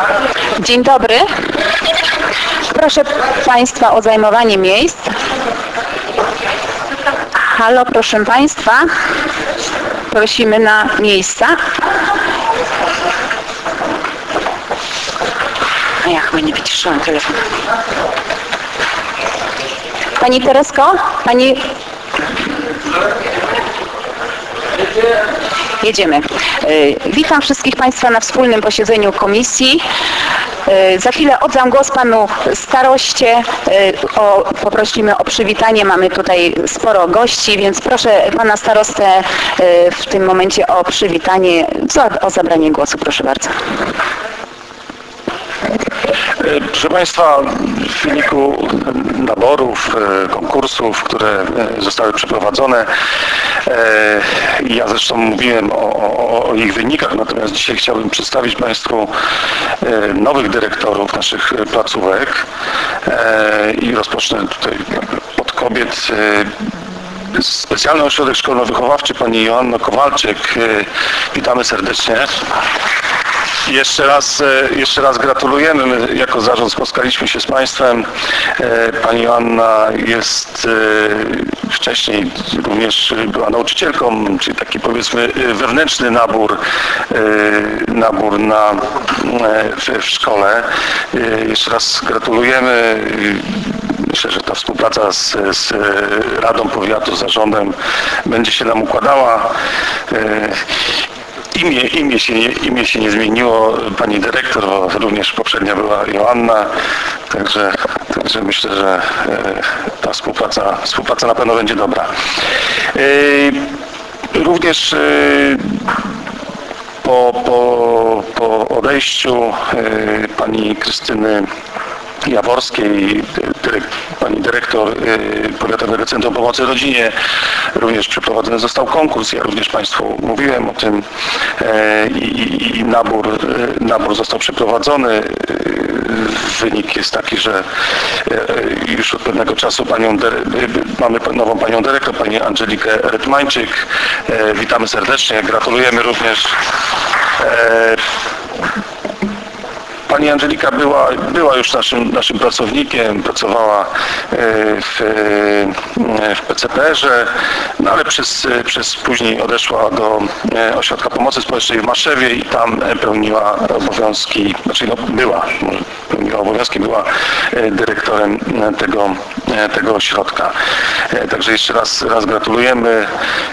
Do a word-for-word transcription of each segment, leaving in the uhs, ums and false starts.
Dzień dobry. Proszę Państwa o zajmowanie miejsc. Halo, proszę Państwa. Prosimy na miejsca. A ja chyba nie wyciszyłam telefonu. Pani Teresko? Pani... Jedziemy. Witam wszystkich Państwa na wspólnym posiedzeniu komisji. Za chwilę oddam głos Panu staroście. O, poprosimy o przywitanie. Mamy tutaj sporo gości, więc proszę Pana starostę w tym momencie o przywitanie, o zabranie głosu. Proszę bardzo. Proszę Państwa, w wyniku naborów, konkursów, które zostały przeprowadzone, ja zresztą mówiłem o, o, o ich wynikach, natomiast dzisiaj chciałbym przedstawić Państwu nowych dyrektorów naszych placówek i rozpocznę tutaj od kobiet. Specjalny Ośrodek Szkolno-Wychowawczy pani Joanna Kowalczyk. Witamy serdecznie. Jeszcze raz, jeszcze raz gratulujemy. My jako zarząd spotkaliśmy się z Państwem. Pani Joanna jest wcześniej również była nauczycielką, czyli taki powiedzmy wewnętrzny nabór, nabór na, w, w szkole. Jeszcze raz gratulujemy. Myślę, że ta współpraca z, z Radą Powiatu, z zarządem będzie się nam układała. Imię, imię, się nie, imię się nie zmieniło, pani dyrektor, bo również poprzednia była Joanna, także, także myślę, że ta współpraca, współpraca na pewno będzie dobra. Również po, po, po odejściu pani Krystyny Jaworskiej, dyrek, pani dyrektor Powiatowego Centrum Pomocy Rodzinie, również przeprowadzony został konkurs. Ja również Państwu mówiłem o tym i, i nabór, nabór został przeprowadzony. Wynik jest taki, że już od pewnego czasu panią, mamy nową panią dyrektor, pani Angelikę Rytmańczyk. Witamy serdecznie, gratulujemy również. Pani Angelika była, była już naszym, naszym pracownikiem, pracowała w, w P C P erze, no ale przez, przez później odeszła do Ośrodka Pomocy Społecznej w Maszewie i tam pełniła obowiązki, znaczy no była, pełniła obowiązki, była dyrektorem tego, tego ośrodka. Także jeszcze raz, raz gratulujemy.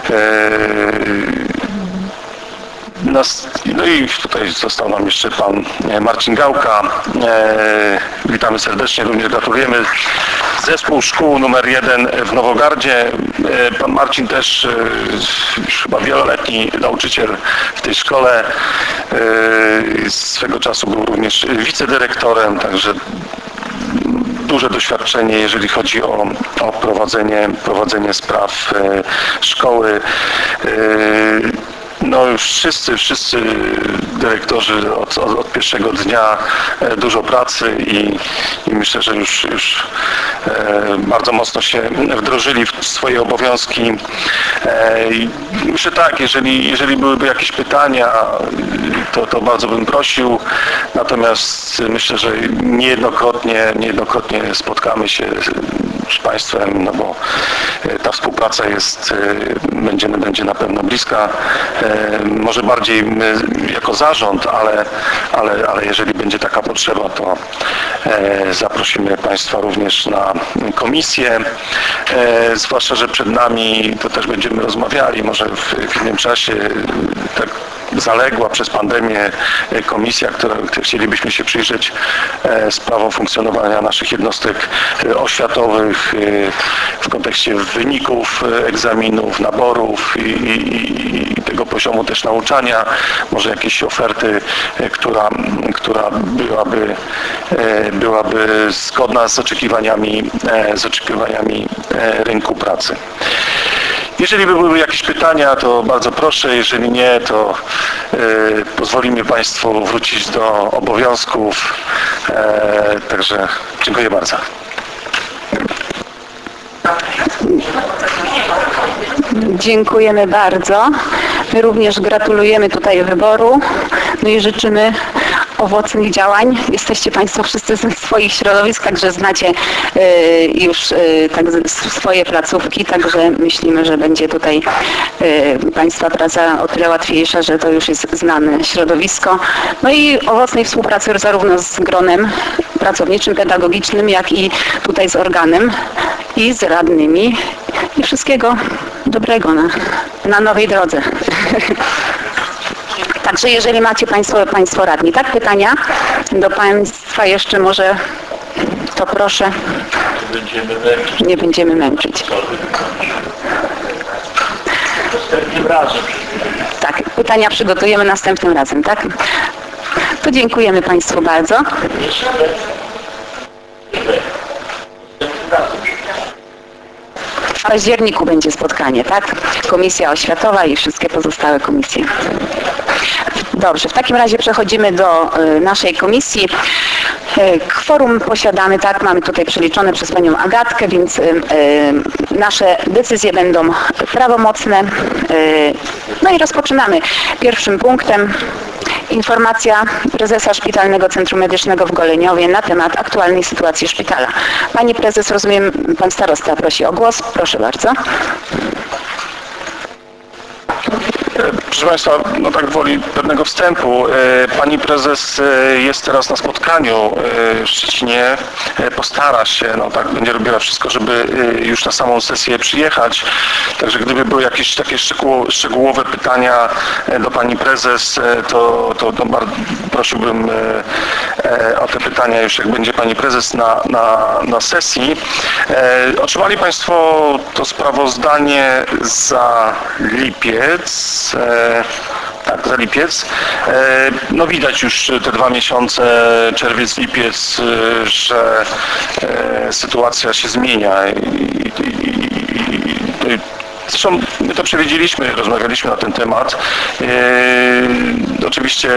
No i tutaj został nam jeszcze pan Marcin Gałka. Witamy serdecznie, również gratulujemy. Zespół szkół numer jeden w Nowogardzie. Pan Marcin też już chyba wieloletni nauczyciel w tej szkole. Swego czasu był również wicedyrektorem, także duże doświadczenie, jeżeli chodzi o, o prowadzenie, prowadzenie spraw szkoły. No już wszyscy, wszyscy dyrektorzy od, od, od pierwszego dnia dużo pracy i, i myślę, że już, już bardzo mocno się wdrożyli w swoje obowiązki. I myślę tak, jeżeli, jeżeli byłyby jakieś pytania, to, to bardzo bym prosił, natomiast myślę, że niejednokrotnie, niejednokrotnie spotkamy się z Państwem, no bo ta współpraca jest, będzie, będzie na pewno bliska. Może bardziej my jako zarząd, ale, ale, ale jeżeli będzie taka potrzeba, to zaprosimy Państwa również na komisję. Zwłaszcza, że przed nami, to też będziemy rozmawiali, może w, w innym czasie, tak zaległa przez pandemię komisja, która chcielibyśmy się przyjrzeć sprawom funkcjonowania naszych jednostek oświatowych w kontekście wyników egzaminów, naborów i, i, i tego poziomu też nauczania, może jakieś oferty, która, która byłaby, byłaby zgodna z oczekiwaniami, z oczekiwaniami rynku pracy. Jeżeli by były jakieś pytania, to bardzo proszę, jeżeli nie, to y, pozwolimy Państwu wrócić do obowiązków. E, także dziękuję bardzo. Dziękujemy bardzo. My również gratulujemy tutaj wyboru, no i życzymy owocnych działań. Jesteście Państwo wszyscy ze swoich środowisk, także znacie już tak swoje placówki, także myślimy, że będzie tutaj Państwa praca o tyle łatwiejsza, że to już jest znane środowisko. No i owocnej współpracy zarówno z gronem pracowniczym, pedagogicznym, jak i tutaj z organem i z radnymi i wszystkiego dobrego na, na nowej drodze. Także jeżeli macie Państwo, Państwo radni, tak? Pytania do Państwa jeszcze może, to proszę. Będziemy męczyć. Nie będziemy męczyć. Następnym razem. Tak, pytania przygotujemy następnym razem, tak? To dziękujemy Państwu bardzo. W październiku będzie spotkanie, tak? Komisja oświatowa i wszystkie pozostałe komisje. Dobrze, w takim razie przechodzimy do y, naszej komisji. Y, kworum posiadamy, tak, mamy tutaj przeliczone przez Panią Agatkę, więc y, y, nasze decyzje będą prawomocne. Y, no i rozpoczynamy pierwszym punktem. Informacja prezesa Szpitalnego Centrum Medycznego w Goleniowie na temat aktualnej sytuacji szpitala. Pani prezes, rozumiem, pan starosta prosi o głos. Proszę bardzo. Proszę Państwa, no tak woli pewnego wstępu. Pani prezes jest teraz na spotkaniu w Szczecinie. Postara się, no tak, będzie robiła wszystko, żeby już na samą sesję przyjechać. Także gdyby były jakieś takie szczegółowe pytania do Pani prezes, to, to, to bardzo prosiłbym o te pytania już jak będzie Pani prezes na, na, na sesji. Otrzymali Państwo to sprawozdanie za lipiec. Tak, za lipiec. No widać już te dwa miesiące, czerwiec, lipiec, że sytuacja się zmienia. Zresztą my to przewidzieliśmy, rozmawialiśmy na ten temat. Oczywiście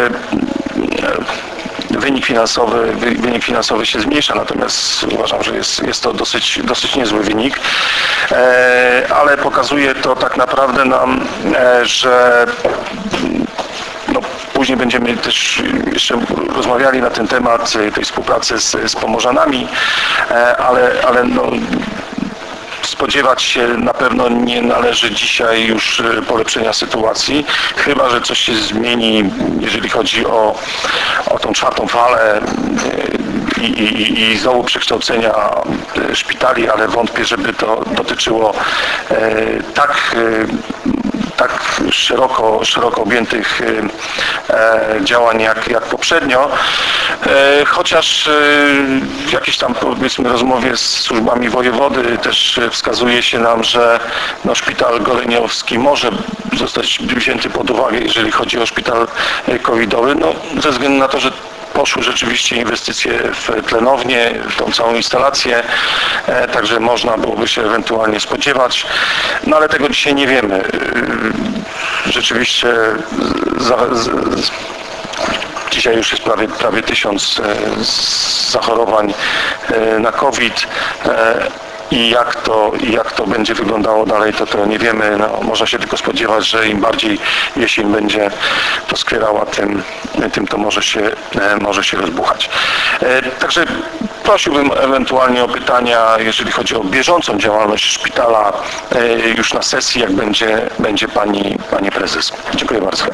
wynik finansowy, wynik finansowy się zmniejsza, natomiast uważam, że jest, jest to dosyć, dosyć niezły wynik, ale pokazuje to tak naprawdę nam, że no, później będziemy też jeszcze rozmawiali na ten temat tej współpracy z, z Pomorzanami, ale, ale no, spodziewać się na pewno nie należy dzisiaj już polepszenia sytuacji, chyba że coś się zmieni, jeżeli chodzi o, o tą czwartą falę i, i, i znowu przekształcenia szpitali, ale wątpię, żeby to dotyczyło tak tak szeroko, szeroko objętych działań jak, jak poprzednio, chociaż w jakiejś tam powiedzmy rozmowie z służbami wojewody też wskazuje się nam, że no, szpital goleniowski może zostać wzięty pod uwagę, jeżeli chodzi o szpital covidowy, no, ze względu na to, że poszły rzeczywiście inwestycje w tlenownię, w tą całą instalację, także można byłoby się ewentualnie spodziewać, no ale tego dzisiaj nie wiemy. Rzeczywiście za, z, dzisiaj już jest prawie, prawie tysiąc zachorowań na COVID. I jak to, jak to będzie wyglądało dalej, to to nie wiemy. No, można się tylko spodziewać, że im bardziej jesień będzie to skwierała, tym, tym to może się, może się rozbuchać. Także prosiłbym ewentualnie o pytania, jeżeli chodzi o bieżącą działalność szpitala już na sesji, jak będzie, będzie pani, pani prezes. Dziękuję bardzo.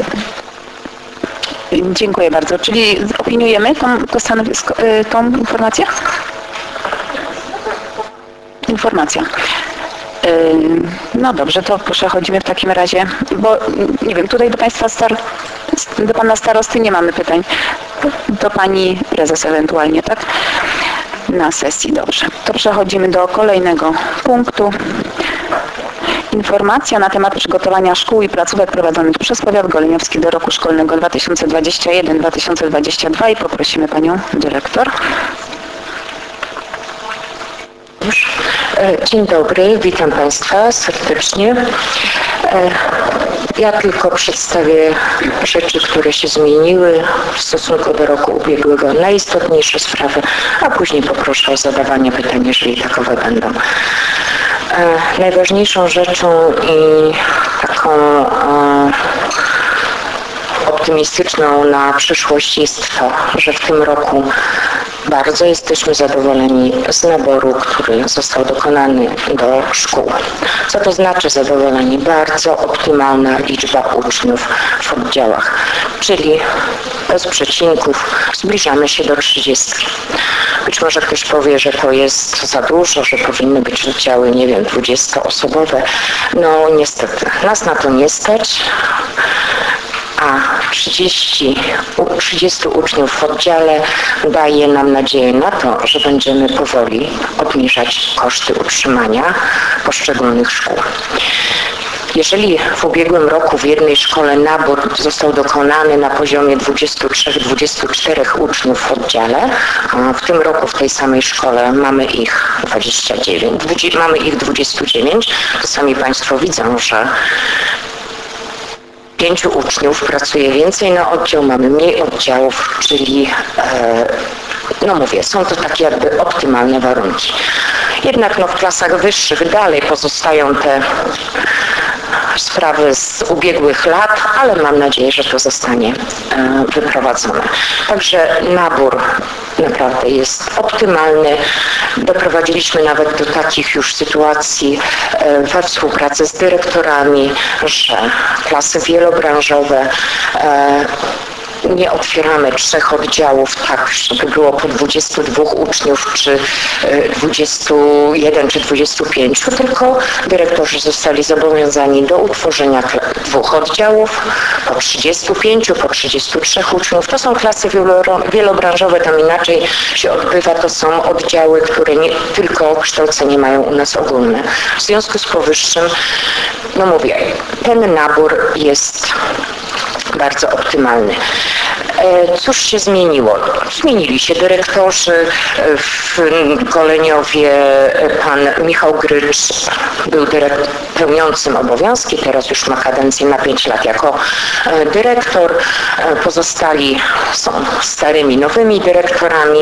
Dziękuję bardzo. Czyli opiniujemy tą, to stanowisko, tą informację? Informacja. No dobrze, to przechodzimy w takim razie, bo nie wiem, tutaj do Państwa star... do Pana starosty nie mamy pytań. Do Pani prezes ewentualnie, tak? Na sesji, dobrze. To przechodzimy do kolejnego punktu. Informacja na temat przygotowania szkół i placówek prowadzonych przez powiat goleniowski do roku szkolnego dwa tysiące dwudziestego pierwszego do dwa tysiące dwudziestego drugiego i poprosimy Panią dyrektor. Dzień dobry, witam Państwa serdecznie. Ja tylko przedstawię rzeczy, które się zmieniły w stosunku do roku ubiegłego, najistotniejsze sprawy, a później poproszę o zadawanie pytań, jeżeli takowe będą. Najważniejszą rzeczą i taką optymistyczną na przyszłość jest to, że w tym roku bardzo jesteśmy zadowoleni z naboru, który został dokonany do szkół. Co to znaczy zadowoleni? Bardzo optymalna liczba uczniów w oddziałach, czyli bez przecinków zbliżamy się do trzydziestki. Być może ktoś powie, że to jest za dużo, że powinny być oddziały, nie wiem, dwudziestoosobowe. No niestety, nas na to nie stać. A trzydzieści, trzydziestu uczniów w oddziale daje nam nadzieję na to, że będziemy powoli obniżać koszty utrzymania poszczególnych szkół. Jeżeli w ubiegłym roku w jednej szkole nabór został dokonany na poziomie dwudziestu trzech do dwudziestu czterech uczniów w oddziale, a w tym roku w tej samej szkole mamy ich dwadzieścia dziewięć, mamy ich dwadzieścia dziewięć, to sami Państwo widzą, że pięciu uczniów pracuje więcej na oddział, mamy mniej oddziałów, czyli e, no mówię, są to takie jakby optymalne warunki. Jednak no, w klasach wyższych dalej pozostają te sprawy z ubiegłych lat, ale mam nadzieję, że to zostanie e, wyprowadzone. Także nabór naprawdę jest optymalny. Doprowadziliśmy nawet do takich już sytuacji e, we współpracy z dyrektorami, że klasy wielobranżowe e, nie otwieramy trzech oddziałów tak, żeby było po dwudziestu dwóch uczniów, czy dwudziestu jeden, czy dwudziestu pięciu, tylko dyrektorzy zostali zobowiązani do utworzenia dwóch oddziałów, po trzydziestu pięciu, po trzydziestu trzech uczniów. To są klasy wielobranżowe, tam inaczej się odbywa, to są oddziały, które nie tylko kształcenie mają u nas ogólne. W związku z powyższym, no mówię, ten nabór jest bardzo optymalny. Cóż się zmieniło? Zmienili się dyrektorzy. W Goleniowie pan Michał Grycz był dyrek- pełniącym obowiązki, teraz już ma kadencję na pięć lat jako dyrektor. Pozostali są starymi, nowymi dyrektorami.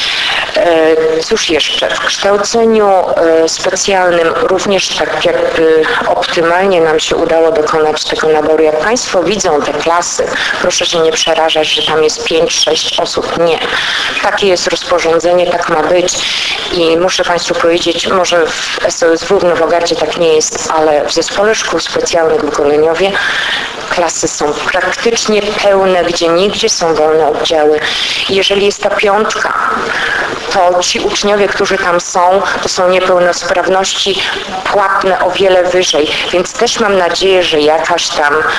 Cóż jeszcze? W kształceniu specjalnym również tak jakby optymalnie nam się udało dokonać tego naboru. Jak Państwo widzą te klasy, proszę się nie przerażać, że tam jest pięć sześć osób. Nie. Takie jest rozporządzenie, tak ma być i muszę Państwu powiedzieć, może w S O S W w Nowogardzie tak nie jest, ale w Zespole Szkół Specjalnych w Goleniowie klasy są praktycznie pełne, gdzie nigdzie są wolne oddziały. Jeżeli jest ta piątka, to ci uczniowie, którzy tam są, to są niepełnosprawności płatne o wiele wyżej, więc też mam nadzieję, że jakaś tam y,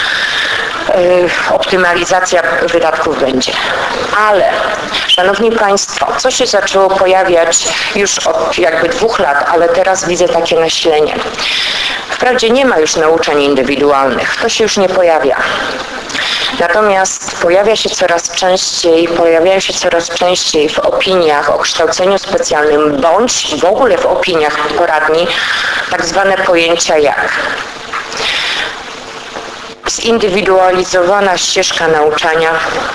optymalizacja wydatków będzie. Ale, Szanowni Państwo, co się zaczęło pojawiać już od jakby dwóch lat, ale teraz widzę takie nasilenie. Wprawdzie nie ma już nauczeń indywidualnych, to się już nie pojawia. Natomiast pojawia się coraz częściej, pojawiają się coraz częściej w opiniach o kształceniu specjalnym bądź w ogóle w opiniach poradni tak zwane pojęcia jak zindywidualizowana ścieżka nauczania,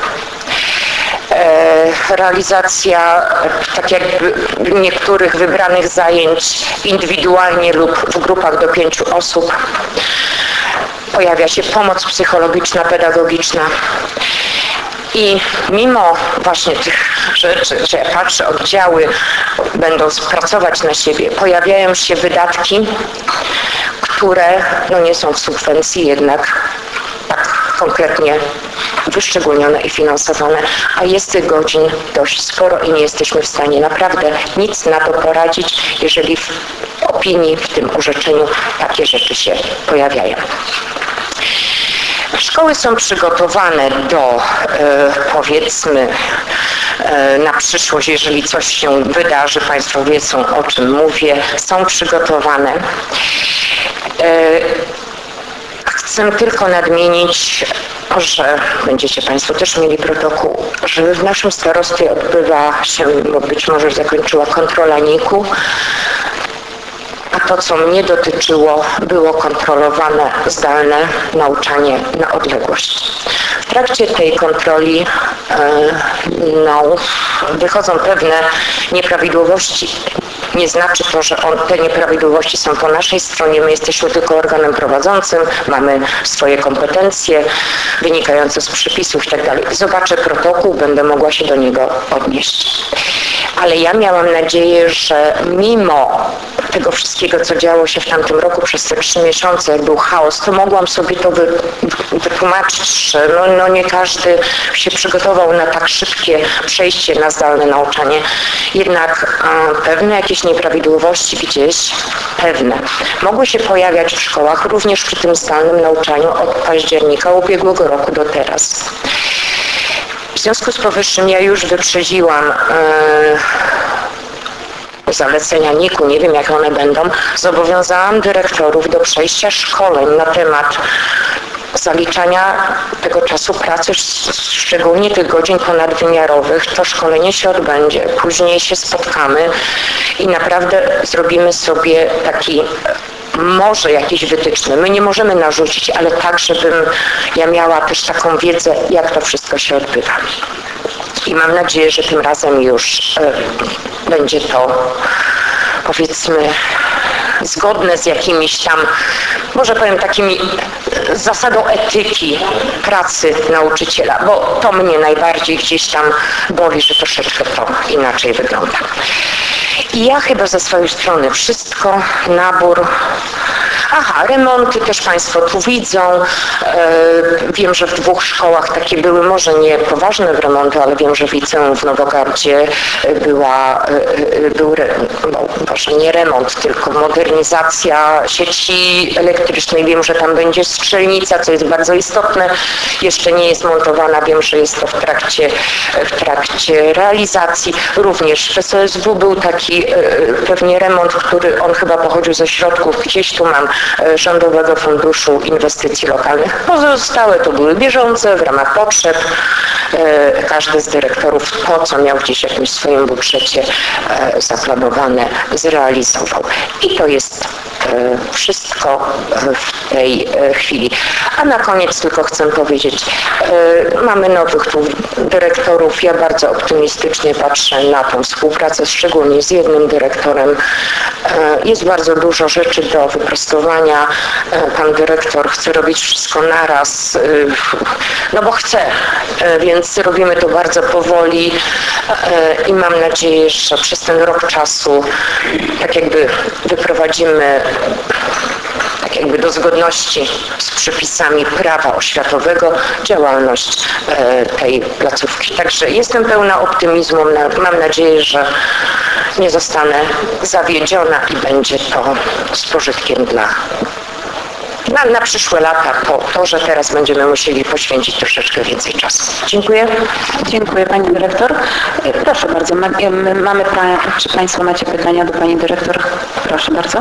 realizacja tak jakby niektórych wybranych zajęć indywidualnie lub w grupach do pięciu osób. Pojawia się pomoc psychologiczna, pedagogiczna. I mimo właśnie tych rzeczy, że ja patrzę, oddziały będą pracować na siebie, pojawiają się wydatki, które no nie są w subwencji jednak tak konkretnie wyszczególnione i finansowane, a jest tych godzin dość sporo i nie jesteśmy w stanie naprawdę nic na to poradzić, jeżeli w opinii, w tym orzeczeniu takie rzeczy się pojawiają. Szkoły są przygotowane do, e, powiedzmy, e, na przyszłość, jeżeli coś się wydarzy, Państwo wiedzą, o czym mówię, są przygotowane. E, chcę tylko nadmienić, że będziecie Państwo też mieli protokół, że w naszym starostwie odbywa się, bo być może zakończyła kontrola N I K-u, a to, co mnie dotyczyło, było kontrolowane zdalne nauczanie na odległość. W trakcie tej kontroli no, wychodzą pewne nieprawidłowości Nie znaczy to, że on, te nieprawidłowości są po naszej stronie. My jesteśmy tylko organem prowadzącym, mamy swoje kompetencje wynikające z przepisów i tak dalej. Zobaczę protokół, będę mogła się do niego odnieść. Ale ja miałam nadzieję, że mimo tego wszystkiego, co działo się w tamtym roku przez te trzy miesiące, jak był chaos, to mogłam sobie to wy, wytłumaczyć, że no, no nie każdy się przygotował na tak szybkie przejście na zdalne nauczanie. Jednak a, pewne jakieś nieprawidłowości gdzieś, pewne, mogły się pojawiać w szkołach również przy tym zdalnym nauczaniu od października ubiegłego roku do teraz. W związku z powyższym ja już wyprzedziłam e, zalecenia N I K U, nie wiem jak one będą, zobowiązałam dyrektorów do przejścia szkoleń na temat zaliczania tego czasu pracy, szczególnie tych godzin ponadwymiarowych. To szkolenie się odbędzie, później się spotkamy i naprawdę zrobimy sobie taki może jakieś wytyczne. My nie możemy narzucić, ale tak, żebym ja miała też taką wiedzę, jak to wszystko się odbywa. I mam nadzieję, że tym razem już e, będzie to, powiedzmy, zgodne z jakimiś tam, może powiem, takimi zasadą etyki pracy nauczyciela, bo to mnie najbardziej gdzieś tam boli, że troszeczkę to inaczej wygląda. I ja chyba ze swojej strony wszystko, nabór. Aha, remonty też Państwo tu widzą. E, wiem, że w dwóch szkołach takie były, może nie poważne remonty, ale wiem, że w liceum w Nowogardzie była, e, był, re, no, może nie remont, tylko modernizacja sieci elektrycznej. Wiem, że tam będzie strzelnica, co jest bardzo istotne. Jeszcze nie jest montowana, wiem, że jest to w trakcie, w trakcie realizacji. Również w S O S W był taki e, pewnie remont, który on chyba pochodził ze środków, gdzieś tu mam, Rządowego Funduszu Inwestycji Lokalnych. Pozostałe to były bieżące w ramach potrzeb. Każdy z dyrektorów to, co miał gdzieś w jakimś swoim budżecie zaplanowane, zrealizował. I to jest wszystko w tej chwili. A na koniec tylko chcę powiedzieć, mamy nowych tu dyrektorów. Ja bardzo optymistycznie patrzę na tą współpracę, szczególnie z jednym dyrektorem. Jest bardzo dużo rzeczy do wyprostowania. Pan dyrektor chce robić wszystko naraz, no bo chce, więc robimy to bardzo powoli i mam nadzieję, że przez ten rok czasu tak jakby wyprowadzimy tak jakby do zgodności z przepisami prawa oświatowego działalność tej placówki. Także jestem pełna optymizmu, mam nadzieję, że nie zostanę zawiedziona i będzie to z pożytkiem dla na, na przyszłe lata, to, to, że teraz będziemy musieli poświęcić troszeczkę więcej czasu. Dziękuję. Dziękuję Pani Dyrektor. Proszę bardzo, ma, mamy, czy Państwo macie pytania do Pani Dyrektor? Proszę bardzo.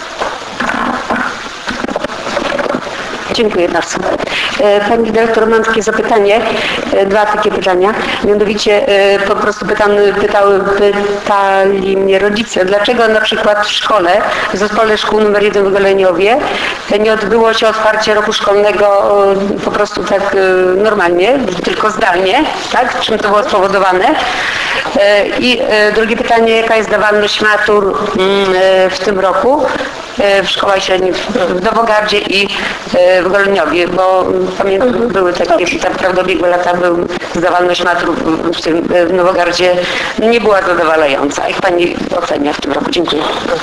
Dziękuję bardzo. Pani Dyrektor, mam takie zapytanie, dwa takie pytania. Mianowicie po prostu pytam, pytały, pytali mnie rodzice, dlaczego na przykład w szkole, w Zespole Szkół numer jeden w Goleniowie nie odbyło się otwarcie roku szkolnego po prostu tak normalnie, tylko zdalnie, tak? Czym to było spowodowane? I drugie pytanie, jaka jest dawalność matur w tym roku w szkołach średnich w Nowogardzie i w Goleniowie, bo pamiętam, były takie, tak prawdobiegłe lata, był zdawalność matur w, tym, w Nowogardzie nie była zadowalająca. Jak Pani ocenia w tym roku? Dziękuję.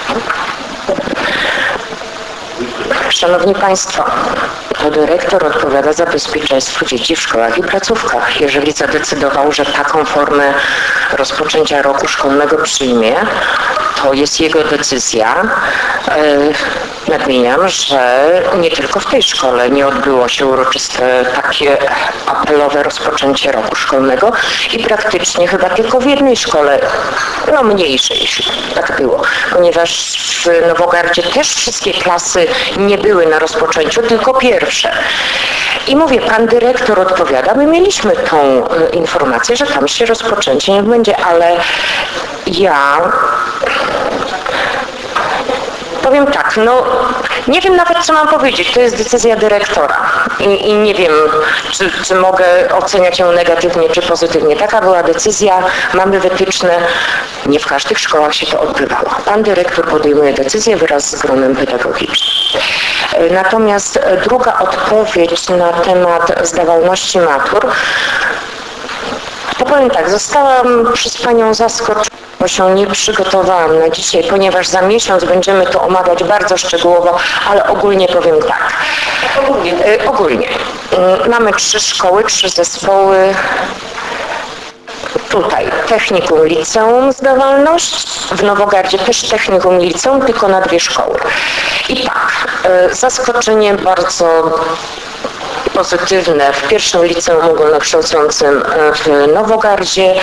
Szanowni Państwo, to dyrektor odpowiada za bezpieczeństwo dzieci w szkołach i placówkach. Jeżeli zadecydował, że taką formę rozpoczęcia roku szkolnego przyjmie, to jest jego decyzja. Nadmieniam, że nie tylko w tej szkole nie odbyło się uroczyste takie apelowe rozpoczęcie roku szkolnego i praktycznie chyba tylko w jednej szkole, no mniejszej, tak było, ponieważ w Nowogardzie też wszystkie klasy nie były na rozpoczęciu, tylko pierwsze. I mówię, pan dyrektor odpowiada, my mieliśmy tą informację, że tam się rozpoczęcie nie będzie, ale ja Powiem tak, no nie wiem nawet co mam powiedzieć, to jest decyzja dyrektora i, i nie wiem czy, czy mogę oceniać ją negatywnie czy pozytywnie. Taka była decyzja, mamy wytyczne, nie w każdych szkołach się to odbywało. Pan dyrektor podejmuje decyzję wraz z gronem pedagogicznym. Natomiast druga odpowiedź na temat zdawalności matur, to powiem tak, zostałam przez Panią zaskoczona, bo się nie przygotowałam na dzisiaj, ponieważ za miesiąc będziemy to omawiać bardzo szczegółowo, ale ogólnie powiem tak. Ogólnie. Y, ogólnie. Y, mamy trzy szkoły, trzy zespoły. Tutaj technikum, liceum, zdawalność. W Nowogardzie też technikum, liceum, tylko na dwie szkoły. I tak, y, zaskoczenie bardzo pozytywne w pierwszym liceum ogólnokształcącym w Nowogardzie.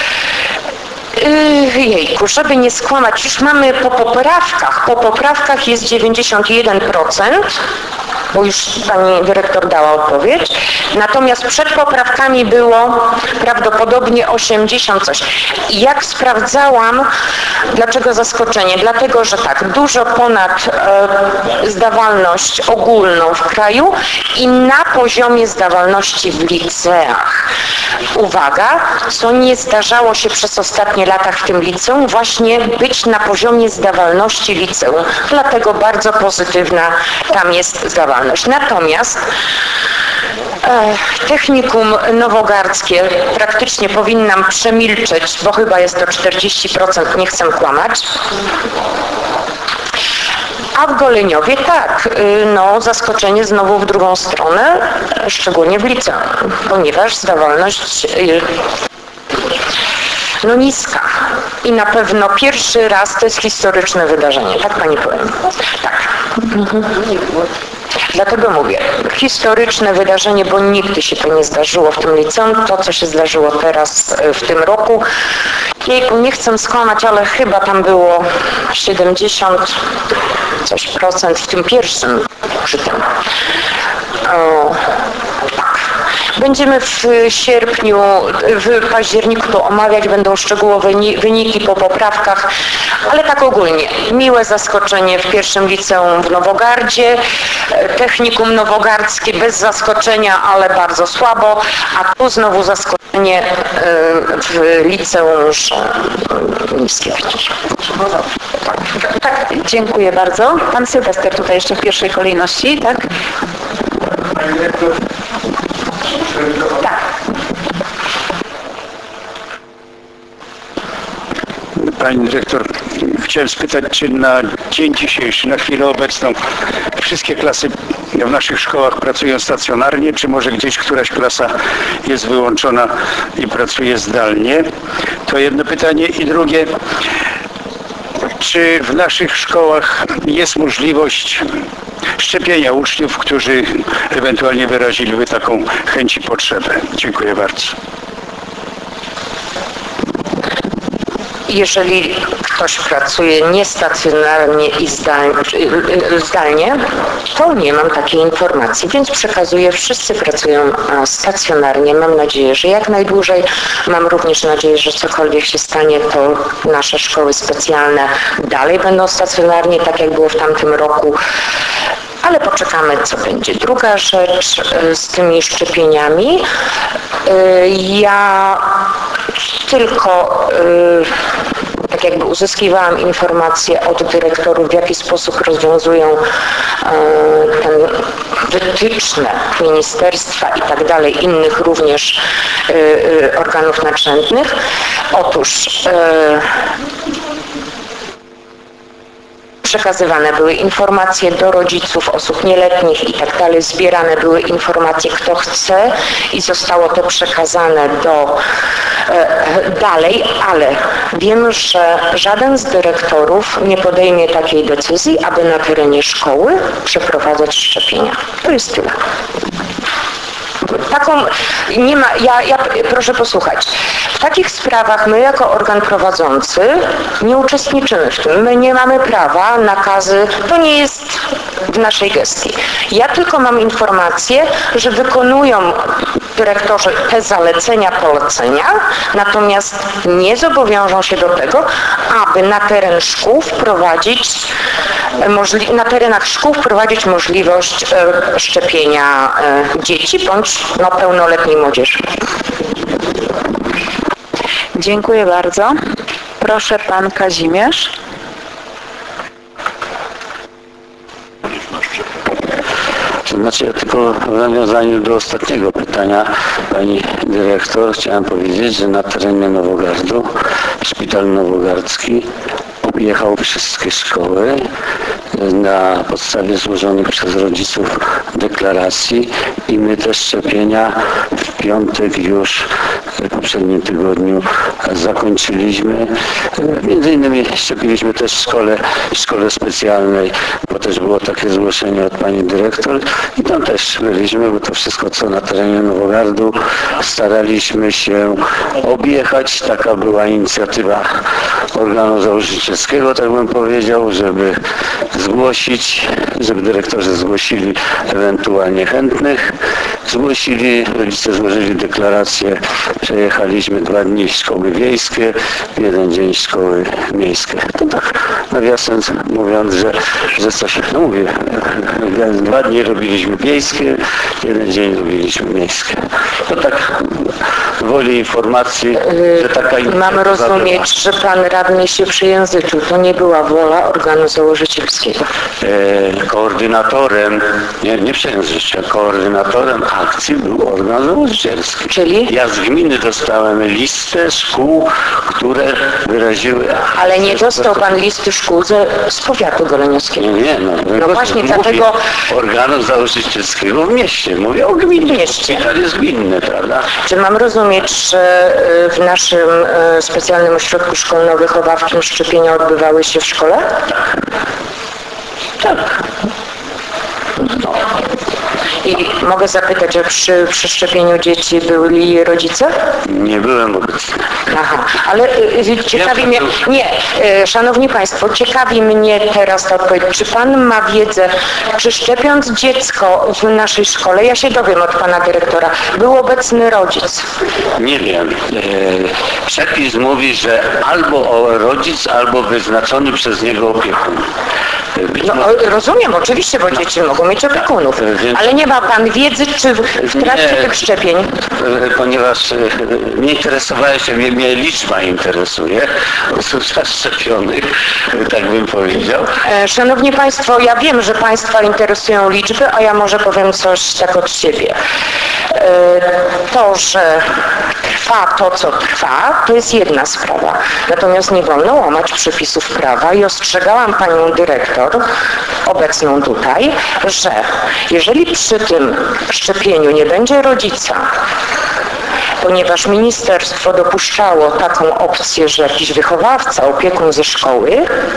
Jejku, żeby nie skłamać, już mamy po poprawkach, po poprawkach jest dziewięćdziesiąt jeden procent, bo już Pani dyrektor dała odpowiedź, natomiast przed poprawkami było prawdopodobnie osiemdziesiąt coś. I jak sprawdzałam, dlaczego zaskoczenie? Dlatego, że tak, dużo ponad e, zdawalność ogólną w kraju i na poziomie zdawalności w liceach. Uwaga, co nie zdarzało się przez ostatnie lata w tym liceum, właśnie być na poziomie zdawalności liceum. Dlatego bardzo pozytywna tam jest zdawalność. Natomiast e, technikum nowogardzkie praktycznie powinnam przemilczeć, bo chyba jest to czterdzieści procent, nie chcę kłamać. A w Goleniowie tak, no zaskoczenie znowu w drugą stronę, szczególnie w liceum, ponieważ zdawalność no niska i na pewno pierwszy raz to jest historyczne wydarzenie, tak Pani powiem? Tak. Mhm. Dlatego mówię, historyczne wydarzenie, bo nigdy się to nie zdarzyło w tym liceum, to co się zdarzyło teraz w tym roku. Jejku, nie chcę skłamać, ale chyba tam było siedemdziesiąt coś procent w tym pierwszym przy tym. O, tak. Będziemy w sierpniu, w październiku to omawiać, będą szczegółowe wyniki po poprawkach, ale tak ogólnie. Miłe zaskoczenie w pierwszym liceum w Nowogardzie, technikum nowogardzkie bez zaskoczenia, ale bardzo słabo, a tu znowu zaskoczenie w liceum Mickiewicz. Tak, tak, dziękuję bardzo. Pan Sylwester tutaj jeszcze w pierwszej kolejności, tak? Tak. Pani dyrektor, chciałem spytać, czy na dzień dzisiejszy, na chwilę obecną wszystkie klasy w naszych szkołach pracują stacjonarnie, czy może gdzieś któraś klasa jest wyłączona i pracuje zdalnie? To jedno pytanie. I drugie, czy w naszych szkołach jest możliwość szczepienia uczniów, którzy ewentualnie wyraziliby taką chęć i potrzebę? Dziękuję bardzo. Jeżeli ktoś pracuje niestacjonarnie i zdalnie, to nie mam takiej informacji, więc przekazuję, wszyscy pracują stacjonarnie. Mam nadzieję, że jak najdłużej. Mam również nadzieję, że cokolwiek się stanie, to nasze szkoły specjalne dalej będą stacjonarnie, tak jak było w tamtym roku. Ale poczekamy, co będzie. Druga rzecz z tymi szczepieniami. Ja tylko tak jakby uzyskiwałam informacje od dyrektorów, w jaki sposób rozwiązują ten wytyczne ministerstwa i tak dalej, innych również organów naczelnych. Otóż przekazywane były informacje do rodziców osób nieletnich i tak dalej, zbierane były informacje, kto chce i zostało to przekazane do e, dalej, ale wiem, że żaden z dyrektorów nie podejmie takiej decyzji, aby na terenie szkoły przeprowadzać szczepienia. To jest tyle. Taką nie ma, ja, ja proszę posłuchać. W takich sprawach my jako organ prowadzący nie uczestniczymy w tym. My nie mamy prawa, nakazy, to nie jest w naszej gestii. Ja tylko mam informację, że wykonują dyrektorzy te zalecenia, polecenia, natomiast nie zobowiążą się do tego, aby na teren szkół wprowadzić możli- na terenach szkół wprowadzić możliwość e, szczepienia e, dzieci bądź no, pełnoletniej młodzieży. Dziękuję bardzo. Proszę pan Kazimierz. To znaczy ja tylko w nawiązaniu do ostatniego pytania pani dyrektor chciałem powiedzieć, że na terenie Nowogardu szpital nowogardzki objechał wszystkie szkoły na podstawie złożonych przez rodziców deklaracji i my te szczepienia w piątek już w poprzednim tygodniu zakończyliśmy. Między innymi szczepiliśmy też w szkole, w szkole specjalnej, bo też było takie zgłoszenie od pani dyrektor i tam też byliśmy, bo to wszystko co na terenie Nowogardu staraliśmy się objechać. Taka była inicjatywa organu założycielskiego, tak bym powiedział, żeby zgłosić, żeby dyrektorzy zgłosili ewentualnie chętnych. Zgłosili, rodzice złożyli deklarację, przejechaliśmy dwa dni szkoły wiejskie, jeden dzień szkoły miejskie. To tak nawiasem mówiąc, że, że coś, no mówię, dwa dni robiliśmy wiejskie, jeden dzień robiliśmy miejskie. To tak woli informacji, że taka Mam rozumieć, że pan radny się przejęzyczył. To nie była wola organu założycielskiego. E, koordynatorem, nie, nie przejęzyczę, koordynatorem akcji był organ założycielski. Czyli? Ja z gminy dostałem listę szkół, które wyraziły... Ale nie dostał pan listy szkół ze, z powiatu goleniowskiego. Nie, nie, no, No właśnie, mówię dlatego- organu założycielskiego w mieście. Mówię o gminie. W mieście. To jest gminne, prawda? Czy mam rozumieć, że y, w naszym y, specjalnym ośrodku szkolno-wychowawczym szczepienia odbywały się w szkole? Tak. I mogę zapytać, że przy, przy szczepieniu dzieci byli rodzice? Nie byłem obecny. Aha, ale y, ciekawi mnie, nie, y, szanowni państwo, ciekawi mnie teraz ta odpowiedź, czy pan ma wiedzę, czy szczepiąc dziecko w naszej szkole, ja się dowiem od pana dyrektora, był obecny rodzic? Nie wiem. E, przepis mówi, że albo o- rodzic, albo wyznaczony przez niego opiekun. E, Być No może- o, rozumiem, oczywiście, bo dzieci mogą mieć opiekunów, Więc- ale nie ma pan wiedzy, czy w, w trakcie Nie. tych szczepień? E, Ponieważ e, nie interesowałem się, mnie, mnie liczba interesuje osób zaszczepionych, tak bym powiedział. E, Szanowni Państwo, ja wiem, że Państwa interesują liczby, a ja może powiem coś tak od siebie. E, To, że trwa to, co trwa, to jest jedna sprawa. Natomiast nie wolno łamać przepisów prawa i ostrzegałam Panią Dyrektor, obecną tutaj, że jeżeli przy tym szczepieniu nie będzie rodzica, ponieważ ministerstwo dopuszczało taką opcję, że jakiś wychowawca, opiekun ze szkoły,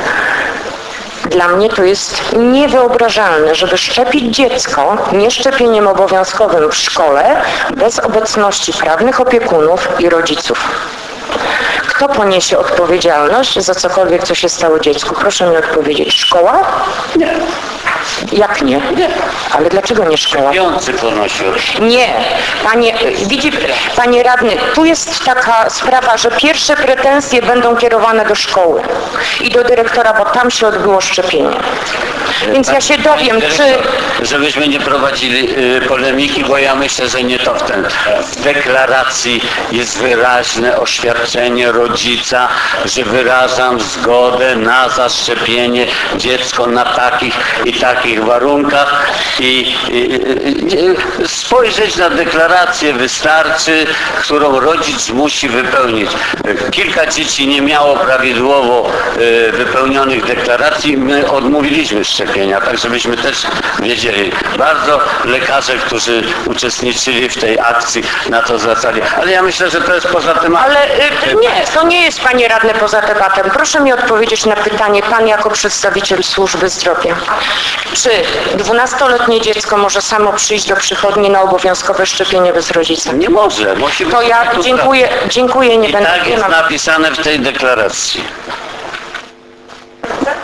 dla mnie to jest niewyobrażalne, żeby szczepić dziecko nieszczepieniem obowiązkowym w szkole bez obecności prawnych opiekunów i rodziców. Kto poniesie odpowiedzialność za cokolwiek, co się stało dziecku? Proszę mi odpowiedzieć. Szkoła? Nie. Jak nie? Nie. Ale dlaczego nie szkoła? Piący ponosił. Nie. Panie, widzi, panie radny, tu jest taka sprawa, że pierwsze pretensje będą kierowane do szkoły i do dyrektora, bo tam się odbyło szczepienie. Więc ja się dowiem, czy... Żebyśmy nie prowadzili y, polemiki, bo ja myślę, że nie to w ten. W deklaracji jest wyraźne oświadczenie rodzica, że wyrażam zgodę na zaszczepienie dziecko na takich i takich warunkach i, i, i, i spojrzeć na deklarację wystarczy, którą rodzic musi wypełnić. Kilka dzieci nie miało prawidłowo y, wypełnionych deklaracji, my odmówiliśmy szczepienia, tak żebyśmy też wiedzieli. Bardzo lekarze, którzy uczestniczyli w tej akcji, na to zwracali. Ale ja myślę, że to jest poza tematem. Ale y, nie, to nie jest, panie radny, poza tematem. Proszę mi odpowiedzieć na pytanie, pan jako przedstawiciel służby zdrowia. Czy dwunastoletnie dziecko może samo przyjść do przychodni na obowiązkowe szczepienie bez rodzica? Nie może. Musi być To ja tu dziękuję, dziękuję, nie I będę... tak nie jest mam- napisane w tej deklaracji.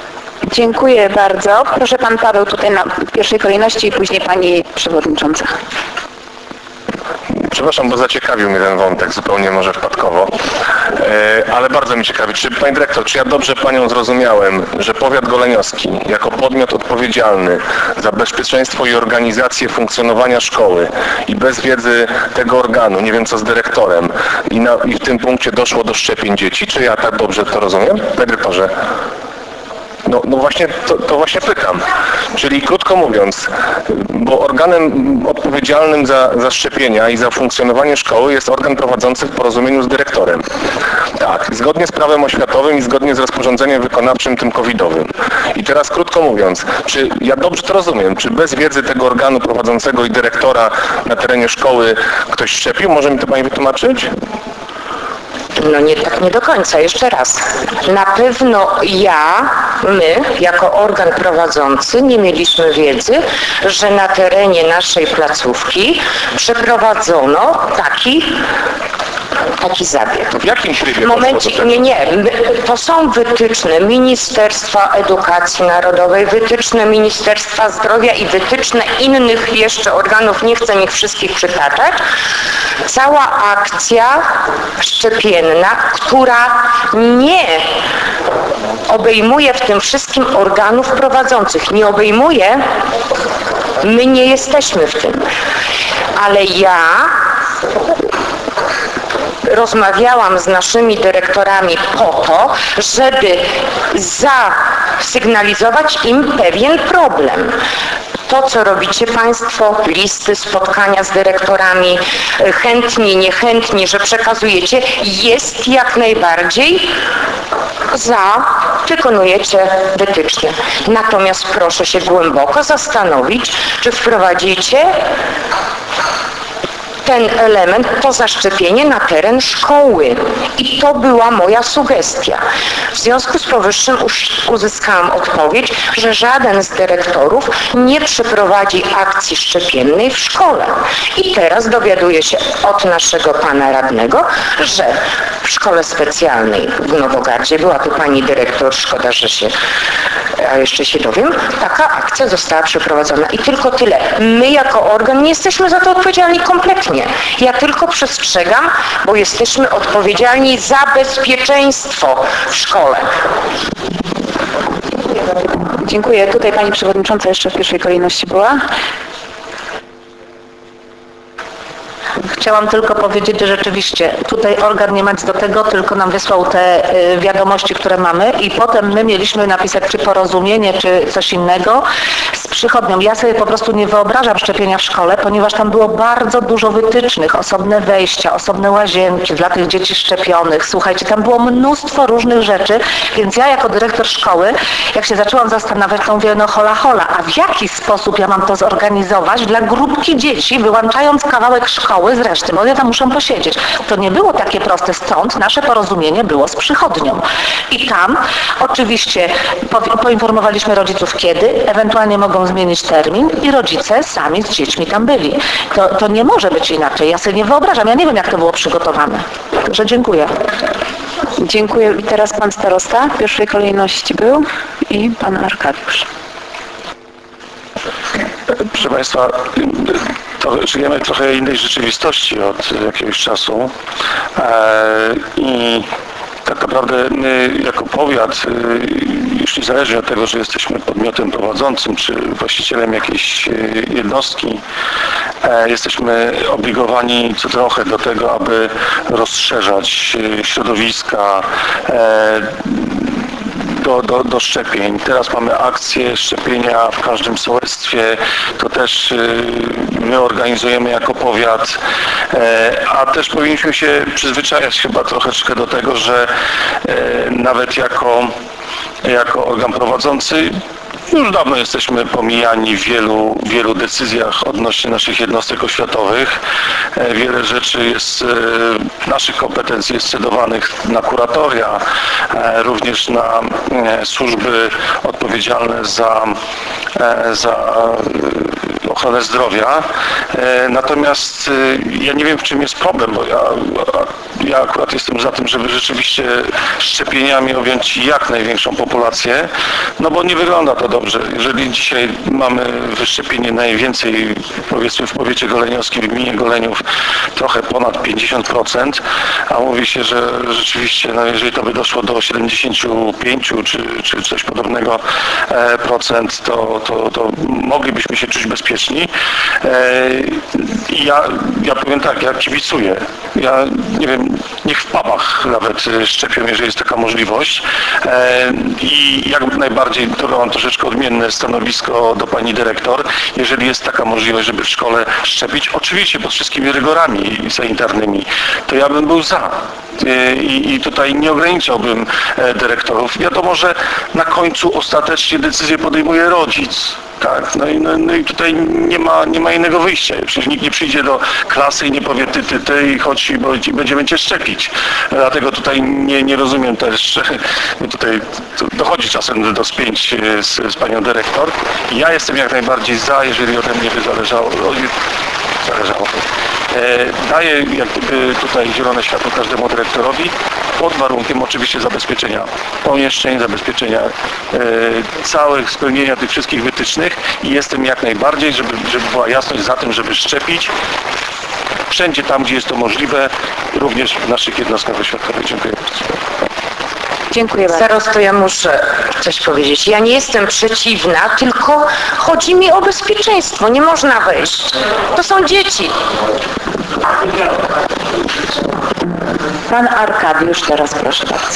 Dziękuję bardzo. Proszę pan Paweł tutaj na pierwszej kolejności i później pani przewodnicząca. Przepraszam, bo zaciekawił mnie ten wątek, zupełnie może wpadkowo, e, ale bardzo mi ciekawi, czy Pani Dyrektor, czy ja dobrze Panią zrozumiałem, że powiat goleniowski jako podmiot odpowiedzialny za bezpieczeństwo i organizację funkcjonowania szkoły i bez wiedzy tego organu, nie wiem co z dyrektorem, i, na, i w tym punkcie doszło do szczepień dzieci, czy ja tak dobrze to rozumiem, Panie Dyrektorze? No, no właśnie, to, to właśnie pytam. Czyli krótko mówiąc, bo organem odpowiedzialnym za, za szczepienia i za funkcjonowanie szkoły jest organ prowadzący w porozumieniu z dyrektorem. Tak, zgodnie z prawem oświatowym i zgodnie z rozporządzeniem wykonawczym tym covidowym. I teraz krótko mówiąc, czy ja dobrze to rozumiem, czy bez wiedzy tego organu prowadzącego i dyrektora na terenie szkoły ktoś szczepił? Może mi to Pani wytłumaczyć? No nie, tak nie do końca, jeszcze raz. Na pewno ja, my, jako organ prowadzący, nie mieliśmy wiedzy, że na terenie naszej placówki przeprowadzono taki taki zabieg. W jakim trybie? W momencie, nie, nie, to są wytyczne Ministerstwa Edukacji Narodowej, wytyczne Ministerstwa Zdrowia i wytyczne innych jeszcze organów, nie chcę ich wszystkich przytaczać. Cała akcja szczepienna, która nie obejmuje w tym wszystkim organów prowadzących, nie obejmuje, my nie jesteśmy w tym, ale ja rozmawiałam z naszymi dyrektorami po to, żeby zasygnalizować im pewien problem. To, co robicie Państwo, listy, spotkania z dyrektorami, chętni, niechętni, że przekazujecie, jest jak najbardziej za, wykonujecie wytyczne. Natomiast proszę się głęboko zastanowić, czy wprowadzicie ten element, to zaszczepienie na teren szkoły. I to była moja sugestia. W związku z powyższym uzyskałam odpowiedź, że żaden z dyrektorów nie przeprowadzi akcji szczepiennej w szkole. I teraz dowiaduję się od naszego pana radnego, że w szkole specjalnej w Nowogardzie, była tu pani dyrektor, szkoda, że się, a jeszcze się dowiem, taka akcja została przeprowadzona. I tylko tyle. My jako organ nie jesteśmy za to odpowiedzialni kompletnie. Ja tylko przestrzegam, bo jesteśmy odpowiedzialni za bezpieczeństwo w szkole. Dziękuję. Tutaj pani przewodnicząca jeszcze w pierwszej kolejności była. Chciałam tylko powiedzieć, że rzeczywiście tutaj organ nie ma nic do tego, tylko nam wysłał te wiadomości, które mamy i potem my mieliśmy napisać czy porozumienie, czy coś innego z przychodnią. Ja sobie po prostu nie wyobrażam szczepienia w szkole, ponieważ tam było bardzo dużo wytycznych, osobne wejścia, osobne łazienki dla tych dzieci szczepionych. Słuchajcie, tam było mnóstwo różnych rzeczy, więc ja jako dyrektor szkoły, jak się zaczęłam zastanawiać, to mówię, no hola hola, a w jaki sposób ja mam to zorganizować dla grupki dzieci, wyłączając kawałek szkoły z reszty, bo ja tam muszę posiedzieć. To nie było takie proste, stąd nasze porozumienie było z przychodnią. I tam oczywiście po, poinformowaliśmy rodziców kiedy, ewentualnie mogą zmienić termin i rodzice sami z dziećmi tam byli. To, to nie może być inaczej. Ja sobie nie wyobrażam, ja nie wiem jak to było przygotowane. Także dziękuję. Dziękuję. I teraz pan starosta w pierwszej kolejności był i pan Arkadiusz. Proszę Państwa, to żyjemy w trochę innej rzeczywistości od jakiegoś czasu i tak naprawdę my jako powiat, już niezależnie od tego, że jesteśmy podmiotem prowadzącym czy właścicielem jakiejś jednostki, jesteśmy obligowani co trochę do tego, aby rozszerzać środowiska Do, do, do szczepień. Teraz mamy akcję szczepienia w każdym sołectwie. To też my organizujemy jako powiat, a też powinniśmy się przyzwyczajać chyba troszeczkę do tego, że nawet jako, jako organ prowadzący już dawno jesteśmy pomijani w wielu, wielu decyzjach odnośnie naszych jednostek oświatowych. Wiele rzeczy jest, naszych kompetencji jest scedowanych na kuratoria, również na służby odpowiedzialne za, za ochronę zdrowia. Natomiast ja nie wiem, w czym jest problem, bo ja ja akurat jestem za tym, żeby rzeczywiście szczepieniami objąć jak największą populację, no bo nie wygląda to dobrze. Jeżeli dzisiaj mamy wyszczepienie najwięcej, powiedzmy w powiecie goleniowskim, w gminie Goleniów, trochę ponad pięćdziesiąt procent, a mówi się, że rzeczywiście, no jeżeli to by doszło do siedemdziesiąt pięć czy, czy coś podobnego e, procent, to, to, to moglibyśmy się czuć bezpieczni. E, ja, ja powiem tak, ja kibicuję. Ja nie wiem, niech w pubach nawet szczepią, jeżeli jest taka możliwość. E, I jak najbardziej to mam troszeczkę odmienne stanowisko do pani dyrektor. Jeżeli jest taka możliwość, żeby w szkole szczepić, oczywiście pod wszystkimi rygorami sanitarnymi, to ja bym był za. I, i tutaj nie ograniczałbym dyrektorów. Wiadomo, że na końcu ostatecznie decyzję podejmuje rodzic. Tak, no i, no, no i tutaj nie ma, nie ma innego wyjścia. Przecież nikt nie przyjdzie do klasy i nie powie ty, ty, ty i chodź, bo będziemy cię szczepić. Dlatego tutaj nie, nie rozumiem też, tutaj dochodzi czasem do spięć z, z panią dyrektor. Ja jestem jak najbardziej za, jeżeli ode mnie by zależało. zależało. Daję jak gdyby tutaj zielone światło każdemu dyrektorowi, pod warunkiem oczywiście zabezpieczenia pomieszczeń, zabezpieczenia e, całych, spełnienia tych wszystkich wytycznych i jestem jak najbardziej, żeby, żeby była jasność za tym, żeby szczepić wszędzie tam, gdzie jest to możliwe, również w naszych jednostkach oświatowych. Dziękuję bardzo. Dziękuję bardzo. Starosto, ja muszę coś powiedzieć. Ja nie jestem przeciwna, tylko chodzi mi o bezpieczeństwo. Nie można wejść. To są dzieci. Pan Arkadiusz teraz, proszę bardzo.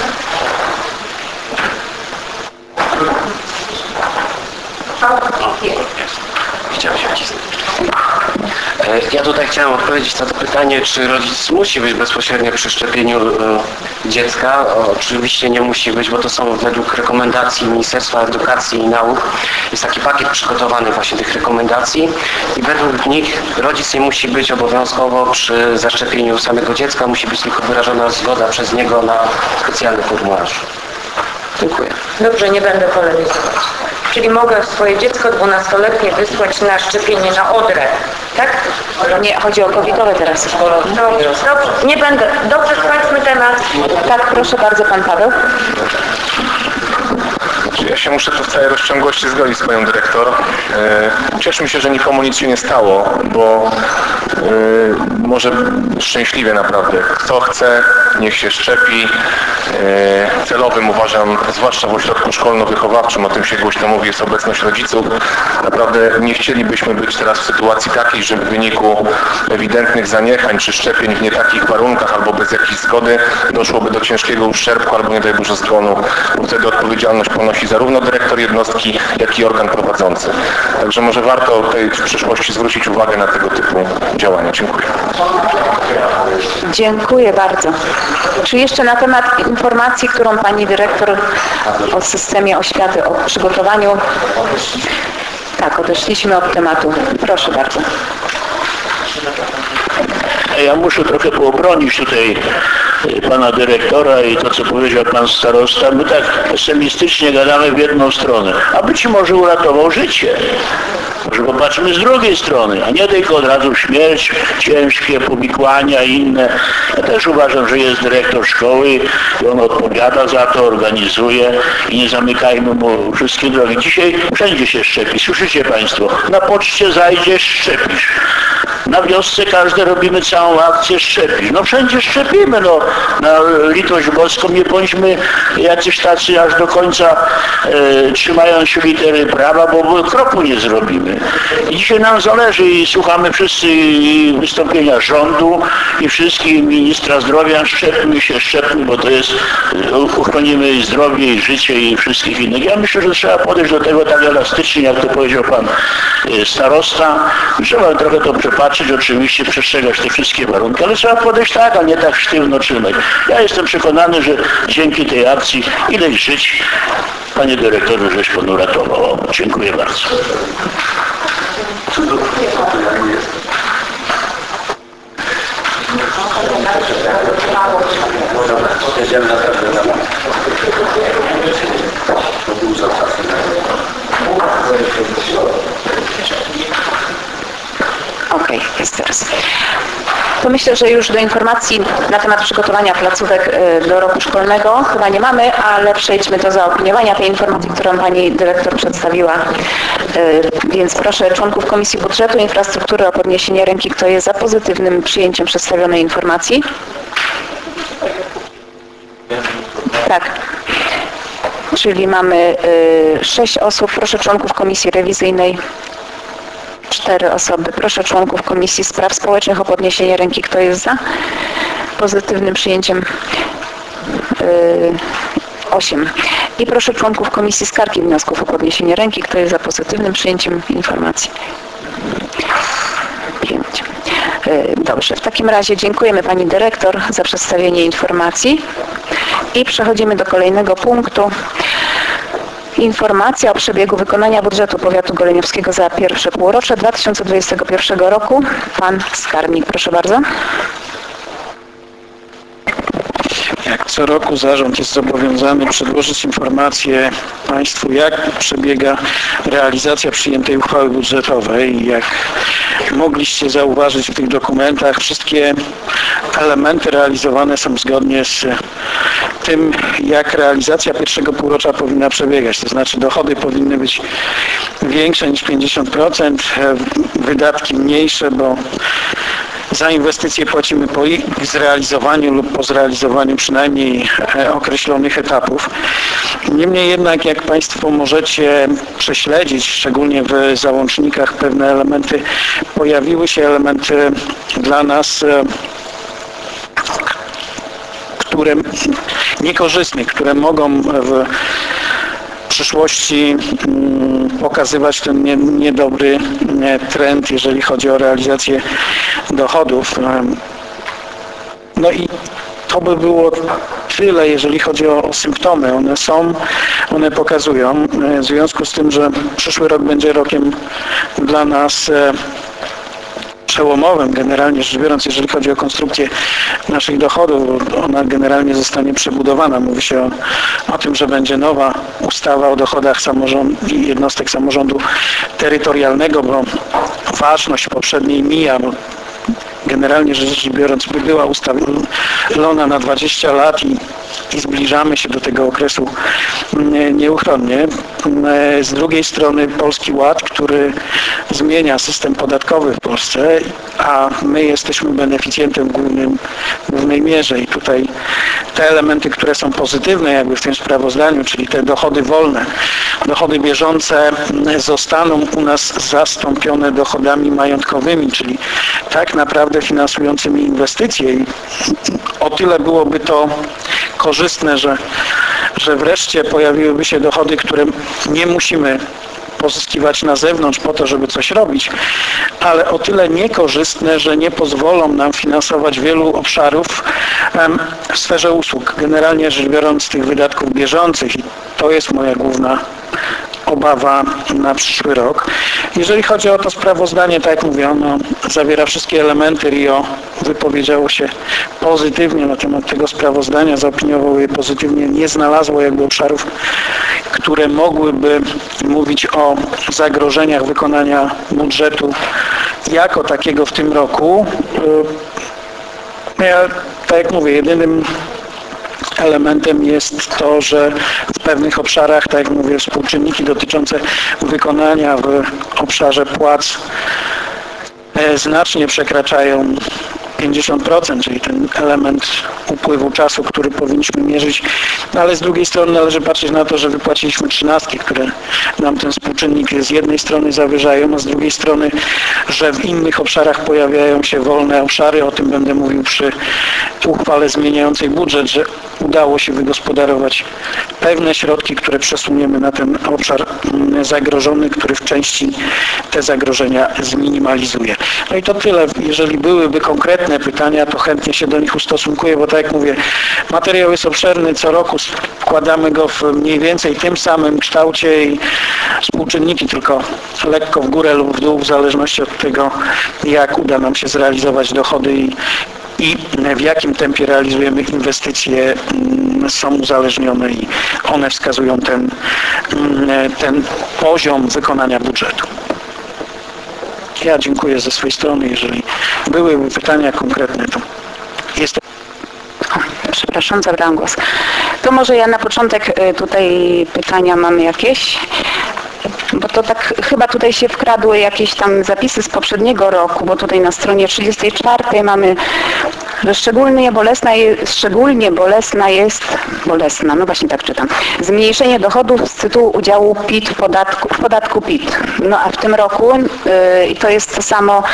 Chciałem się wcisnąć. Ja tutaj chciałem odpowiedzieć na to pytanie, czy rodzic musi być bezpośrednio przy szczepieniu dziecka. Oczywiście nie musi być, bo to są według rekomendacji Ministerstwa Edukacji i Nauk. Jest taki pakiet przygotowany właśnie tych rekomendacji i według nich rodzic nie musi być obowiązkowo przy zaszczepieniu samego dziecka. Musi być tylko wyrażona zgoda przez niego na specjalny formularz. Dziękuję. Dobrze, nie będę polemizować. Czyli mogę swoje dziecko dwunastoletnie wysłać na szczepienie na odrę, tak? Nie, chodzi o covidowe teraz. No, dobrze, nie będę. Dobrze, skończmy temat. Tak, proszę bardzo, pan Paweł. Ja się muszę tu w całej rozciągłości zgodzić z panią dyrektor. Cieszmy się, że nikomu nic się nie stało, bo może szczęśliwie naprawdę. Kto chce, niech się szczepi. Celowym uważam, zwłaszcza w ośrodku szkolno-wychowawczym, o tym się głośno mówi, jest obecność rodziców. Naprawdę nie chcielibyśmy być teraz w sytuacji takiej, że w wyniku ewidentnych zaniechań czy szczepień w nie takich warunkach albo bez jakiejś zgody doszłoby do ciężkiego uszczerbku albo nie daj Boże zgonu, bo wtedy odpowiedzialność ponosi zarówno dyrektor jednostki, jak i organ prowadzący. Także może warto tutaj w przyszłości zwrócić uwagę na tego typu działania. Dziękuję. Dziękuję bardzo. Czy jeszcze na temat informacji, którą pani dyrektor o systemie oświaty, o przygotowaniu? Tak, odeszliśmy od tematu. Proszę bardzo. Ja muszę trochę poobronić tutaj pana dyrektora i to, co powiedział pan starosta. My tak pesymistycznie gadamy w jedną stronę, a być może uratował życie. Może popatrzmy z drugiej strony, a nie tylko od razu śmierć, ciężkie powikłania i inne. Ja też uważam, że jest dyrektor szkoły i on odpowiada za to, organizuje i nie zamykajmy mu wszystkie drogi. Dzisiaj wszędzie się szczepi. Słyszycie państwo? Na poczcie zajdziesz, szczepisz. Na wiosce każde robimy całą akcję szczepisz. No wszędzie szczepimy, no na litość boską nie bądźmy jacyś tacy aż do końca e, trzymając się litery prawa, bo kroku nie zrobimy. I dzisiaj nam zależy i słuchamy wszyscy wystąpienia rządu i wszystkich ministra zdrowia. Szczepmy się, szczepmy, bo to jest, uchronimy zdrowie i życie i wszystkich innych. Ja myślę, że trzeba podejść do tego tak elastycznie, jak to powiedział pan starosta. Trzeba trochę to przepatrzeć, oczywiście przestrzegać te wszystkie warunki, ale trzeba podejść tak, a nie tak sztywno trzymać. Ja jestem przekonany, że dzięki tej akcji ileś żyć, panie dyrektorze, żeś pan uratował. Dziękuję bardzo. Okej, jest teraz. To myślę, że już do informacji na temat przygotowania placówek do roku szkolnego chyba nie mamy, ale przejdźmy do zaopiniowania tej informacji, którą pani dyrektor przedstawiła. Więc proszę członków Komisji Budżetu i Infrastruktury o podniesienie ręki, kto jest za pozytywnym przyjęciem przedstawionej informacji. Tak. Czyli mamy sześć osób. Proszę członków Komisji Rewizyjnej. Cztery osoby. Proszę członków Komisji Spraw Społecznych o podniesienie ręki. Kto jest za pozytywnym przyjęciem? Osiem. I proszę członków Komisji Skarg i Wniosków o podniesienie ręki. Kto jest za pozytywnym przyjęciem informacji? Pięć. Dobrze. W takim razie dziękujemy pani dyrektor za przedstawienie informacji i przechodzimy do kolejnego punktu. Informacja o przebiegu wykonania budżetu powiatu goleniowskiego za pierwsze półrocze dwa tysiące dwudziestego pierwszego roku. Pan skarbnik, proszę bardzo. Jak co roku zarząd jest zobowiązany przedłożyć informację Państwu, jak przebiega realizacja przyjętej uchwały budżetowej. Jak mogliście zauważyć w tych dokumentach, wszystkie elementy realizowane są zgodnie z tym, jak realizacja pierwszego półrocza powinna przebiegać. To znaczy dochody powinny być większe niż pięćdziesiąt procent, wydatki mniejsze, bo za inwestycje płacimy po ich zrealizowaniu lub po zrealizowaniu przynajmniej określonych etapów. Niemniej jednak, jak Państwo możecie prześledzić, szczególnie w załącznikach, pewne elementy, pojawiły się elementy dla nas, które niekorzystne, które mogą w przyszłości pokazywać ten nie, niedobry trend, jeżeli chodzi o realizację dochodów. No i to by było tyle, jeżeli chodzi o, o symptomy. One są, one pokazują. W związku z tym, że przyszły rok będzie rokiem dla nas przełomowym, generalnie rzecz biorąc, jeżeli chodzi o konstrukcję naszych dochodów, ona generalnie zostanie przebudowana. Mówi się o, o tym, że będzie nowa ustawa o dochodach samorządu i jednostek samorządu terytorialnego, bo ważność poprzedniej mija, bo generalnie rzecz biorąc była ustalona na dwadzieścia lat i, i zbliżamy się do tego okresu nieuchronnie. Z drugiej strony Polski Ład, który zmienia system podatkowy w Polsce, a my jesteśmy beneficjentem w głównym, głównej mierze i tutaj te elementy, które są pozytywne jakby w tym sprawozdaniu, czyli te dochody wolne, dochody bieżące zostaną u nas zastąpione dochodami majątkowymi, czyli tak naprawdę finansującymi inwestycje i o tyle byłoby to korzystne, że, że wreszcie pojawiłyby się dochody, które nie musimy pozyskiwać na zewnątrz po to, żeby coś robić, ale o tyle niekorzystne, że nie pozwolą nam finansować wielu obszarów w sferze usług. Generalnie rzecz biorąc tych wydatków bieżących i to jest moja główna obawa na przyszły rok. Jeżeli chodzi o to sprawozdanie, tak jak mówię, ono zawiera wszystkie elementy. R I O wypowiedziało się pozytywnie na temat tego sprawozdania, zaopiniowało je pozytywnie, nie znalazło jakby obszarów, które mogłyby mówić o zagrożeniach wykonania budżetu jako takiego w tym roku. Ja, tak jak mówię, jedynym elementem jest to, że w pewnych obszarach, tak jak mówię, współczynniki dotyczące wykonania w obszarze płac znacznie przekraczają pięćdziesiąt procent, czyli ten element upływu czasu, który powinniśmy mierzyć, no ale z drugiej strony należy patrzeć na to, że wypłaciliśmy trzynastki, które nam ten współczynnik z jednej strony zawyżają, a z drugiej strony, że w innych obszarach pojawiają się wolne obszary, o tym będę mówił przy uchwale zmieniającej budżet, że udało się wygospodarować pewne środki, które przesuniemy na ten obszar zagrożony, który w części te zagrożenia zminimalizuje. No i to tyle. Jeżeli byłyby konkretne pytania, to chętnie się do nich ustosunkuję, bo tak jak mówię, materiał jest obszerny, co roku składamy go w mniej więcej tym samym kształcie i współczynniki tylko lekko w górę lub w dół, w zależności od tego, jak uda nam się zrealizować dochody i i w jakim tempie realizujemy inwestycje, są uzależnione i one wskazują ten, ten poziom wykonania budżetu. ja dziękuję ze swojej strony. Jeżeli były pytania konkretne, to jestem. Przepraszam, zabrałam głos. To może ja na początek tutaj pytania mamy jakieś, bo to tak chyba tutaj się wkradły jakieś tam zapisy z poprzedniego roku, bo tutaj na stronie trzydziestej czwartej mamy, że szczególnie bolesna, je, szczególnie bolesna jest, bolesna, no właśnie tak czytam, zmniejszenie dochodów z tytułu udziału P I T w podatku, w podatku P I T. No a w tym roku, yy, i to jest to samo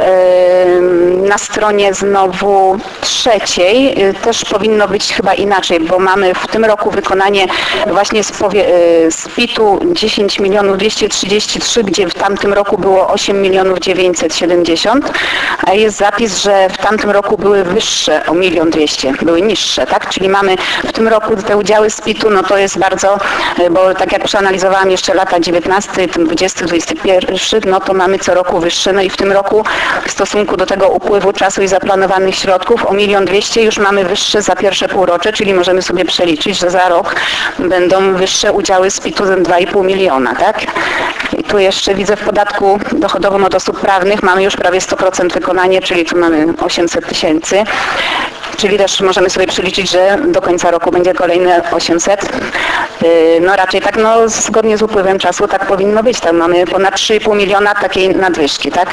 yy, na stronie znowu trzeciej, yy, też powinno być chyba inaczej, bo mamy w tym roku wykonanie właśnie z, powie, yy, z P I T-u dziesięć milionów dwieście trzydzieści trzy, gdzie w tamtym roku było osiem milionów dziewięćset siedemdziesiąt, a jest zapis, że w tamtym roku były wyższe o milion dwieście, były niższe, tak? Czyli mamy w tym roku te udziały z P I T-u, no to jest bardzo, bo tak jak przeanalizowałam jeszcze lata dziewiętnasty, dwudziesty, dwudziesty pierwszy, no to mamy co roku wyższe, no i w tym roku w stosunku do tego upływu czasu i zaplanowanych środków o milion dwieście już mamy wyższe za pierwsze półrocze, czyli możemy sobie przeliczyć, że za rok będą wyższe udziały z P I T-u dwa i pół miliona, tak? I tu jeszcze widzę w podatku dochodowym od osób prawnych mamy już prawie sto procent wykonanie, czyli tu mamy osiemset tysięcy. Czyli też możemy sobie przeliczyć, że do końca roku będzie kolejne osiemset. No raczej tak, no zgodnie z upływem czasu tak powinno być. Tam mamy ponad trzy i pół miliona takiej nadwyżki, tak?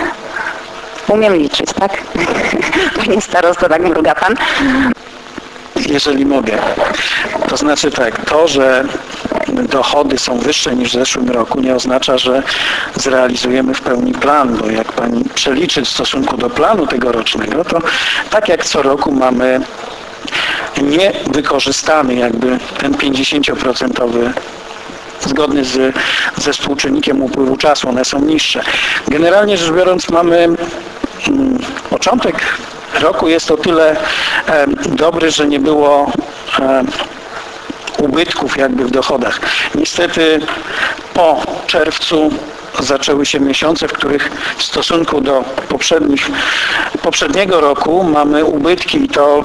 Umiem liczyć, tak? Panie starosto, tak mruga pan. Jeżeli mogę. To znaczy tak, to, że dochody są wyższe niż w zeszłym roku, nie oznacza, że zrealizujemy w pełni plan, bo jak pani przeliczy w stosunku do planu tegorocznego, to tak jak co roku mamy niewykorzystany jakby ten pięćdziesięcioprocentowy zgodny z, ze współczynnikiem upływu czasu, one są niższe. Generalnie rzecz biorąc mamy mm, początek roku jest o tyle e, dobry, że nie było e, ubytków jakby w dochodach. Niestety po czerwcu zaczęły się miesiące, w których w stosunku do poprzednich, poprzedniego roku mamy ubytki i to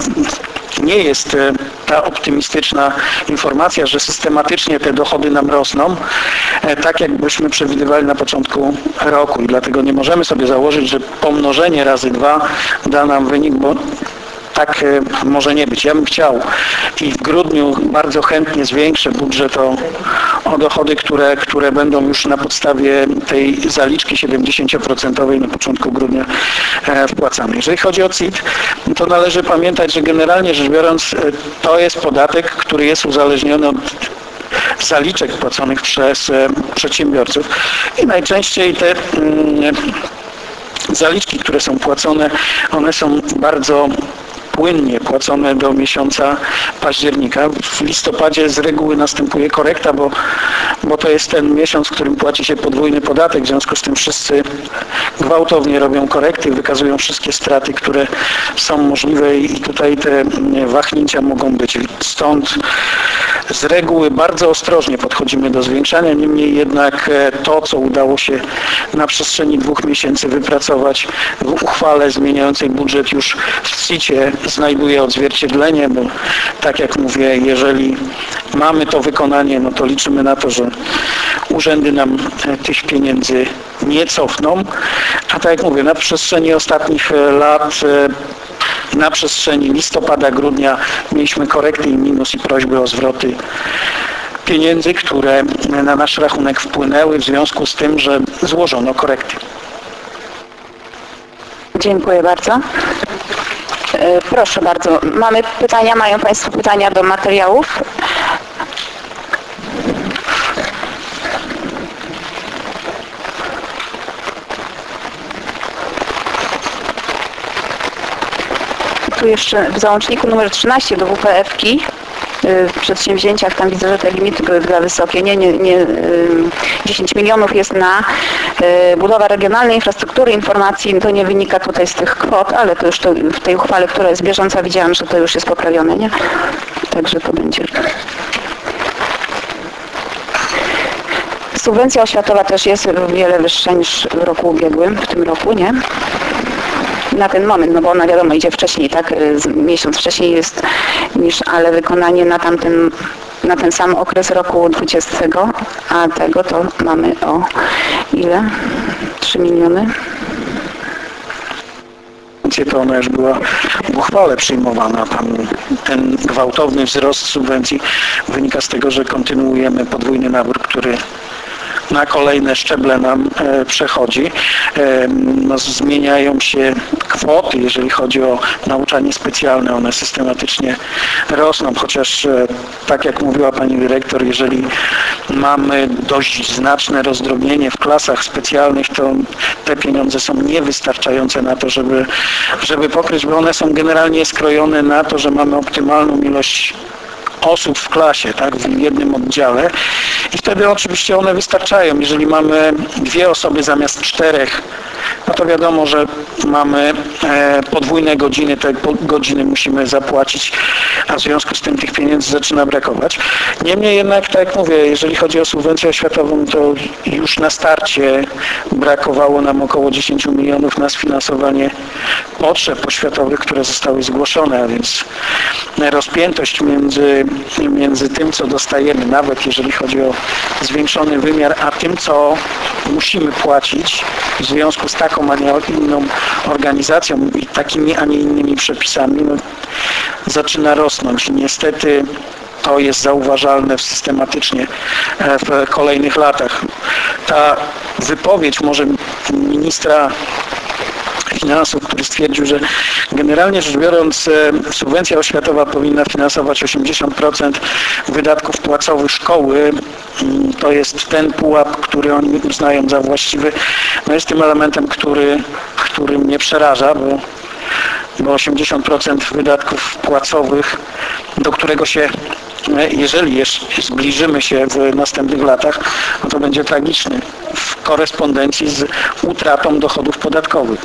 nie jest ta optymistyczna informacja, że systematycznie te dochody nam rosną, tak jakbyśmy przewidywali na początku roku i dlatego nie możemy sobie założyć, że pomnożenie razy dwa da nam wynik, bo tak może nie być. Ja bym chciał i w grudniu bardzo chętnie zwiększę budżet o, o dochody, które, które będą już na podstawie tej zaliczki siedemdziesięcioprocentowej na początku grudnia wpłacane. Jeżeli chodzi o C I T, to należy pamiętać, że generalnie rzecz biorąc to jest podatek, który jest uzależniony od zaliczek płaconych przez przedsiębiorców i najczęściej te mm, zaliczki, które są płacone, one są bardzo płynnie płacone do miesiąca października. W listopadzie z reguły następuje korekta, bo, bo to jest ten miesiąc, w którym płaci się podwójny podatek. W związku z tym wszyscy gwałtownie robią korekty, wykazują wszystkie straty, które są możliwe i tutaj te wahnięcia mogą być. Stąd z reguły bardzo ostrożnie podchodzimy do zwiększania, niemniej jednak to, co udało się na przestrzeni dwóch miesięcy wypracować w uchwale zmieniającej budżet już w C I T-ie znajduje odzwierciedlenie, bo tak jak mówię, jeżeli mamy to wykonanie, no to liczymy na to, że urzędy nam tych pieniędzy nie cofną, a tak jak mówię, na przestrzeni ostatnich lat na przestrzeni listopada, grudnia mieliśmy korekty i minus i prośby o zwroty pieniędzy, które na nasz rachunek wpłynęły w związku z tym, że złożono korekty. Dziękuję bardzo. Proszę bardzo. Mamy pytania? Mają Państwo pytania do materiałów? Tu jeszcze w załączniku numer trzynaście do W P F-ki w przedsięwzięciach, tam widzę, że te limity były za wysokie. Nie, nie, nie, dziesięć milionów jest na budowę regionalnej infrastruktury informacji. To nie wynika tutaj z tych kwot, ale to już to w tej uchwale, która jest bieżąca, widziałam, że to już jest poprawione, nie? Także to będzie. Subwencja oświatowa też jest wiele wyższa niż w roku ubiegłym, w tym roku, nie? Na ten moment, no bo ona wiadomo idzie wcześniej, tak? Miesiąc wcześniej jest niż, ale wykonanie na tamten, na ten sam okres roku dwudziestego, a tego to mamy o ile? trzy miliony. To ona już była w uchwale przyjmowana. Tam ten gwałtowny wzrost subwencji wynika z tego, że kontynuujemy podwójny nabór, który na kolejne szczeble nam e, przechodzi. E, no, zmieniają się kwoty, jeżeli chodzi o nauczanie specjalne, one systematycznie rosną, chociaż e, tak jak mówiła pani dyrektor, jeżeli mamy dość znaczne rozdrobnienie w klasach specjalnych, to te pieniądze są niewystarczające na to, żeby, żeby pokryć, bo one są generalnie skrojone na to, że mamy optymalną ilość osób w klasie, tak, w jednym oddziale i wtedy oczywiście one wystarczają. Jeżeli mamy dwie osoby zamiast czterech, no to wiadomo, że mamy e, podwójne godziny, te godziny musimy zapłacić, a w związku z tym tych pieniędzy zaczyna brakować. Niemniej jednak, tak jak mówię, jeżeli chodzi o subwencję oświatową, to już na starcie brakowało nam około dziesięć milionów na sfinansowanie potrzeb oświatowych, które zostały zgłoszone, a więc rozpiętość między, między tym, co dostajemy, nawet jeżeli chodzi o zwiększony wymiar, a tym, co musimy płacić w związku z taką, a nie inną organizacją i takimi, a nie innymi przepisami, no, zaczyna rosnąć. Niestety to jest zauważalne systematycznie w kolejnych latach. Ta wypowiedź może ministra Finansów, który stwierdził, że generalnie rzecz biorąc subwencja oświatowa powinna finansować osiemdziesiąt procent wydatków płacowych szkoły. To jest ten pułap, który oni uznają za właściwy. No jest tym elementem, który, który mnie przeraża, bo, bo osiemdziesiąt procent wydatków płacowych, do którego się, jeżeli jeszcze zbliżymy się w następnych latach, no to będzie tragiczny w korespondencji z utratą dochodów podatkowych.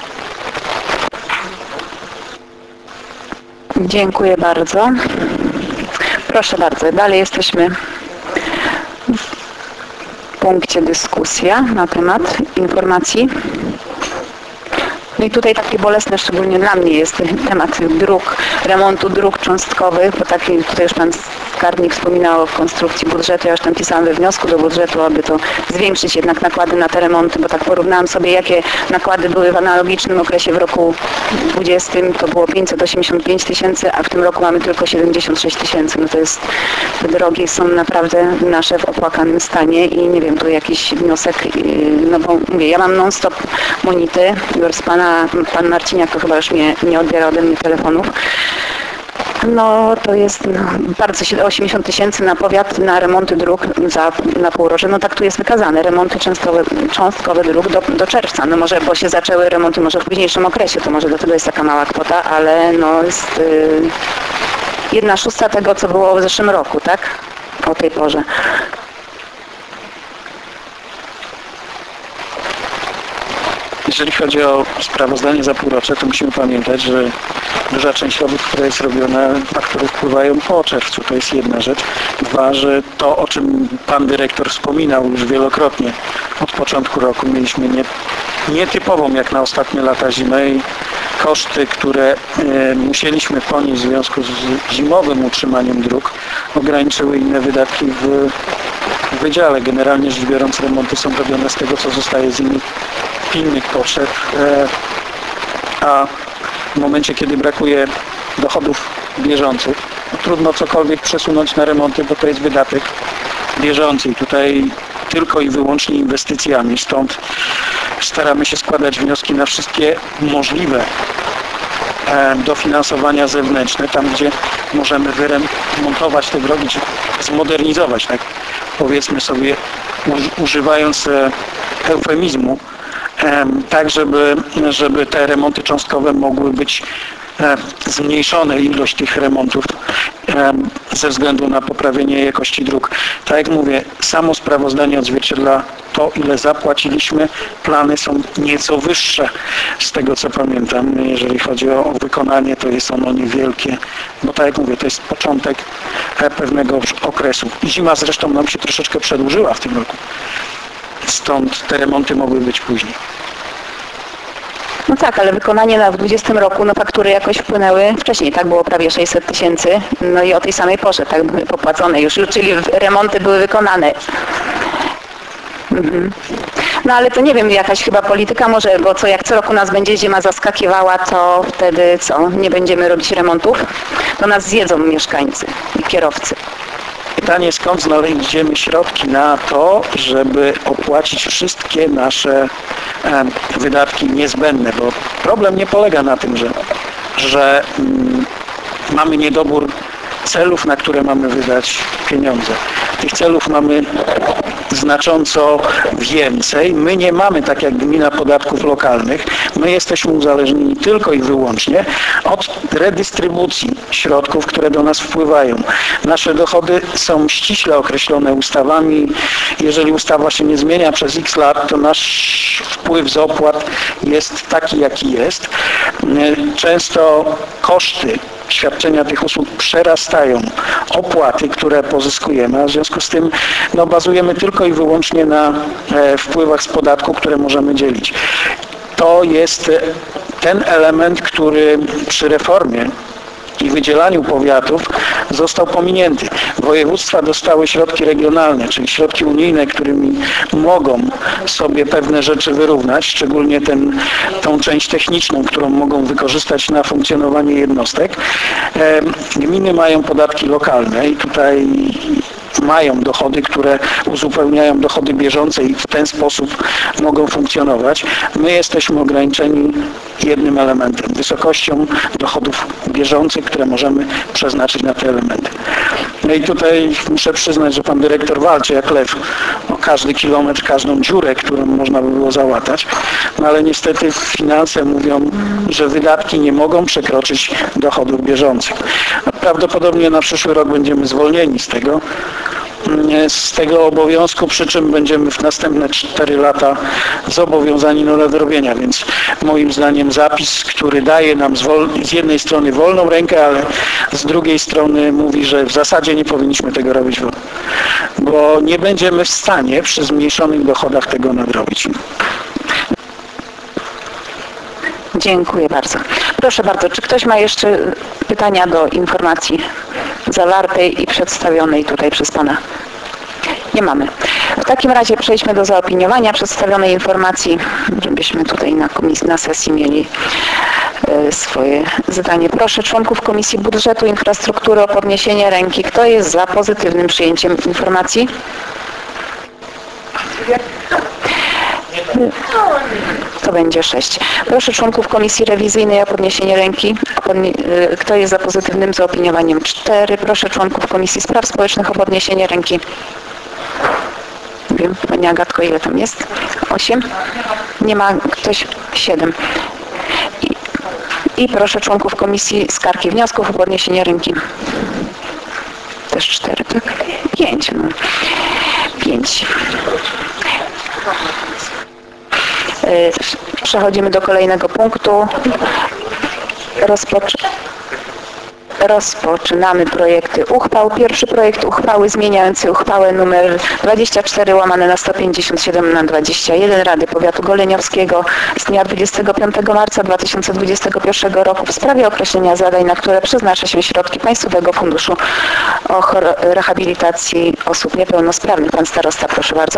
Dziękuję bardzo. Proszę bardzo, dalej jesteśmy w punkcie dyskusja na temat informacji. No i tutaj taki bolesny, szczególnie dla mnie, jest temat dróg, remontu dróg cząstkowych, bo taki, tutaj już pan skarbnik wspominał o konstrukcji budżetu, ja już tam pisałam we wniosku do budżetu, aby to zwiększyć jednak nakłady na te remonty, bo tak porównałam sobie, jakie nakłady były w analogicznym okresie w roku dwudziestym, to było pięćset osiemdziesiąt pięć tysięcy, a w tym roku mamy tylko siedemdziesiąt sześć tysięcy. No to jest, te drogi są naprawdę nasze w opłakanym stanie i nie wiem, tu jakiś wniosek, no bo mówię, ja mam non-stop monity, z pana Pan Marciniak to chyba już nie, nie odbiera ode mnie telefonów. No to jest no, bardzo, osiemdziesiąt tysięcy na powiat, na remonty dróg za, na półrocze. No tak tu jest wykazane, remonty cząstkowe, cząstkowe dróg do, do czerwca. No może, bo się zaczęły remonty może w późniejszym okresie, to może dlatego jest taka mała kwota, ale no jest y, jedna szósta tego, co było w zeszłym roku, tak? O tej porze. Jeżeli chodzi o sprawozdanie za półrocze, to musimy pamiętać, że duża część robót, która jest robiona, faktury wpływają po czerwcu. To jest jedna rzecz. Dwa, że to, o czym pan dyrektor wspominał już wielokrotnie od początku roku, mieliśmy nie, nietypową jak na ostatnie lata zimę i koszty, które e, musieliśmy ponieść w związku z zimowym utrzymaniem dróg, ograniczyły inne wydatki w, w wydziale. Generalnie rzecz biorąc, remonty są robione z tego, co zostaje z innych pilnych potrzeb, a w momencie, kiedy brakuje dochodów bieżących, no trudno cokolwiek przesunąć na remonty, bo to jest wydatek bieżący i tutaj tylko i wyłącznie inwestycjami. Stąd staramy się składać wnioski na wszystkie możliwe dofinansowania zewnętrzne, tam gdzie możemy wyremontować te drogi, czy zmodernizować, tak powiedzmy sobie, używając eufemizmu, tak żeby, żeby te remonty cząstkowe mogły być zmniejszone, ilość tych remontów ze względu na poprawienie jakości dróg. Tak jak mówię, samo sprawozdanie odzwierciedla to, ile zapłaciliśmy. Plany są nieco wyższe z tego, co pamiętam. Jeżeli chodzi o wykonanie, to jest ono niewielkie, bo tak jak mówię, to jest początek pewnego okresu. I zima zresztą nam się troszeczkę przedłużyła w tym roku. Stąd te remonty mogły być później. No tak, ale wykonanie na w dwudziestym roku, no faktury jakoś wpłynęły wcześniej, tak? Było prawie sześćset tysięcy, no i o tej samej porze, tak? Były popłacone już, czyli remonty były wykonane. Mhm. No ale to nie wiem, jakaś chyba polityka może, bo co jak co roku nas będzie zima zaskakiwała, to wtedy co, nie będziemy robić remontów? To nas zjedzą mieszkańcy i kierowcy. Pytanie, skąd znajdziemy środki na to, żeby opłacić wszystkie nasze e, wydatki niezbędne, bo problem nie polega na tym, że, że mm, mamy niedobór celów, na które mamy wydać pieniądze. Tych celów mamy znacząco więcej. My nie mamy, tak jak gmina, podatków lokalnych. My jesteśmy uzależnieni tylko i wyłącznie od redystrybucji środków, które do nas wpływają. Nasze dochody są ściśle określone ustawami. Jeżeli ustawa się nie zmienia przez X lat, to nasz wpływ z opłat jest taki, jaki jest. Często koszty świadczenia tych usług przerastają opłaty, które pozyskujemy, a w związku z tym no, bazujemy tylko i wyłącznie na e, wpływach z podatku, które możemy dzielić. To jest ten element, który przy reformie i wydzielaniu powiatów został pominięty. Województwa dostały środki regionalne, czyli środki unijne, którymi mogą sobie pewne rzeczy wyrównać, szczególnie ten, tą część techniczną, którą mogą wykorzystać na funkcjonowanie jednostek. Gminy mają podatki lokalne i tutaj mają dochody, które uzupełniają dochody bieżące i w ten sposób mogą funkcjonować. My jesteśmy ograniczeni jednym elementem, wysokością dochodów bieżących, które możemy przeznaczyć na te elementy. No i tutaj muszę przyznać, że pan dyrektor walczy jak lew o każdy kilometr, każdą dziurę, którą można by było załatać, no ale niestety finanse mówią, że wydatki nie mogą przekroczyć dochodów bieżących. Prawdopodobnie na przyszły rok będziemy zwolnieni z tego, z tego obowiązku, przy czym będziemy w następne cztery lata zobowiązani do nadrobienia, więc moim zdaniem zapis, który daje nam z, wol- z jednej strony wolną rękę, ale z drugiej strony mówi, że w zasadzie nie powinniśmy tego robić, bo, bo nie będziemy w stanie przy zmniejszonych dochodach tego nadrobić. Dziękuję bardzo. Proszę bardzo, czy ktoś ma jeszcze pytania do informacji zawartej i przedstawionej tutaj przez Pana? Nie mamy. W takim razie przejdźmy do zaopiniowania przedstawionej informacji, żebyśmy tutaj na komisji, na sesji mieli swoje zadanie. Proszę członków Komisji Budżetu Infrastruktury o podniesienie ręki. Kto jest za pozytywnym przyjęciem informacji? To będzie sześć. Proszę członków Komisji Rewizyjnej o podniesienie ręki. Kto jest za pozytywnym zaopiniowaniem? cztery. Proszę członków Komisji Spraw Społecznych o podniesienie ręki. Nie wiem, Pani Agatko, ile tam jest? osiem. Nie ma ktoś? siedem. I, I proszę członków Komisji Skarg i Wniosków o podniesienie ręki. Też cztery, tak? pięć. No. pięć. Przechodzimy do kolejnego punktu. Rozpoczy... Rozpoczynamy projekty uchwał. Pierwszy projekt uchwały zmieniający uchwałę nr dwadzieścia cztery łamane na sto pięćdziesiąt siedem na dwadzieścia jeden Rady Powiatu Goleniowskiego z dnia dwudziestego piątego marca dwa tysiące dwudziestego pierwszego roku w sprawie określenia zadań, na które przeznacza się środki Państwowego Funduszu Rehabilitacji Osób Niepełnosprawnych. Pan starosta, proszę bardzo.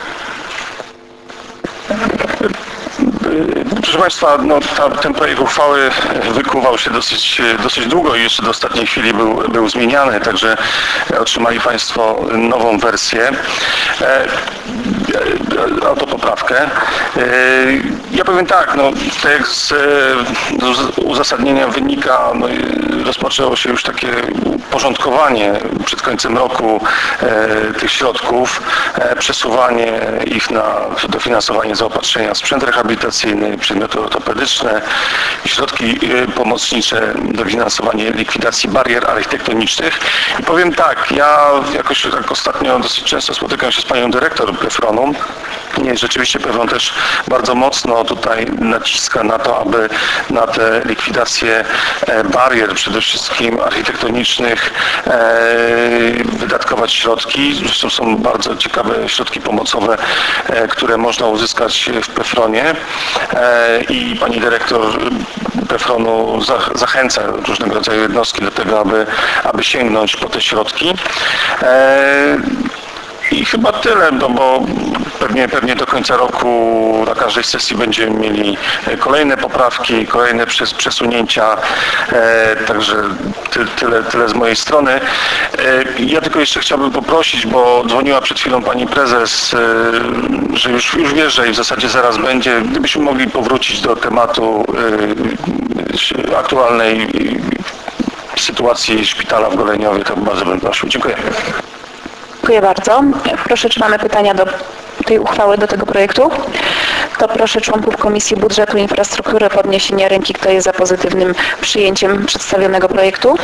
Proszę Państwa, no, ta, ten projekt uchwały wykuwał się dosyć, dosyć długo i jeszcze do ostatniej chwili był, był zmieniany, także otrzymali Państwo nową wersję, e, autopoprawkę. E, ja powiem tak, no, tak jak z, z uzasadnienia wynika, no, rozpoczęło się już takie porządkowanie przed końcem roku e, tych środków, e, przesuwanie ich na dofinansowanie zaopatrzenia w sprzęt rehabilitacyjny, przedmioty ortopedyczne, środki pomocnicze, dofinansowanie likwidacji barier architektonicznych. I powiem tak, ja jakoś tak ostatnio dosyć często spotykam się z panią dyrektor Pefronu. I rzeczywiście Pefron też bardzo mocno tutaj naciska na to, aby na te likwidację barier, przede wszystkim architektonicznych, wydatkować środki. Zresztą są bardzo ciekawe środki pomocowe, które można uzyskać w Pefronie. I pani dyrektor Pefronu zachęca różnego rodzaju jednostki do tego, aby, aby sięgnąć po te środki. I chyba tyle, no bo pewnie, pewnie do końca roku na każdej sesji będziemy mieli kolejne poprawki, kolejne przes przesunięcia, e, także ty, tyle, tyle z mojej strony. E, ja tylko jeszcze chciałbym poprosić, bo dzwoniła przed chwilą pani prezes, e, że już, już wjeżdża i w zasadzie zaraz będzie, gdybyśmy mogli powrócić do tematu e, aktualnej sytuacji szpitala w Goleniowie, to bardzo bym prosił. Dziękuję. Dziękuję bardzo. Proszę, czy mamy pytania do tej uchwały, do tego projektu? To proszę członków Komisji Budżetu i Infrastruktury o podniesienie ręki, kto jest za pozytywnym przyjęciem przedstawionego projektu.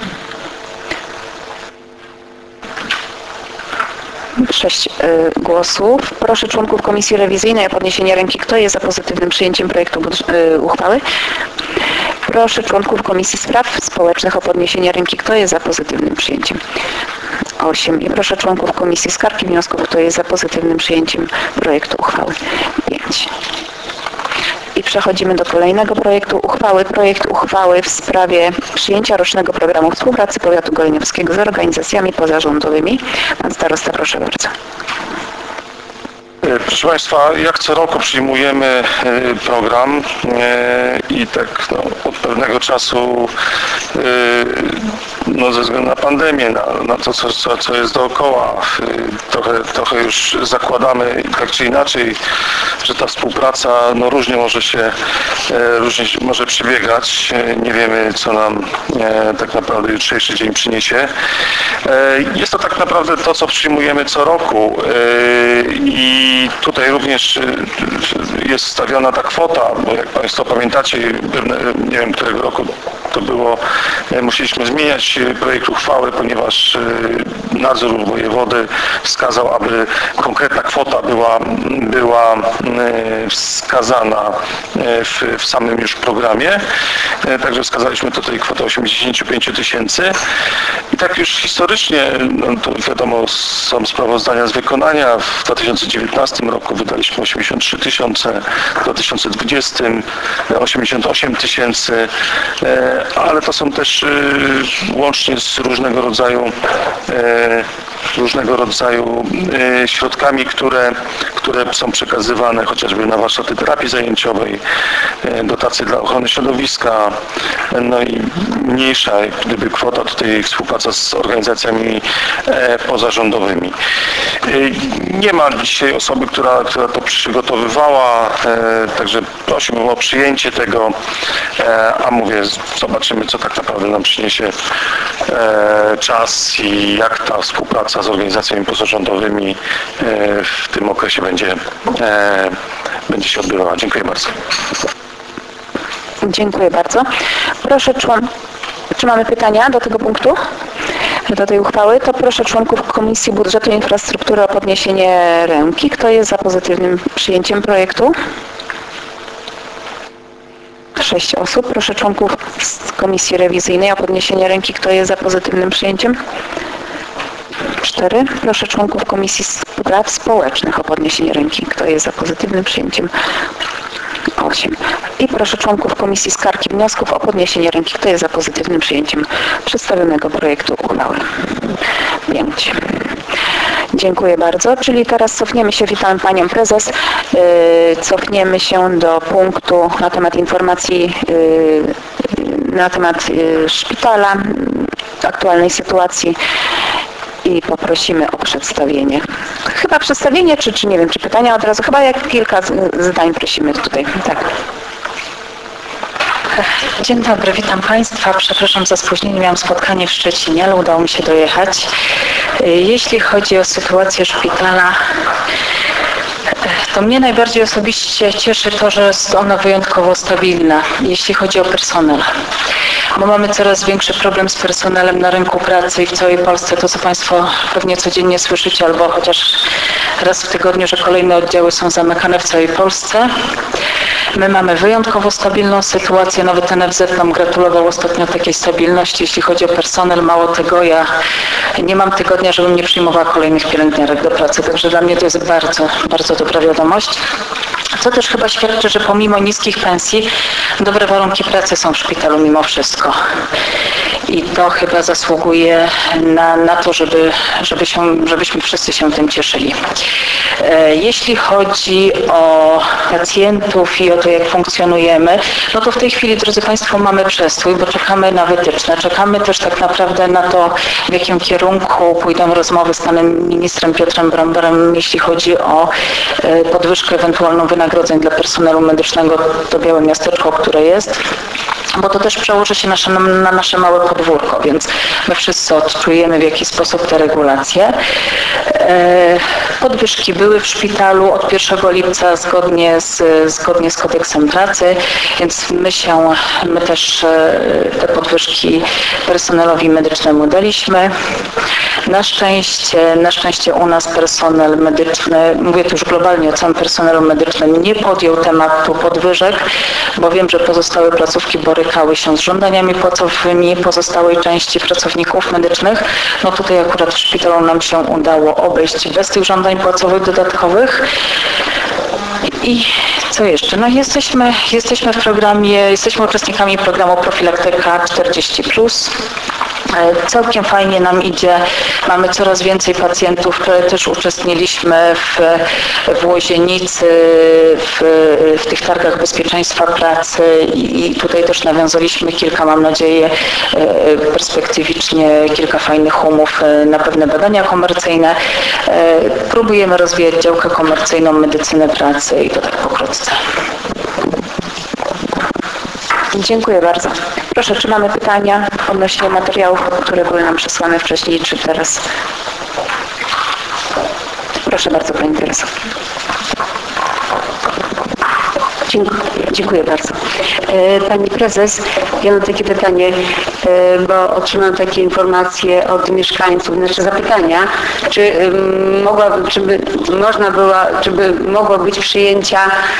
Sześć y, głosów. Proszę członków Komisji Rewizyjnej o podniesienie ręki, kto jest za pozytywnym przyjęciem projektu y, uchwały. Proszę członków Komisji Spraw Społecznych o podniesienie ręki, kto jest za pozytywnym przyjęciem. osiem. I proszę członków Komisji Skarg i Wniosków, kto jest za pozytywnym przyjęciem projektu uchwały. pięć. I przechodzimy do kolejnego projektu uchwały. Projekt uchwały w sprawie przyjęcia rocznego programu współpracy Powiatu Goleniowskiego z organizacjami pozarządowymi. Pan starosta, proszę bardzo. Proszę Państwa, jak co roku przyjmujemy program i tak no, od pewnego czasu no, ze względu na pandemię, na, na to, co, co, co jest dookoła, trochę, trochę już zakładamy tak czy inaczej, że ta współpraca no, różnie może się, różnie może przebiegać. Nie wiemy, co nam tak naprawdę jutrzejszy dzień przyniesie. Jest to tak naprawdę to, co przyjmujemy co roku i I tutaj również jest stawiona ta kwota, bo jak Państwo pamiętacie, nie wiem którego roku to było, musieliśmy zmieniać projekt uchwały, ponieważ nadzór wojewody wskazał, aby konkretna kwota była, była wskazana w, w samym już programie. Także wskazaliśmy tutaj kwotę osiemdziesiąt pięć tysięcy. I tak już historycznie, no to wiadomo, są sprawozdania z wykonania. W dwa tysiące dziewiętnastym roku wydaliśmy osiemdziesiąt trzy tysiące, w dwa tysiące dwudziestym osiemdziesiąt osiem tysięcy, ale to są też łącznie z różnego rodzaju różnego rodzaju środkami, które, które są przekazywane chociażby na warsztaty terapii zajęciowej, dotacje dla ochrony środowiska, no i mniejsza gdyby kwota tutaj współpraca z organizacjami pozarządowymi. Nie ma dzisiaj osoby, która, która to przygotowywała, także prosiłbym o przyjęcie tego, a mówię, zobaczymy, co tak naprawdę nam przyniesie czas i jak ta współpraca z organizacjami pozarządowymi w tym okresie będzie, będzie się odbywała. Dziękuję bardzo. Dziękuję bardzo. Proszę człon... Czy mamy pytania do tego punktu? Do tej uchwały? To proszę członków Komisji Budżetu i Infrastruktury o podniesienie ręki. Kto jest za pozytywnym przyjęciem projektu? Sześć osób. Proszę członków Komisji Rewizyjnej o podniesienie ręki. Kto jest za pozytywnym przyjęciem? Cztery. Proszę członków Komisji Spraw Społecznych o podniesienie ręki. Kto jest za pozytywnym przyjęciem? Osiem. I proszę członków Komisji Skarg i Wniosków o podniesienie ręki. Kto jest za pozytywnym przyjęciem przedstawionego projektu uchwały? Pięć. Dziękuję bardzo. Czyli teraz cofniemy się, witam Panią Prezes, yy, cofniemy się do punktu na temat informacji yy, na temat yy, szpitala, aktualnej sytuacji i poprosimy o przedstawienie. Chyba przedstawienie, czy, czy nie wiem, czy pytania od razu, chyba jak kilka zdań prosimy tutaj. Tak. Dzień dobry, witam Państwa. Przepraszam za spóźnienie, miałam spotkanie w Szczecinie, ale udało mi się dojechać. Jeśli chodzi o sytuację szpitala, to mnie najbardziej osobiście cieszy to, że jest ona wyjątkowo stabilna, jeśli chodzi o personel. Bo mamy coraz większy problem z personelem na rynku pracy i w całej Polsce. To, co Państwo pewnie codziennie słyszycie, albo chociaż raz w tygodniu, że kolejne oddziały są zamykane w całej Polsce. My mamy wyjątkowo stabilną sytuację. Nawet N F Z nam gratulował ostatnio takiej stabilności, jeśli chodzi o personel. Mało tego, ja nie mam tygodnia, żebym nie przyjmowała kolejnych pielęgniarek do pracy. Także dla mnie to jest bardzo, bardzo dobra wiadomość. co też chyba świadczy, że pomimo niskich pensji dobre warunki pracy są w szpitalu mimo wszystko. I to chyba zasługuje na, na to, żeby, żeby się, żebyśmy wszyscy się tym cieszyli. Jeśli chodzi o pacjentów i o to, jak funkcjonujemy, no to w tej chwili, drodzy Państwo, mamy przestój, bo czekamy na wytyczne. Czekamy też tak naprawdę na to, w jakim kierunku pójdą rozmowy z panem ministrem Piotrem Bromberem, jeśli chodzi o podwyżkę ewentualną wynagrodzeń dla personelu medycznego, to białe miasteczko, które jest, bo to też przełoży się nasze, na nasze małe podwórko, więc my wszyscy odczujemy, w jaki sposób te regulacje. Podwyżki były w szpitalu od pierwszego lipca zgodnie z, zgodnie z kodeksem pracy, więc my się, my też te podwyżki personelowi medycznemu daliśmy. Na szczęście, na szczęście u nas personel medyczny, mówię tu już globalnie o całym personelu medycznym, nie podjął tematu podwyżek, bo wiem, że pozostałe placówki borykały się z żądaniami płacowymi pozostałej części pracowników medycznych. No tutaj akurat w szpitalu nam się udało obejść bez tych żądań płacowych dodatkowych. I co jeszcze? No jesteśmy, jesteśmy w programie, jesteśmy uczestnikami programu Profilaktyka czterdzieści plus. Całkiem fajnie nam idzie, mamy coraz więcej pacjentów, też uczestniliśmy w, w Łozienicy, w, w tych targach bezpieczeństwa pracy i, i tutaj też nawiązaliśmy kilka, mam nadzieję, perspektywicznie kilka fajnych umów na pewne badania komercyjne. Próbujemy rozwijać działkę komercyjną medycyny pracy i to tak pokrótce. Dziękuję bardzo. Proszę, czy mamy pytania odnośnie materiałów, które były nam przesłane wcześniej, czy teraz? Proszę bardzo, Pani Tereso. Dziękuję bardzo. Pani Prezes, ja mam takie pytanie, bo otrzymałam takie informacje od mieszkańców, znaczy zapytania, czy mogłaby, czy by można była, czy by mogło być przyjęcia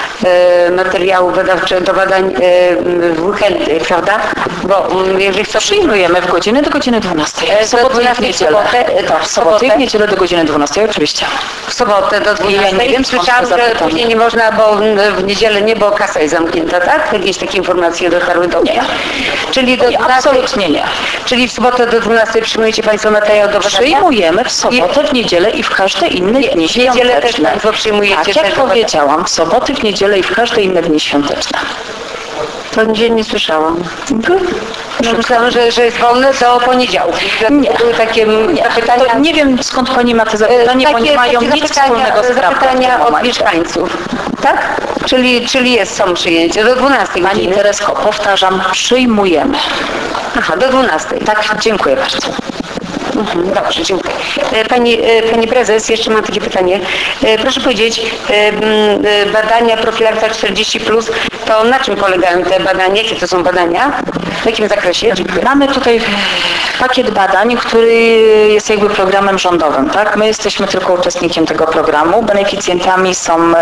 materiałów badawczych do badań w weekendy, prawda? Bo jeżeli chcą... Przyjmujemy w godziny do godziny dwunastej. W sobotę i w niedzielę. W sobotę i w niedzielę do godziny dwunastej, oczywiście. W sobotę do dwunastej. Ja nie wiem, słyszałam, że później nie można, bo w niedzielę nie, bo kasa jest zamknięta, tak? Jakieś takie informacje dotarły do mnie. Czyli do nie, absolutnie nie. Czyli w sobotę do dwunastej przyjmujecie Państwo materiał do badania? Przyjmujemy w sobotę, w niedzielę i w każde inne dni świąteczne. W niedzielę też Państwo przyjmujecie? Tak, jak powiedziałam, w soboty, w niedzielę i w każde inne dni świąteczne. To nie, nie słyszałam. No, myślałam, że, że jest wolne do poniedziałku. Nie. Były takie nie. zapytania. To nie wiem, skąd Pani ma te zapytania, bo nie mają nic wspólnego z prawdą. Zapytania od mieszkańców. Tak? Czyli, czyli jest, są przyjęcie do dwunastej. Pani Teresko, powtarzam, przyjmujemy. Aha, do dwunastej. Tak, dziękuję bardzo. Mhm, dobrze, dziękuję. Pani, Pani Prezes, jeszcze mam takie pytanie. Proszę powiedzieć, badania Profilaktyka czterdzieści plus, to na czym polegają te badania? Jakie to są badania? W jakim zakresie? Mamy tutaj pakiet badań, który jest jakby programem rządowym, tak? My jesteśmy tylko uczestnikiem tego programu. Beneficjentami są,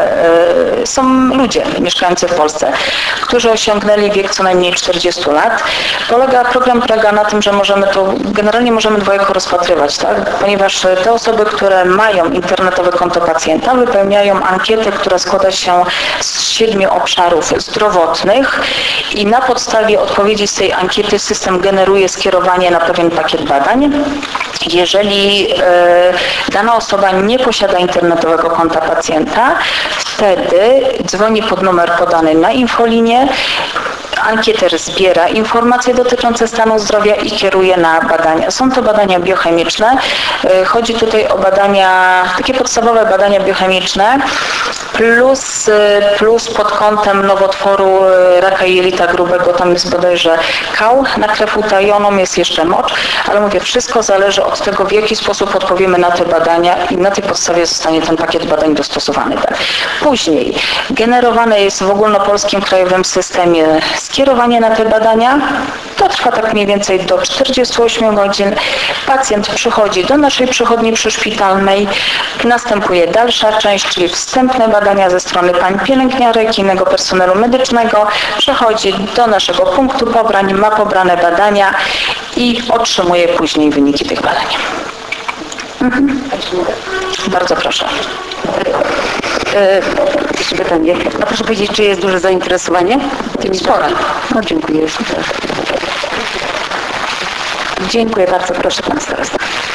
są ludzie, mieszkający w Polsce, którzy osiągnęli wiek co najmniej czterdzieści lat. Polega, program polega na tym, że możemy to, generalnie możemy dwojako rozpatrywać, tak? Ponieważ te osoby, które mają internetowe konto pacjenta, wypełniają ankietę, która składa się z siedmiu obszarów zdrowotnych i na podstawie odpowiedzi z tej ankiety system generuje skierowanie na pewien pakiet badań. Jeżeli e, dana osoba nie posiada internetowego konta pacjenta, wtedy dzwoni pod numer podany na infolinię. Ankieter zbiera informacje dotyczące stanu zdrowia i kieruje na badania. Są to badania biochemiczne. Chodzi tutaj o badania, takie podstawowe badania biochemiczne, plus, plus pod kątem nowotworu raka jelita grubego, tam jest bodajże kał na krew utajoną, jest jeszcze mocz, ale mówię, wszystko zależy od tego, w jaki sposób odpowiemy na te badania i na tej podstawie zostanie ten pakiet badań dostosowany. Później generowane jest w ogólnopolskim krajowym systemie skierowanie na te badania. To trwa tak mniej więcej do czterdziestu ośmiu godzin. Pacjent przychodzi do naszej przychodni przyszpitalnej. Następuje dalsza część, czyli wstępne badania ze strony pań pielęgniarek i innego personelu medycznego. Przechodzi do naszego punktu pobrań, ma pobrane badania i otrzymuje później wyniki tych badań. Mhm. Bardzo proszę. E, Jeszcze pytanie. A proszę powiedzieć, czy jest duże zainteresowanie tymi spore? No dziękuję. Super. Dziękuję bardzo. Proszę pan starosta.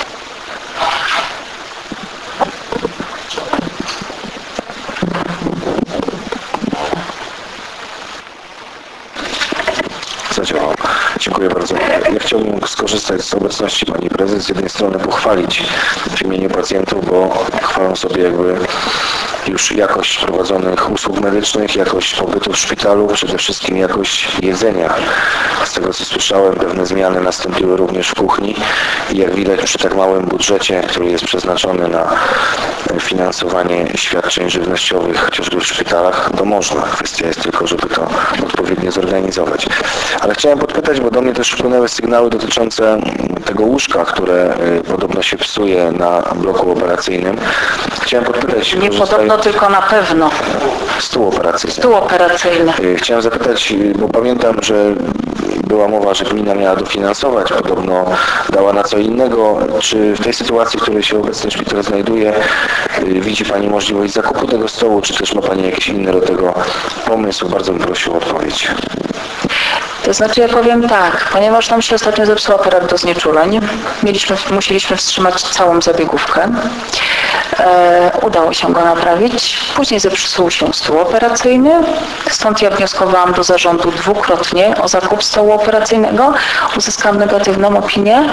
Zadziałał. Dziękuję bardzo. Ja chciałbym skorzystać z obecności pani prezes, z jednej strony pochwalić w imieniu pacjentów, bo chwalą sobie jakby już jakość prowadzonych usług medycznych, jakość pobytu w szpitalu, przede wszystkim jakość jedzenia. Z tego co słyszałem, pewne zmiany nastąpiły również w kuchni i jak widać przy tak małym budżecie, który jest przeznaczony na finansowanie świadczeń żywnościowych chociażby w szpitalach, to można. Kwestia jest tylko, żeby to odpowiednio zorganizować. Ale chciałem podpytać, bo do mnie też wpłynęły sygnały dotyczące tego łóżka, które podobno się psuje na bloku operacyjnym. Chciałem podpytać... Nie podobno, tylko na pewno. Stół operacyjny. Stół operacyjny. Chciałem zapytać, bo pamiętam, że była mowa, że gmina miała dofinansować, podobno dała na co innego. Czy w tej sytuacji, w której się obecnie szpital znajduje, widzi pani możliwość zakupu tego stołu, czy też ma pani jakiś inny do tego pomysł? Bardzo bym prosił o odpowiedź. To znaczy ja powiem tak, ponieważ nam się ostatnio zepsuł aparat do znieczuleń, mieliśmy, musieliśmy wstrzymać całą zabiegówkę. E, udało się go naprawić. Później zepsuł się stół operacyjny, stąd ja wnioskowałam do zarządu dwukrotnie o zakup stołu operacyjnego, uzyskałam negatywną opinię.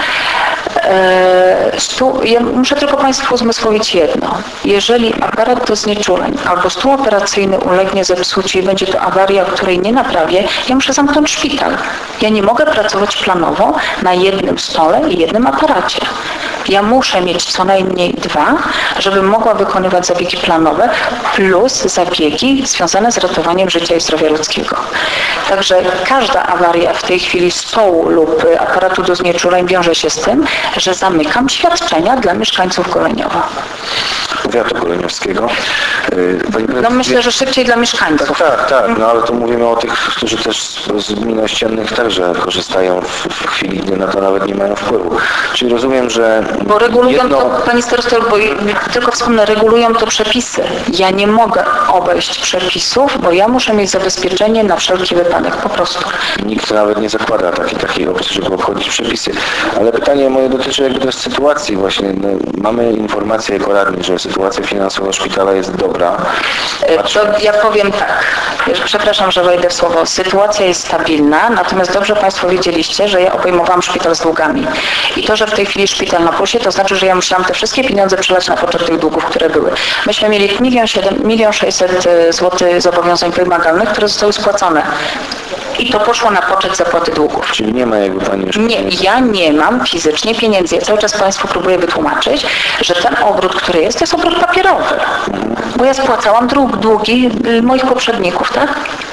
E, stół, ja muszę tylko Państwu uzmysłowić jedno. Jeżeli aparat do znieczuleń albo stół operacyjny ulegnie zepsuciu i będzie to awaria, której nie naprawię, ja muszę zamknąć szpital. Ja nie mogę pracować planowo na jednym stole i jednym aparacie. Ja muszę mieć co najmniej dwa, żebym mogła wykonywać zabiegi planowe plus zabiegi związane z ratowaniem życia i zdrowia ludzkiego. Także każda awaria w tej chwili stołu lub aparatu do znieczuleń wiąże się z tym, że zamykam świadczenia dla mieszkańców Goleniowa. Powiatu goleniowskiego. No myślę, że szybciej dla mieszkańców. Tak, tak, no ale tu mówimy o tych, którzy też z gmin ościennych także korzystają w, w chwili, gdy na to nawet nie mają wpływu. Czyli rozumiem, że Bo regulują jedno... to, Pani Starosto, bo tylko wspomnę, regulują to przepisy. Ja nie mogę obejść przepisów, bo ja muszę mieć zabezpieczenie na wszelki wypadek, po prostu. Nikt nawet nie zakłada takiej, takiej opcji, żeby obchodzić przepisy. Ale pytanie moje dotyczy jakby też sytuacji właśnie. No, mamy informację jako radni, że sytuacja finansowa szpitala jest dobra. To ja powiem tak, przepraszam, że wejdę w słowo, sytuacja jest stabilna, natomiast dobrze Państwo wiedzieliście, że ja obejmowałam szpital z długami. I to, że w tej chwili szpital na plusie, to znaczy, że ja musiałam te wszystkie pieniądze przelać na poczet tych długów, które były. Myśmy mieli milion sześćset złotych zobowiązań wymagalnych, które zostały spłacone. I to poszło na poczet zapłaty długów. Czyli nie ma jakby Pani już... Nie, ja nie mam fizycznie pieniędzy. Ja cały czas Państwu próbuję wytłumaczyć, że ten obrót, który jest, to jest obrót papierowy. Bo ja spłacałam długi moich poprzedników, tak?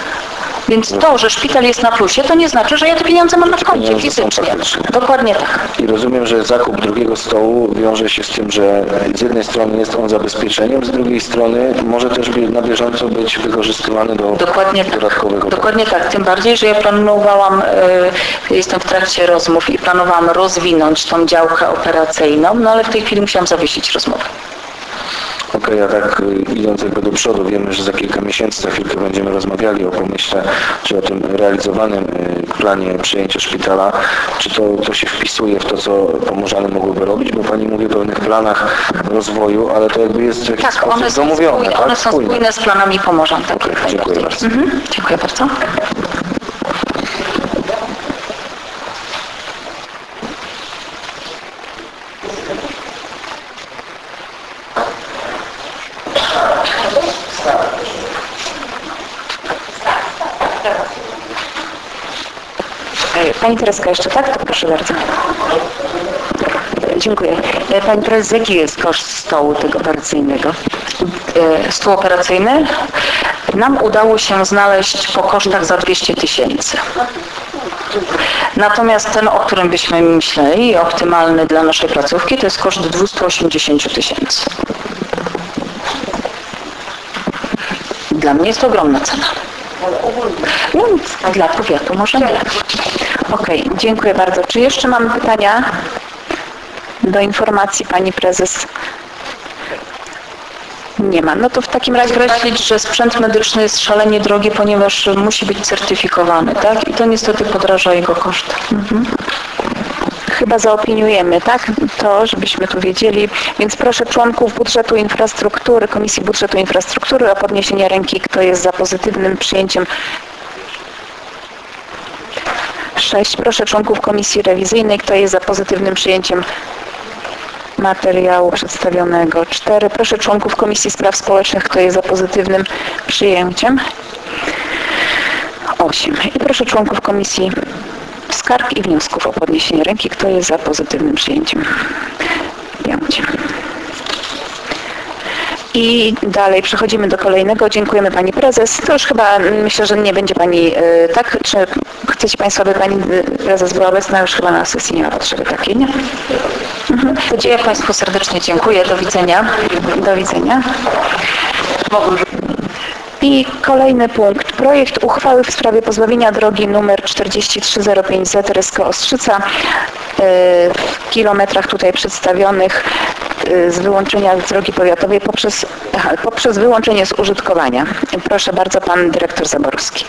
Więc to, że szpital jest na plusie, to nie znaczy, że ja te pieniądze mam na koncie fizycznie. Dokładnie tak. I rozumiem, że zakup drugiego stołu wiąże się z tym, że z jednej strony jest on zabezpieczeniem, z drugiej strony może też na bieżąco być wykorzystywany do Dokładnie dodatkowego. Tak. Dokładnie tak. Tym bardziej, że ja planowałam, y, jestem w trakcie rozmów i planowałam rozwinąć tą działkę operacyjną, no ale w tej chwili musiałam zawiesić rozmowę. Okej, okay, a tak idąc jakby do przodu, wiemy, że za kilka miesięcy, za chwilkę będziemy rozmawiali o pomyśle, czy o tym realizowanym planie przyjęcia szpitala, czy to, to się wpisuje w to, co Pomorzany mogłyby robić, bo Pani mówi o pewnych planach rozwoju, ale to jakby jest w jakiś tak, sposób one są domówione, spójne, tak? One są spójne. spójne z planami Pomorzan. Tak, okay, dziękuję bardzo. Mhm, dziękuję bardzo. Pani Tereska jeszcze, tak? To proszę bardzo. Dziękuję. Pani Prezes, jaki jest koszt stołu tego operacyjnego? Stół operacyjny? Nam udało się znaleźć po kosztach za dwieście tysięcy. Natomiast ten, o którym byśmy myśleli, optymalny dla naszej placówki, to jest koszt dwieście osiemdziesiąt tysięcy. Dla mnie jest to ogromna cena. No, dla powiatu może nie. Okej, okay, dziękuję bardzo. Czy jeszcze mamy pytania? do informacji pani prezes? Nie ma. No to w takim razie Podkreślić, że sprzęt medyczny jest szalenie drogi, ponieważ musi być certyfikowany, tak? I to niestety podraża jego koszty. Mhm. Chyba zaopiniujemy, tak? To, żebyśmy tu wiedzieli. Więc proszę członków Budżetu Infrastruktury, Komisji Budżetu Infrastruktury o podniesienie ręki, kto jest za pozytywnym przyjęciem. Sześć. Proszę członków Komisji Rewizyjnej, kto jest za pozytywnym przyjęciem materiału przedstawionego. Cztery. Proszę członków Komisji Spraw Społecznych, kto jest za pozytywnym przyjęciem. Osiem. I proszę członków Komisji Skarg i Wniosków o podniesienie ręki, kto jest za pozytywnym przyjęciem. Pięć. I dalej przechodzimy do kolejnego. Dziękujemy Pani Prezes. To już chyba myślę, że nie będzie Pani, tak? Czy chcecie Państwo, aby Pani Prezes była obecna? Już chyba na sesji nie ma potrzeby takiej, nie? Mhm. Ja Państwu serdecznie dziękuję. Do widzenia. Do widzenia. I kolejny punkt. Projekt uchwały w sprawie pozbawienia drogi nr czterdzieści trzy zero pięć Z Rysko Ostrzyca w kilometrach tutaj przedstawionych z wyłączenia z drogi powiatowej poprzez, aha, poprzez wyłączenie z użytkowania. Proszę bardzo, Pan Dyrektor Zaborski.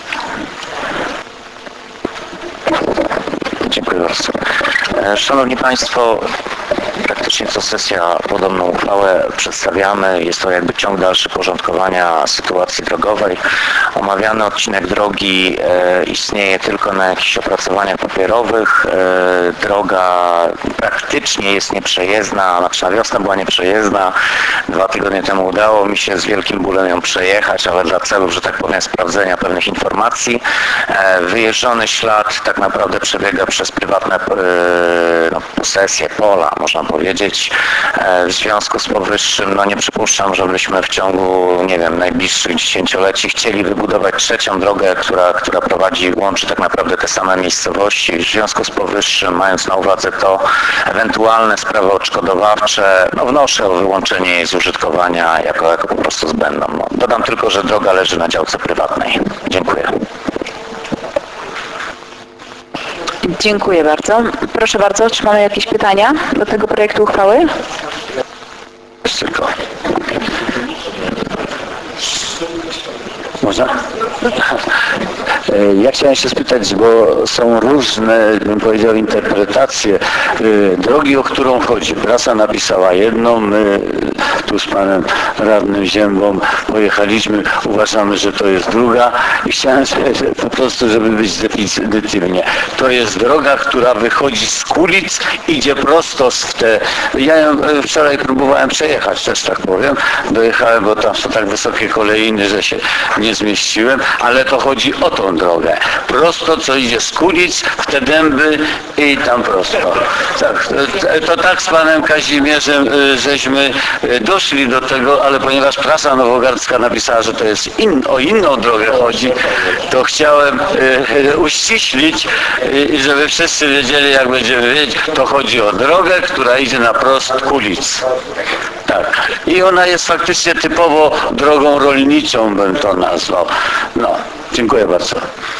Dziękuję bardzo. Szanowni Państwo, praktycznie co sesja podobną uchwałę przedstawiamy. Jest to jakby ciąg dalszy porządkowania sytuacji drogowej. Omawiany odcinek drogi e, istnieje tylko na jakichś opracowaniach papierowych. E, droga praktycznie jest nieprzejezdna, znaczy na wiosnę była nieprzejezdna. Dwa tygodnie temu udało mi się z wielkim bólem ją przejechać, ale dla celów, że tak powiem, sprawdzenia pewnych informacji. E, wyjeżdżony ślad tak naprawdę przebiega przez prywatne e, no, posesje, pola, można powiedzieć. W związku z powyższym, no nie przypuszczam, żebyśmy w ciągu, nie wiem, najbliższych dziesięcioleci chcieli wybudować trzecią drogę, która, która prowadzi, łączy tak naprawdę te same miejscowości. W związku z powyższym, mając na uwadze to, ewentualne sprawy odszkodowawcze, no wnoszę o wyłączenie jej z użytkowania jako, jako po prostu zbędną. No, dodam tylko, że droga leży na działce prywatnej. Dziękuję. Dziękuję bardzo. Proszę bardzo, czy mamy jakieś pytania do tego projektu uchwały? Tylko. Można? Ja chciałem się spytać, bo są różne, bym powiedział, interpretacje drogi, o którą chodzi. Prasa napisała jedną, my tu z panem radnym Ziębą pojechaliśmy, uważamy, że to jest druga i chciałem po prostu, żeby być definitywnie. To jest droga, która wychodzi z Kulic, idzie prosto w te... Ja ją wczoraj próbowałem przejechać, też tak powiem. Dojechałem, bo tam są tak wysokie kolejny, że się nie zmieściłem, ale to chodzi o tą drogę. Prosto, co idzie z Kulic, w te Dęby i tam prosto. Tak, to, to tak z panem Kazimierzem żeśmy doszli do tego, ale ponieważ prasa nowogardzka napisała, że to jest in, o inną drogę chodzi, to chciałem y, uściślić, y, żeby wszyscy wiedzieli, jak będziemy wiedzieć, to chodzi o drogę, która idzie na prost Kulic. Tak. I ona jest faktycznie typowo drogą rolniczą, bym to nazwał. No, dziękuję bardzo.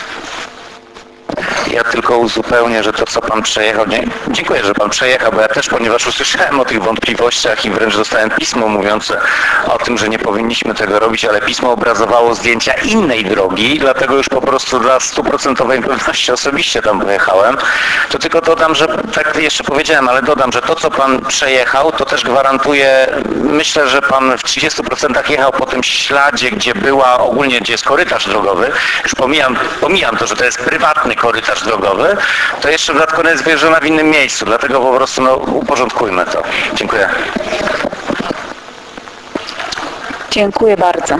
Ja tylko uzupełnię, że to, co Pan przejechał, nie, dziękuję, że Pan przejechał, bo ja też, ponieważ usłyszałem o tych wątpliwościach i wręcz dostałem pismo mówiące o tym, że nie powinniśmy tego robić, ale pismo obrazowało zdjęcia innej drogi, dlatego już po prostu dla stuprocentowej pewności osobiście tam pojechałem. To tylko dodam, że tak jeszcze powiedziałem, ale dodam, że to, co Pan przejechał, to też gwarantuje, myślę, że Pan w trzydziestu procentach jechał po tym śladzie, gdzie była ogólnie, gdzie jest korytarz drogowy. Już pomijam, pomijam to, że to jest prywatny korytarz drogowy, to jeszcze dodatkowo jest wyjeżdżona w innym miejscu, dlatego po prostu no, uporządkujmy to. Dziękuję. Dziękuję bardzo.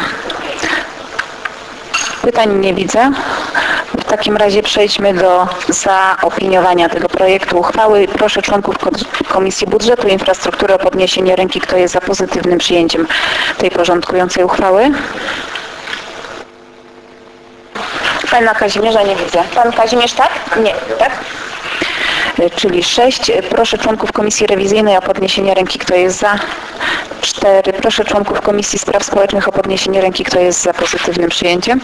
Pytań nie widzę. W takim razie przejdźmy do zaopiniowania tego projektu uchwały. Proszę członków Komisji Budżetu i Infrastruktury o podniesienie ręki, kto jest za pozytywnym przyjęciem tej porządkującej uchwały. Pana Kazimierza nie widzę. Pan Kazimierz tak? Nie, tak? Czyli sześć. Proszę członków Komisji Rewizyjnej o podniesienie ręki, kto jest za. cztery. Proszę członków Komisji Spraw Społecznych o podniesienie ręki, kto jest za pozytywnym przyjęciem.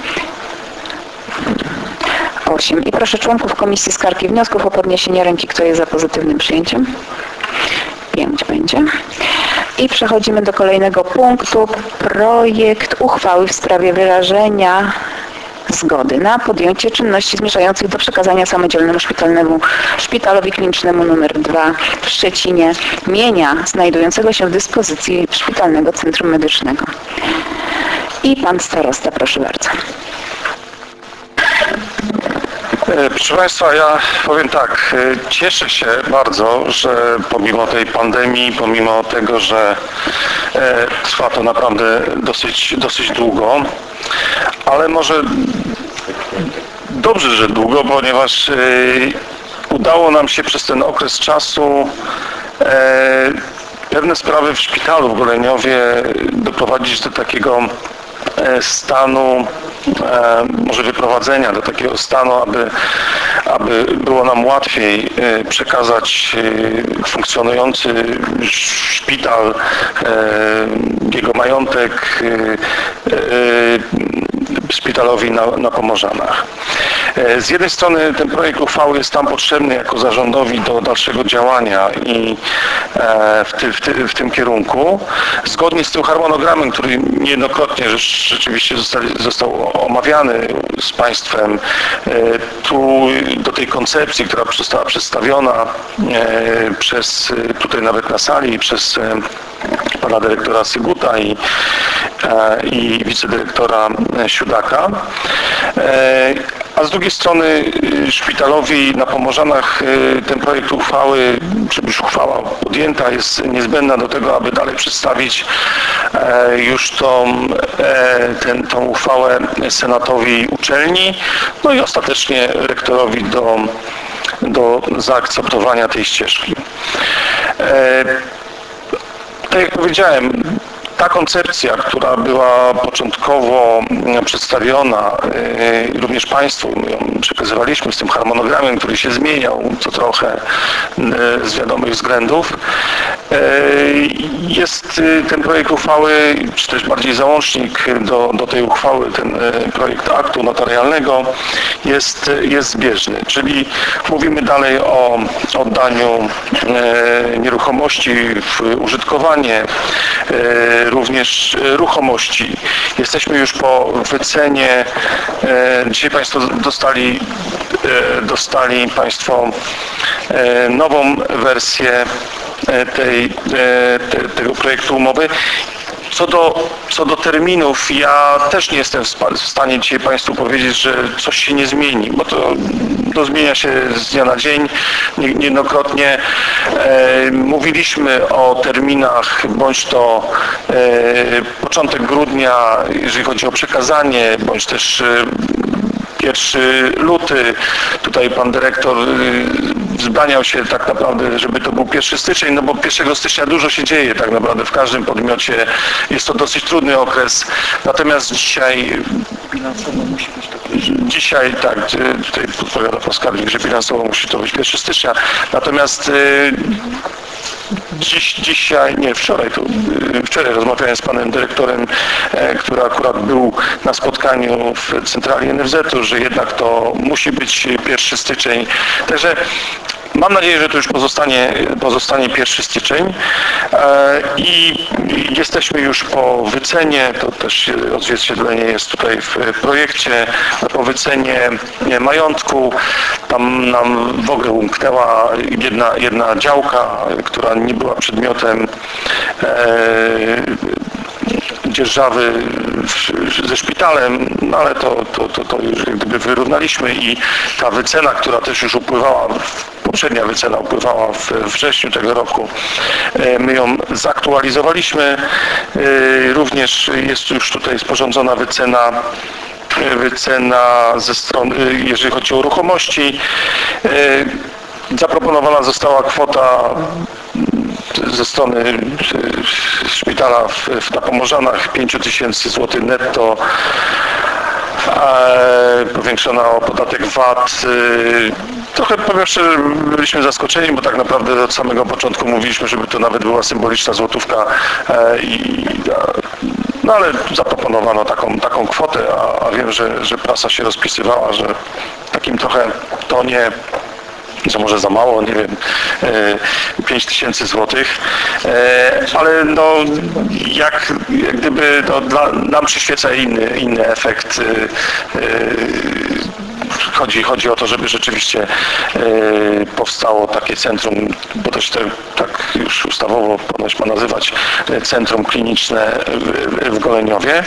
osiem. I proszę członków Komisji Skarg i Wniosków o podniesienie ręki, kto jest za pozytywnym przyjęciem. pięć będzie. I przechodzimy do kolejnego punktu. Projekt uchwały w sprawie wyrażenia zgody na podjęcie czynności zmierzających do przekazania samodzielnemu szpitalnemu szpitalowi klinicznemu numer dwa w Szczecinie mienia znajdującego się w dyspozycji Szpitalnego Centrum Medycznego. I pan starosta, proszę bardzo. Proszę Państwa, ja powiem tak, cieszę się bardzo, że pomimo tej pandemii, pomimo tego, że trwa to naprawdę dosyć, dosyć długo, ale może dobrze, że długo, ponieważ udało nam się przez ten okres czasu pewne sprawy w szpitalu w Goleniowie doprowadzić do takiego stanu, może wyprowadzenia do takiego stanu, aby, aby było nam łatwiej przekazać funkcjonujący szpital, jego majątek szpitalowi na, na Pomorzanach. Z jednej strony ten projekt uchwały jest tam potrzebny jako zarządowi do dalszego działania i w, ty, w, ty, w tym kierunku, zgodnie z tym harmonogramem, który niejednokrotnie rzeczywiście zostali, został omawiany z Państwem, tu do tej koncepcji, która została przedstawiona przez, tutaj nawet na sali, przez pana dyrektora Syguta i, i wicedyrektora Siudaka. A z drugiej strony szpitalowi na Pomorzanach ten projekt uchwały, czy już uchwała podjęta jest niezbędna do tego, aby dalej przedstawić już tą, ten, tą uchwałę senatowi uczelni, no i ostatecznie rektorowi do, do zaakceptowania tej ścieżki. Tak jak powiedziałem, ta koncepcja, która była początkowo przedstawiona, również Państwu ją przekazywaliśmy z tym harmonogramem, który się zmieniał co trochę z wiadomych względów, jest ten projekt uchwały, czy też bardziej załącznik do, do tej uchwały, ten projekt aktu notarialnego jest, jest zbieżny, czyli mówimy dalej o oddaniu nieruchomości w użytkowanie, również ruchomości. Jesteśmy już po wycenie. Dzisiaj Państwo dostali, dostali Państwo nową wersję tej, te, tego projektu umowy. Co do, co do terminów, ja też nie jestem w stanie dzisiaj Państwu powiedzieć, że coś się nie zmieni, bo to, to zmienia się z dnia na dzień. Niejednokrotnie e, mówiliśmy o terminach, bądź to e, początek grudnia, jeżeli chodzi o przekazanie, bądź też e, pierwszy luty. Tutaj pan dyrektor wzbraniał się tak naprawdę, żeby to był pierwszy styczeń, no bo pierwszego stycznia dużo się dzieje tak naprawdę w każdym podmiocie. Jest to dosyć trudny okres. Natomiast dzisiaj dzisiaj tak, tutaj podpowiada pan skarbnik, że bilansowo musi to być pierwszy stycznia. Natomiast Dziś, dzisiaj, nie wczoraj, to wczoraj rozmawiałem z panem dyrektorem, który akurat był na spotkaniu w centrali N F Z-u, że jednak to musi być pierwszy styczeń. Także mam nadzieję, że to już pozostanie, pozostanie pierwszy styczeń i jesteśmy już po wycenie, to też odzwierciedlenie jest tutaj w projekcie, po wycenie majątku. Tam nam w ogóle umknęła jedna, jedna działka, która nie była przedmiotem dzierżawy ze szpitalem, no ale to, to, to, to już jak gdyby wyrównaliśmy i ta wycena, która też już upływała, poprzednia wycena upływała w wrześniu tego roku, my ją zaktualizowaliśmy. Również jest już tutaj sporządzona wycena wycena ze strony, jeżeli chodzi o ruchomości. Zaproponowana została kwota ze strony szpitala w, w na Pomorzanach pięć tysięcy złotych netto, e, powiększona o podatek V A T. Trochę powiem szczerze, byliśmy zaskoczeni, bo tak naprawdę od samego początku mówiliśmy, żeby to nawet była symboliczna złotówka e, i no ale zaproponowano taką, taką kwotę, a, a wiem, że, że prasa się rozpisywała, że w takim trochę tonie że może za mało, nie wiem, pięć tysięcy złotych, ale no jak, jak gdyby no, dla, nam przyświeca inny, inny efekt. Chodzi, chodzi o to, żeby rzeczywiście powstało takie centrum, bo to się tak, tak już ustawowo ponoć ma nazywać, centrum kliniczne w, w Goleniowie.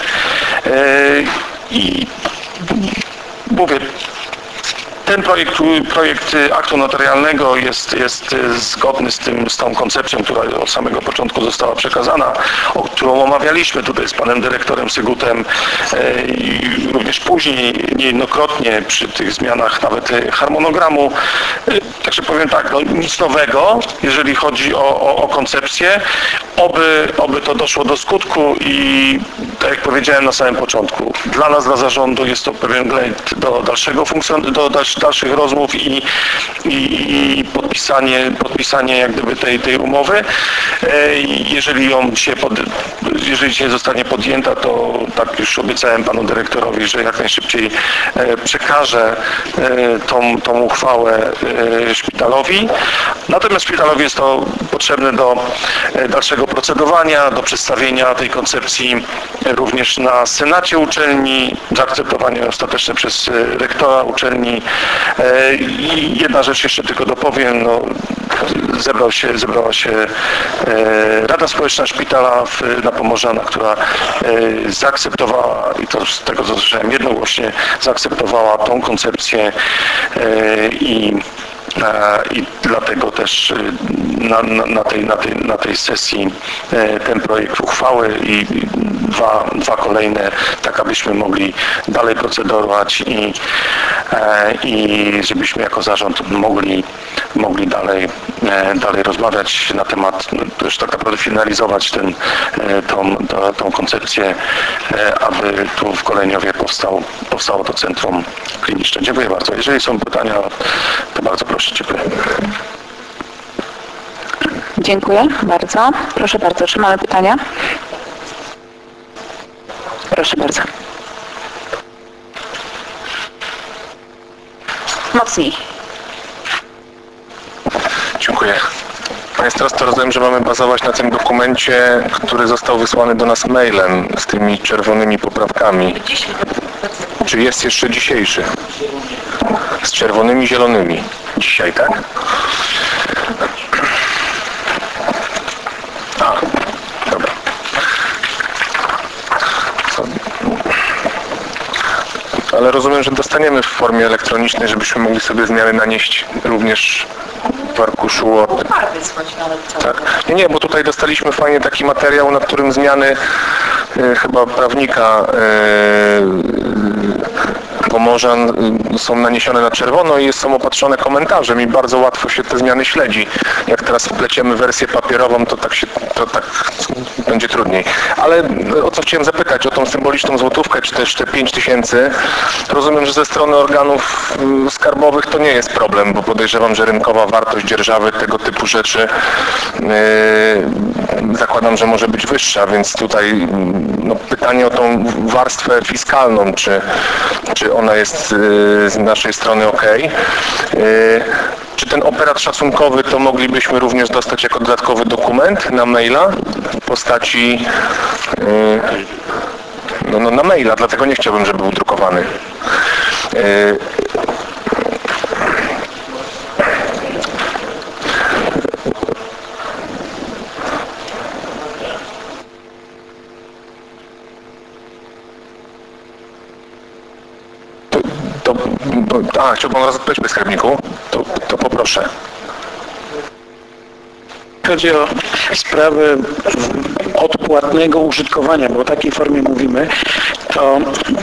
I mówię, ten projekt, projekt aktu notarialnego jest, jest zgodny z, tym, z tą koncepcją, która od samego początku została przekazana, o którą omawialiśmy tutaj z panem dyrektorem Sygutem i również później niejednokrotnie przy tych zmianach nawet harmonogramu. Także powiem tak, no nic nowego, jeżeli chodzi o, o, o koncepcję. Oby, oby to doszło do skutku i tak jak powiedziałem na samym początku, dla nas, dla zarządu jest to pewien glejt do dalszego funkcjonowania, do dalszych rozmów i, i, i podpisanie, podpisanie jak gdyby tej, tej umowy. Jeżeli ją się pod, jeżeli się zostanie podjęta, to tak już obiecałem panu dyrektorowi, że jak najszybciej przekażę tą, tą uchwałę szpitalowi. Natomiast szpitalowi jest to potrzebne do dalszego procedowania, do przedstawienia tej koncepcji również na Senacie uczelni, zaakceptowania ostateczne przez rektora uczelni. I jedna rzecz jeszcze tylko dopowiem, no, zebrał się, zebrała się Rada Społeczna Szpitala w, na Pomorzanach, która zaakceptowała, i to z tego co słyszałem jednogłośnie, zaakceptowała tą koncepcję i I dlatego też na, na, na, tej, na, tej, na tej sesji ten projekt uchwały i dwa, dwa kolejne, tak abyśmy mogli dalej procedować i, i żebyśmy jako zarząd mogli, mogli dalej, dalej rozmawiać na temat, też tak naprawdę finalizować ten, tą, tą, tą koncepcję, aby tu w Goleniowie powstał, powstało to centrum kliniczne. Dziękuję bardzo. Jeżeli są pytania, to bardzo proszę. Dziękuję. Dziękuję bardzo. Proszę bardzo, czy mamy pytania? Proszę bardzo. Mocniej. Dziękuję. Panie starosto, rozumiem, że mamy bazować na tym dokumencie, który został wysłany do nas mailem z tymi czerwonymi poprawkami. Czy jest jeszcze dzisiejszy? Z czerwonymi, zielonymi. Dzisiaj, tak? A, dobra. Co? Ale rozumiem, że dostaniemy w formie elektronicznej, żebyśmy mogli sobie zmiany nanieść również w arkuszu od... Tak. Nie, nie, bo tutaj dostaliśmy fajnie taki materiał, na którym zmiany y, chyba prawnika y, Pomorzan są naniesione na czerwono i są opatrzone komentarzem i bardzo łatwo się te zmiany śledzi. Jak teraz wpleciemy wersję papierową, to tak się, to tak będzie trudniej. Ale o co chciałem zapytać, o tą symboliczną złotówkę, czy też te pięć tysięcy. Rozumiem, że ze strony organów skarbowych to nie jest problem, bo podejrzewam, że rynkowa wartość dzierżawy, tego typu rzeczy yy, zakładam, że może być wyższa, więc tutaj no, pytanie o tą warstwę fiskalną, czy, czy ona jest yy, z naszej strony ok. Yy, czy ten operat szacunkowy to moglibyśmy również dostać jako dodatkowy dokument na maila w postaci yy, no, no, na maila, dlatego nie chciałbym, żeby był drukowany. Yy, To, to, a, chciałbym raz odpowiedzieć bez skarbniku, to, to poproszę. Chodzi o sprawę odpłatnego użytkowania, bo o takiej formie mówimy, to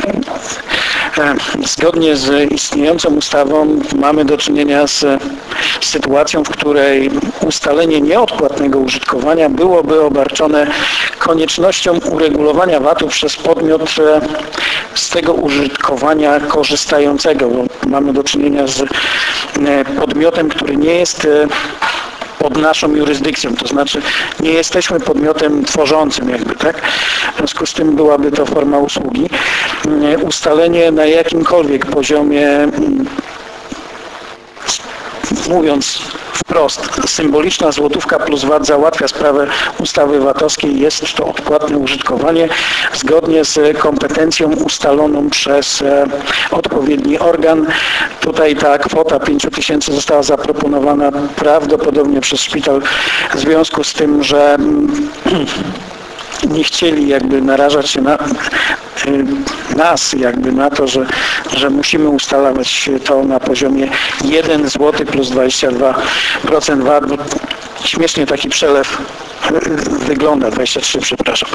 zgodnie z istniejącą ustawą mamy do czynienia z sytuacją, w której ustalenie nieodpłatnego użytkowania byłoby obarczone koniecznością uregulowania V A T-u przez podmiot z tego użytkowania korzystającego. Bo mamy do czynienia z podmiotem, który nie jest pod naszą jurysdykcją, to znaczy nie jesteśmy podmiotem tworzącym jakby, tak? W związku z tym byłaby to forma usługi. Ustalenie na jakimkolwiek poziomie mówiąc wprost, symboliczna złotówka plus V A T załatwia sprawę ustawy vatowskiej. Jest to odpłatne użytkowanie zgodnie z kompetencją ustaloną przez odpowiedni organ. Tutaj ta kwota pięć tysięcy została zaproponowana prawdopodobnie przez szpital w związku z tym, że nie chcieli jakby narażać się na nas jakby na to, że, że musimy ustalać to na poziomie jeden złoty plus dwadzieścia dwa procent V A T, bo śmiesznie taki przelew wygląda, dwadzieścia trzy, przepraszam.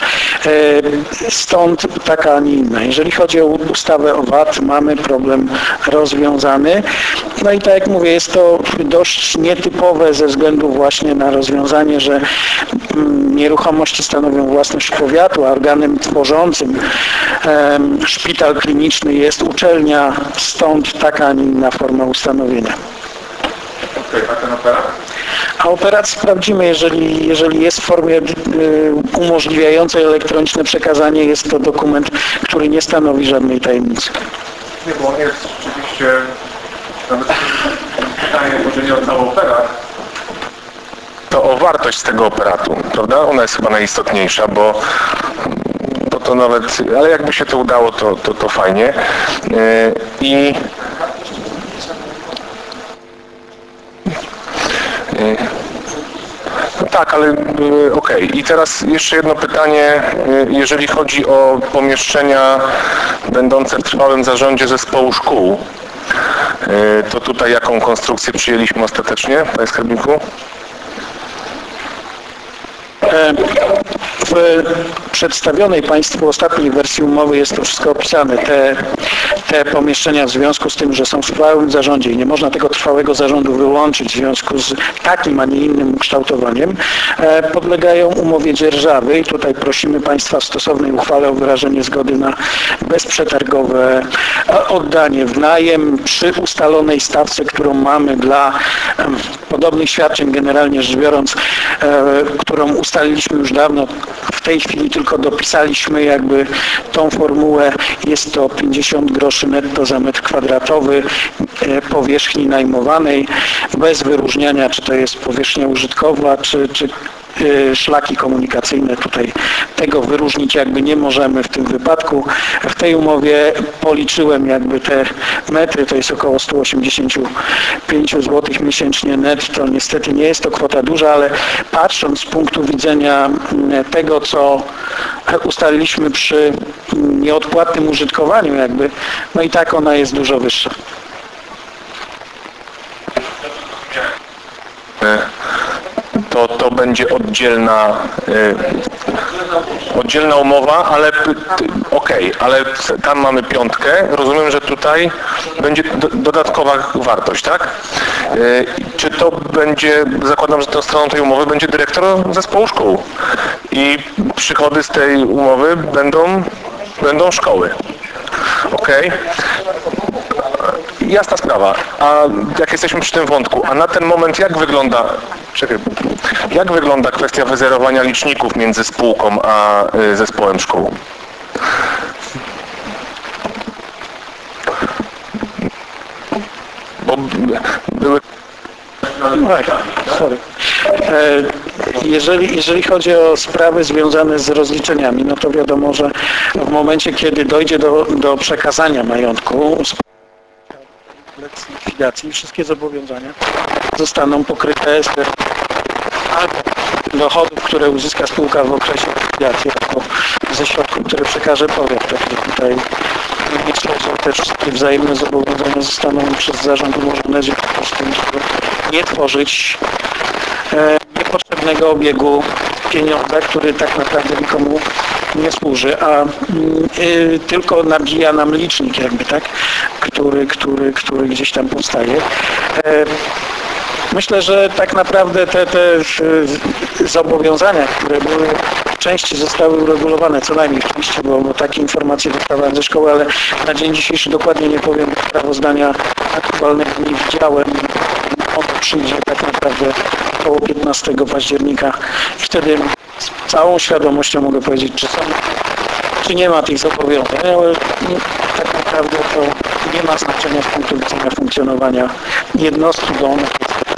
Stąd taka, a nie inna. Jeżeli chodzi o ustawę o V A T, mamy problem rozwiązany. No i tak jak mówię, jest to dość nietypowe ze względu właśnie na rozwiązanie, że nieruchomości stanowią własność powiatu, a organem tworzącym szpital kliniczny jest uczelnia, stąd taka, a nie inna forma ustanowienia. Okej, a ten operat? A operat sprawdzimy, jeżeli, jeżeli jest w formie y, umożliwiającej elektroniczne przekazanie, jest to dokument, który nie stanowi żadnej tajemnicy. Nie, bo on jest rzeczywiście, nawet pytanie może nie o cały operat, to o wartość tego operatu, prawda? Ona jest chyba najistotniejsza, bo to, to nawet, ale jakby się to udało, to, to, to fajnie. Yy, I No tak, ale okej. Okay. I teraz jeszcze jedno pytanie, jeżeli chodzi o pomieszczenia będące w trwałym zarządzie zespołu szkół, to tutaj jaką konstrukcję przyjęliśmy ostatecznie, panie skarbniku? W przedstawionej Państwu ostatniej wersji umowy jest to wszystko opisane. Te, te pomieszczenia w związku z tym, że są w trwałym zarządzie i nie można tego trwałego zarządu wyłączyć w związku z takim, a nie innym ukształtowaniem, podlegają umowie dzierżawy i tutaj prosimy Państwa w stosownej uchwale o wyrażenie zgody na bezprzetargowe oddanie w najem przy ustalonej stawce, którą mamy dla podobnych świadczeń, generalnie rzecz biorąc, którą ustaliliśmy już dawno. W tej chwili tylko dopisaliśmy jakby tą formułę. Jest to pięćdziesiąt groszy netto za metr kwadratowy powierzchni najmowanej, bez wyróżniania, czy to jest powierzchnia użytkowa, czy, czy szlaki komunikacyjne. Tutaj tego wyróżnić jakby nie możemy w tym wypadku. W tej umowie policzyłem jakby te metry, to jest około sto osiemdziesiąt pięć złotych miesięcznie netto. Niestety nie jest to kwota duża, ale patrząc z punktu widzenia tego, co ustaliliśmy przy nieodpłatnym użytkowaniu jakby, no i tak ona jest dużo wyższa. To, to będzie oddzielna y, oddzielna umowa, ale okej, okay, ale tam mamy piątkę. Rozumiem, że tutaj będzie do, dodatkowa wartość, tak? Y, czy to będzie, zakładam, że tą stroną tej umowy będzie dyrektor zespołu szkół i przychody z tej umowy będą, będą szkoły. Okej. Okay. Jasna sprawa. A jak jesteśmy przy tym wątku, a na ten moment jak wygląda, czekaj, jak wygląda kwestia wyzerowania liczników między spółką a y, zespołem szkół? Bo były... Sorry. Jeżeli, jeżeli chodzi o sprawy związane z rozliczeniami, no to wiadomo, że w momencie, kiedy dojdzie do, do przekazania majątku, likwidacji, wszystkie zobowiązania zostaną pokryte z albo dochodów, które uzyska spółka w okresie likwidacji, albo ze środków, które przekaże powiat. Także tutaj myślę, że te wszystkie wzajemne zobowiązania zostaną przez zarząd umożliwione w związku z tym, żeby nie tworzyć e, niepotrzebnego obiegu pieniądza, który tak naprawdę nikomu nie służy, a y, tylko nabija nam licznik jakby, tak, który, który, który gdzieś tam powstaje. E, myślę, że tak naprawdę te, te zobowiązania, które były w części zostały uregulowane, co najmniej oczywiście, bo, bo takie informacje dostawałem ze szkoły, ale na dzień dzisiejszy dokładnie nie powiem, sprawozdania aktualnego nie widziałem. Ono przyjdzie tak naprawdę około piętnastego października i wtedy z całą świadomością mogę powiedzieć, czy są, czy nie ma tych zobowiązań, ale tak naprawdę to nie ma znaczenia z punktu widzenia funkcjonowania jednostki, bo one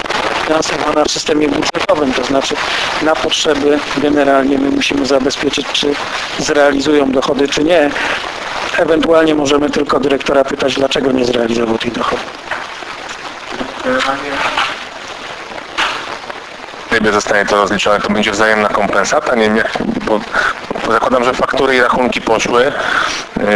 finansowana w systemie budżetowym, to znaczy na potrzeby generalnie my musimy zabezpieczyć, czy zrealizują dochody, czy nie. Ewentualnie możemy tylko dyrektora pytać, dlaczego nie zrealizował tych dochodów. Gdyby zostanie to rozliczone, to będzie wzajemna kompensata, nie wiem jak, bo, bo zakładam, że faktury i rachunki poszły. Yy,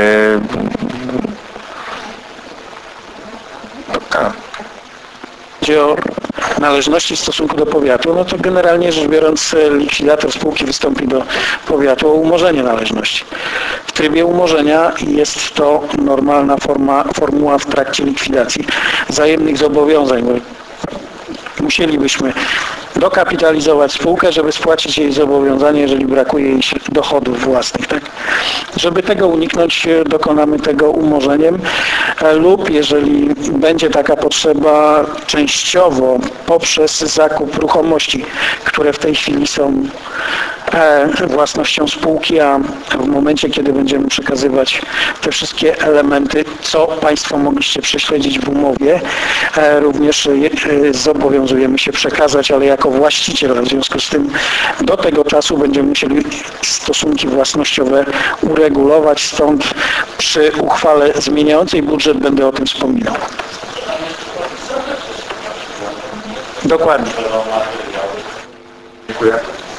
to ta. Chodzi o należności w stosunku do powiatu, no to generalnie rzecz biorąc likwidator spółki wystąpi do powiatu o umorzenie należności. W trybie umorzenia jest to normalna forma, formuła w trakcie likwidacji wzajemnych zobowiązań. Bo musielibyśmy dokapitalizować spółkę, żeby spłacić jej zobowiązanie, jeżeli brakuje jej dochodów własnych. Tak? Żeby tego uniknąć, dokonamy tego umorzeniem lub jeżeli będzie taka potrzeba częściowo poprzez zakup ruchomości, które w tej chwili są własnością spółki, a w momencie, kiedy będziemy przekazywać te wszystkie elementy, co Państwo mogliście prześledzić w umowie, również zobowiązujemy się przekazać, ale jako właściciel. W związku z tym do tego czasu będziemy musieli stosunki własnościowe uregulować, stąd przy uchwale zmieniającej budżet będę o tym wspominał. Dokładnie. Dziękuję.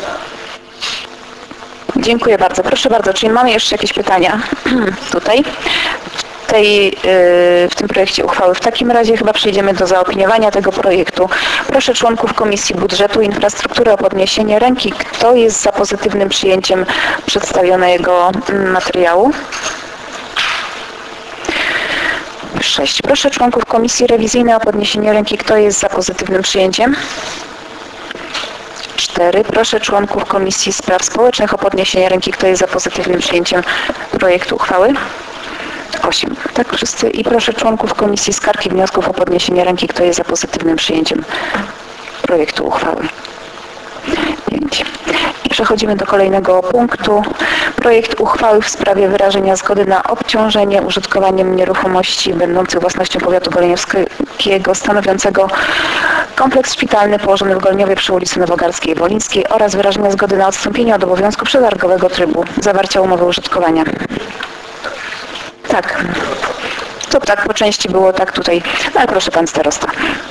Dziękuję bardzo. Proszę bardzo, czy mamy jeszcze jakieś pytania tutaj? W, tej, w tym projekcie uchwały. W takim razie chyba przejdziemy do zaopiniowania tego projektu. Proszę członków Komisji Budżetu i Infrastruktury o podniesienie ręki. Kto jest za pozytywnym przyjęciem przedstawionego materiału? Sześć. Proszę członków Komisji Rewizyjnej o podniesienie ręki. Kto jest za pozytywnym przyjęciem? Cztery. Proszę członków Komisji Spraw Społecznych o podniesienie ręki. Kto jest za pozytywnym przyjęciem projektu uchwały? Osiem. Tak, wszyscy. I proszę członków Komisji Skarg i Wniosków o podniesienie ręki. Kto jest za pozytywnym przyjęciem projektu uchwały? Pięć. I przechodzimy do kolejnego punktu. Projekt uchwały w sprawie wyrażenia zgody na obciążenie użytkowaniem nieruchomości będących własnością powiatu goleniowskiego stanowiącego kompleks szpitalny położony w Goleniowie przy ulicy Nowogarskiej i Wolińskiej oraz wyrażenia zgody na odstąpienie od obowiązku przetargowego trybu zawarcia umowy użytkowania. Tak. To tak po części było, tak tutaj. Ale proszę pan starosta.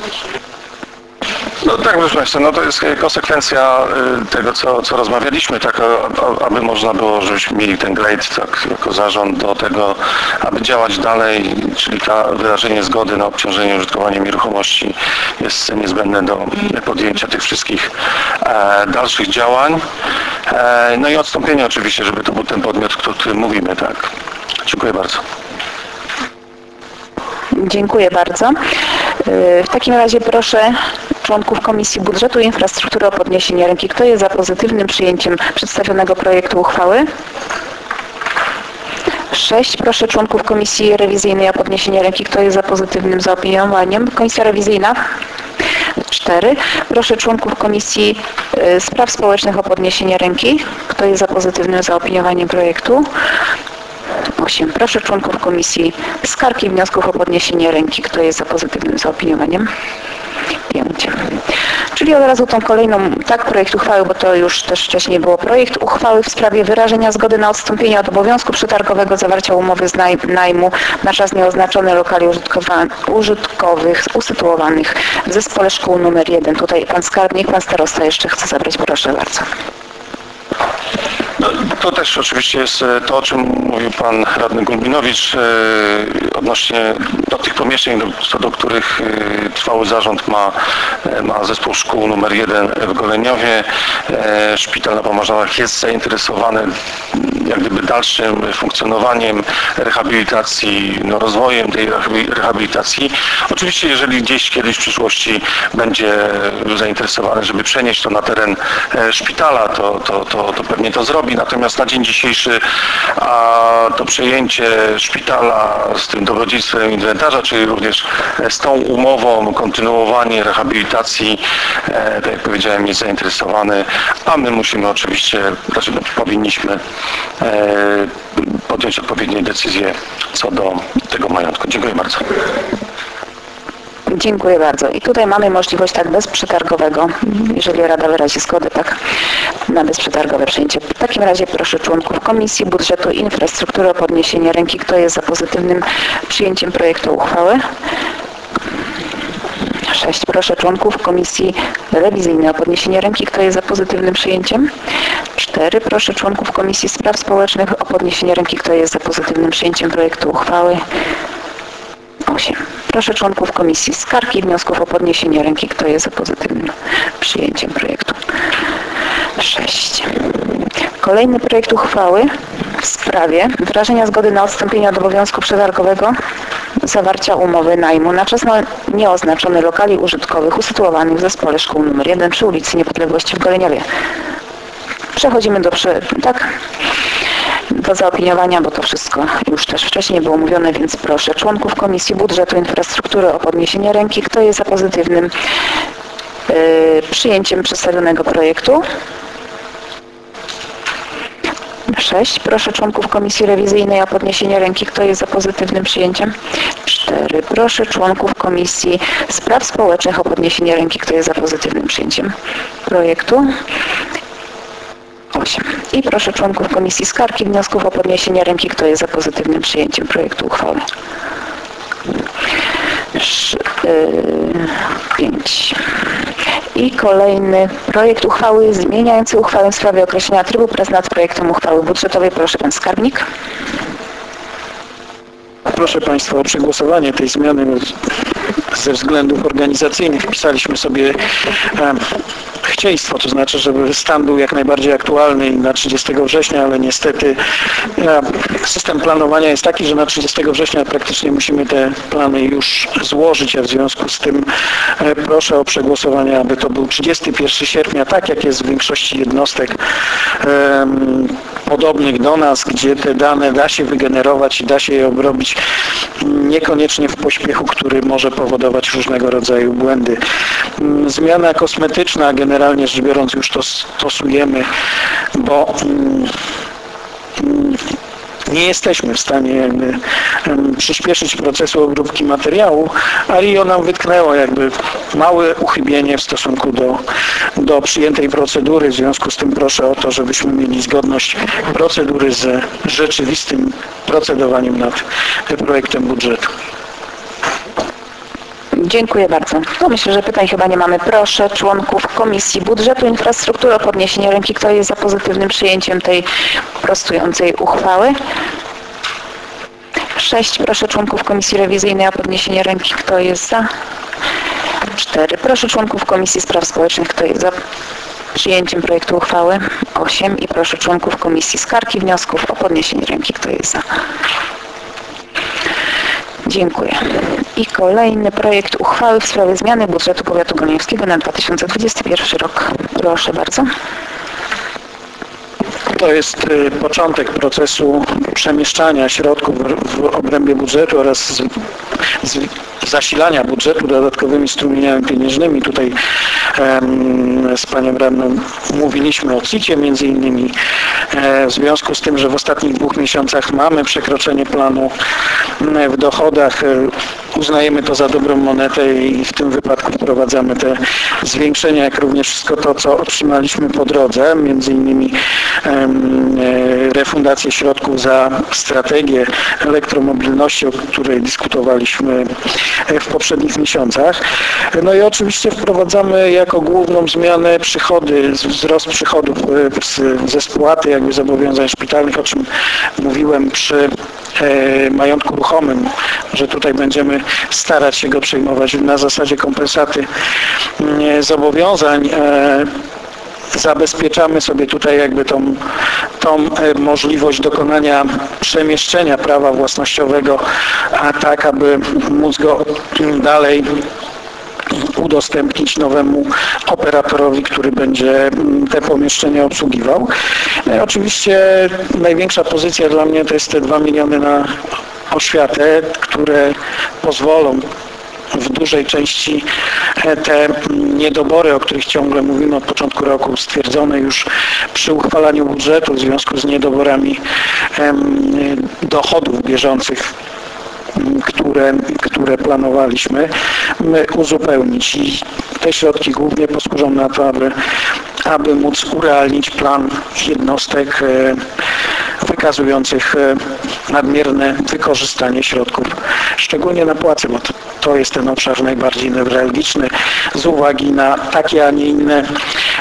No tak, proszę Państwa, no to jest konsekwencja tego, co, co rozmawialiśmy, tak, aby można było, żebyśmy mieli ten glade tak, jako zarząd do tego, aby działać dalej, czyli ta wyrażenie zgody na obciążenie użytkowaniem nieruchomości jest niezbędne do podjęcia tych wszystkich e, dalszych działań. E, no i odstąpienie oczywiście, żeby to był ten podmiot, o którym mówimy, tak. Dziękuję bardzo. Dziękuję bardzo. W takim razie proszę członków Komisji Budżetu i Infrastruktury o podniesienie ręki. Kto jest za pozytywnym przyjęciem przedstawionego projektu uchwały? Sześć. Proszę członków Komisji Rewizyjnej o podniesienie ręki. Kto jest za pozytywnym zaopiniowaniem? Komisja Rewizyjna? Cztery. Proszę członków Komisji Spraw Społecznych o podniesienie ręki. Kto jest za pozytywnym zaopiniowaniem projektu? Osiem. Proszę członków Komisji Skarg i Wniosków o podniesienie ręki. Kto jest za pozytywnym zaopiniowaniem? Pięć. Czyli od razu tą kolejną, tak, projekt uchwały, bo to już też wcześniej było projekt uchwały w sprawie wyrażenia zgody na odstąpienie od obowiązku przetargowego zawarcia umowy z najmu na czas nieoznaczony lokali użytkowych usytuowanych w zespole szkół numer jeden. Tutaj pan skarbnik, pan starosta jeszcze chce zabrać. Proszę bardzo. No, to też oczywiście jest to, o czym mówił pan radny Gulbinowicz odnośnie do tych pomieszczeń, do, co do których trwały zarząd ma, ma zespół szkół numer jeden w Goleniowie. Szpital na Pomarzanach jest zainteresowany jak gdyby dalszym funkcjonowaniem, rehabilitacji, no, rozwojem tej rehabilitacji. Oczywiście jeżeli gdzieś kiedyś w przyszłości będzie zainteresowany, żeby przenieść to na teren szpitala, to, to, to, to pewnie to zrobi. Natomiast na dzień dzisiejszy a to przejęcie szpitala z tym dowodzictwem inwentarza, czyli również z tą umową, kontynuowanie rehabilitacji, e, tak jak powiedziałem, jest zainteresowany, a my musimy oczywiście, znaczy no, powinniśmy e, podjąć odpowiednie decyzje co do tego majątku. Dziękuję bardzo. Dziękuję bardzo. I tutaj mamy możliwość tak bezprzetargowego, jeżeli Rada wyrazi zgodę, tak, na bezprzetargowe przyjęcie. W takim razie proszę członków Komisji Budżetu i Infrastruktury o podniesienie ręki. Kto jest za pozytywnym przyjęciem projektu uchwały? Sześć. Proszę członków Komisji Rewizyjnej o podniesienie ręki. Kto jest za pozytywnym przyjęciem? Cztery. Proszę członków Komisji Spraw Społecznych o podniesienie ręki. Kto jest za pozytywnym przyjęciem projektu uchwały? Osiem. Proszę członków Komisji Skarg i Wniosków o podniesienie ręki. Kto jest za pozytywnym przyjęciem projektu? Sześć. Kolejny projekt uchwały w sprawie wyrażenia zgody na odstąpienie od obowiązku przetargowego zawarcia umowy najmu na czas nieoznaczony lokali użytkowych usytuowanych w Zespole Szkół nr jeden przy ulicy Niepodległości w Goleniowie. Przechodzimy do, prze, tak, do zaopiniowania, bo to wszystko już też wcześniej było mówione, więc proszę członków Komisji Budżetu i Infrastruktury o podniesienie ręki. Kto jest za pozytywnym yy, przyjęciem przedstawionego projektu? Sześć. Proszę członków Komisji Rewizyjnej o podniesienie ręki. Kto jest za pozytywnym przyjęciem? Cztery. Proszę członków Komisji Spraw Społecznych o podniesienie ręki. Kto jest za pozytywnym przyjęciem projektu? Osiem. I proszę członków Komisji Skarg i Wniosków o podniesienie ręki. Kto jest za pozytywnym przyjęciem projektu uchwały? Pięć. I kolejny projekt uchwały zmieniający uchwałę w sprawie określenia trybu prac nad projektem uchwały budżetowej. Proszę pan skarbnik. Proszę Państwa o przegłosowanie tej zmiany ze względów organizacyjnych. Wpisaliśmy sobie e, chcieństwo, to znaczy, żeby stan był jak najbardziej aktualny na trzydziestego września, ale niestety e, system planowania jest taki, że na trzydziestego września praktycznie musimy te plany już złożyć, a w związku z tym e, proszę o przegłosowanie, aby to był trzydziestego pierwszego sierpnia, tak jak jest w większości jednostek e, podobnych do nas, gdzie te dane da się wygenerować i da się je obrobić niekoniecznie w pośpiechu, który może powodować różnego rodzaju błędy. Zmiana kosmetyczna, generalnie rzecz biorąc, już to stosujemy, bo nie jesteśmy w stanie jakby przyspieszyć procesu obróbki materiału, a R I O nam wytknęło jakby małe uchybienie w stosunku do, do przyjętej procedury. W związku z tym proszę o to, żebyśmy mieli zgodność procedury z rzeczywistym procedowaniem nad projektem budżetu. Dziękuję bardzo. No myślę, że pytań chyba nie mamy. Proszę członków Komisji Budżetu i Infrastruktury o podniesienie ręki. Kto jest za pozytywnym przyjęciem tej prostującej uchwały? Sześć. Proszę członków Komisji Rewizyjnej o podniesienie ręki. Kto jest za? Cztery. Proszę członków Komisji Spraw Społecznych. Kto jest za przyjęciem projektu uchwały? Osiem. I proszę członków Komisji Skarg i Wniosków o podniesienie ręki. Kto jest za? Dziękuję. I kolejny projekt uchwały w sprawie zmiany budżetu powiatu goleniowskiego na dwa tysiące dwudziesty pierwszy rok. Proszę bardzo. To jest początek procesu przemieszczania środków w obrębie budżetu oraz z, z, zasilania budżetu dodatkowymi strumieniami pieniężnymi. Tutaj um, z panią radną mówiliśmy o C I T-ie między innymi. E, w związku z tym, że w ostatnich dwóch miesiącach mamy przekroczenie planu w dochodach, e, uznajemy to za dobrą monetę i w tym wypadku wprowadzamy te zwiększenia, jak również wszystko to, co otrzymaliśmy po drodze, między innymi e, refundację środków za strategię elektromobilności, o której dyskutowaliśmy w poprzednich miesiącach. No i oczywiście wprowadzamy jako główną zmianę przychody, wzrost przychodów ze spłaty jakby zobowiązań szpitalnych, o czym mówiłem przy majątku ruchomym, że tutaj będziemy starać się go przejmować na zasadzie kompensaty zobowiązań. Zabezpieczamy sobie tutaj jakby tą, tą możliwość dokonania przemieszczenia prawa własnościowego, a tak, aby móc go dalej udostępnić nowemu operatorowi, który będzie te pomieszczenia obsługiwał. Oczywiście największa pozycja dla mnie to jest te dwa miliony na oświatę, które pozwolą w dużej części te niedobory, o których ciągle mówimy od początku roku, stwierdzone już przy uchwalaniu budżetu w związku z niedoborami dochodów bieżących, które, które planowaliśmy, uzupełnić i te środki głównie posłużą na to, aby, aby móc urealnić plan jednostek wykazujących nadmierne wykorzystanie środków, szczególnie na płace, bo to, to jest ten obszar najbardziej newralgiczny z uwagi na takie, a nie inne e,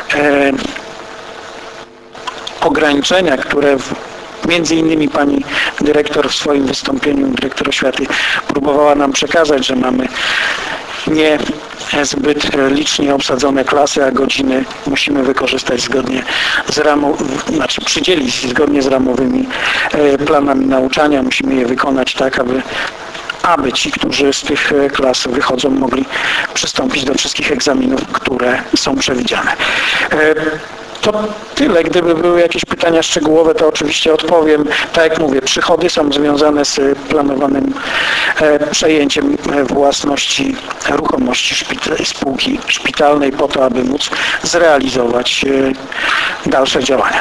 ograniczenia, które w, między innymi pani dyrektor w swoim wystąpieniu, dyrektor oświaty, próbowała nam przekazać, że mamy nie zbyt licznie obsadzone klasy, a godziny musimy wykorzystać zgodnie z ramą, znaczy przydzielić zgodnie z ramowymi planami nauczania. Musimy je wykonać tak, aby aby ci, którzy z tych klas wychodzą, mogli przystąpić do wszystkich egzaminów, które są przewidziane. To tyle. Gdyby były jakieś pytania szczegółowe, to oczywiście odpowiem. Tak jak mówię, przychody są związane z planowanym przejęciem własności ruchomości szpit- spółki szpitalnej po to, aby móc zrealizować dalsze działania.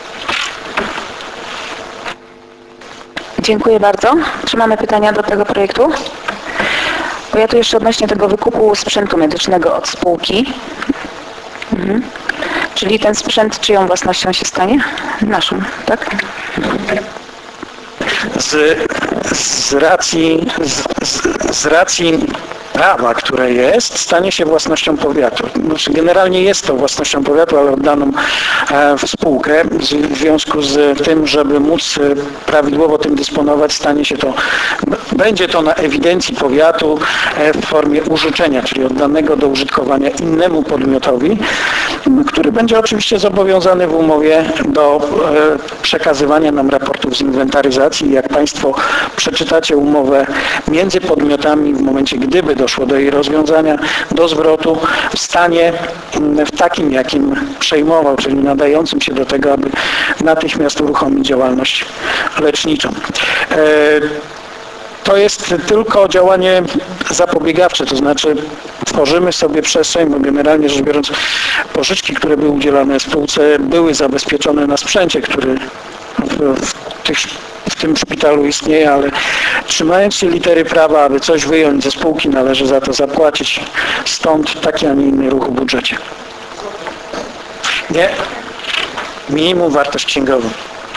Dziękuję bardzo. Czy mamy pytania do tego projektu? Bo ja tu jeszcze odnośnie tego wykupu sprzętu medycznego od spółki. Mhm. Czyli ten sprzęt czyją własnością się stanie? Naszą, tak? Z, z racji z, z, z racji prawa, które jest, stanie się własnością powiatu. Znaczy, generalnie jest to własnością powiatu, ale oddaną w spółkę. W związku z tym, żeby móc prawidłowo tym dysponować, stanie się to, będzie to na ewidencji powiatu w formie użyczenia, czyli oddanego do użytkowania innemu podmiotowi, który będzie oczywiście zobowiązany w umowie do przekazywania nam raportów z inwentaryzacji. Jak Państwo przeczytacie umowę między podmiotami w momencie, gdyby doszło do jej rozwiązania, do zwrotu w stanie w takim, jakim przejmował, czyli nadającym się do tego, aby natychmiast uruchomić działalność leczniczą. To jest tylko działanie zapobiegawcze, to znaczy tworzymy sobie przestrzeń, bo generalnie rzecz biorąc pożyczki, które były udzielane spółce, były zabezpieczone na sprzęcie, który w, w, tych, w tym szpitalu istnieje, ale trzymając się litery prawa, aby coś wyjąć ze spółki, należy za to zapłacić. Stąd taki, a nie inny ruch w budżecie. Nie. Minimum wartość księgową.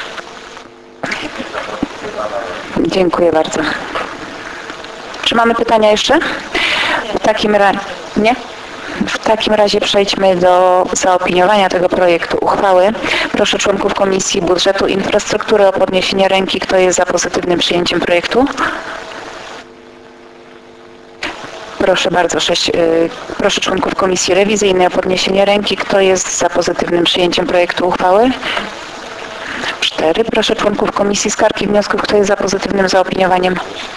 Dziękuję bardzo. Czy mamy pytania jeszcze? W takim razie nie? W takim razie przejdźmy do zaopiniowania tego projektu uchwały. Proszę członków Komisji Budżetu i Infrastruktury o podniesienie ręki. Kto jest za pozytywnym przyjęciem projektu? Proszę bardzo, sześć, yy, proszę członków Komisji Rewizyjnej o podniesienie ręki. Kto jest za pozytywnym przyjęciem projektu uchwały? Cztery. Proszę członków Komisji Skarg i Wniosków. Kto jest za pozytywnym zaopiniowaniem?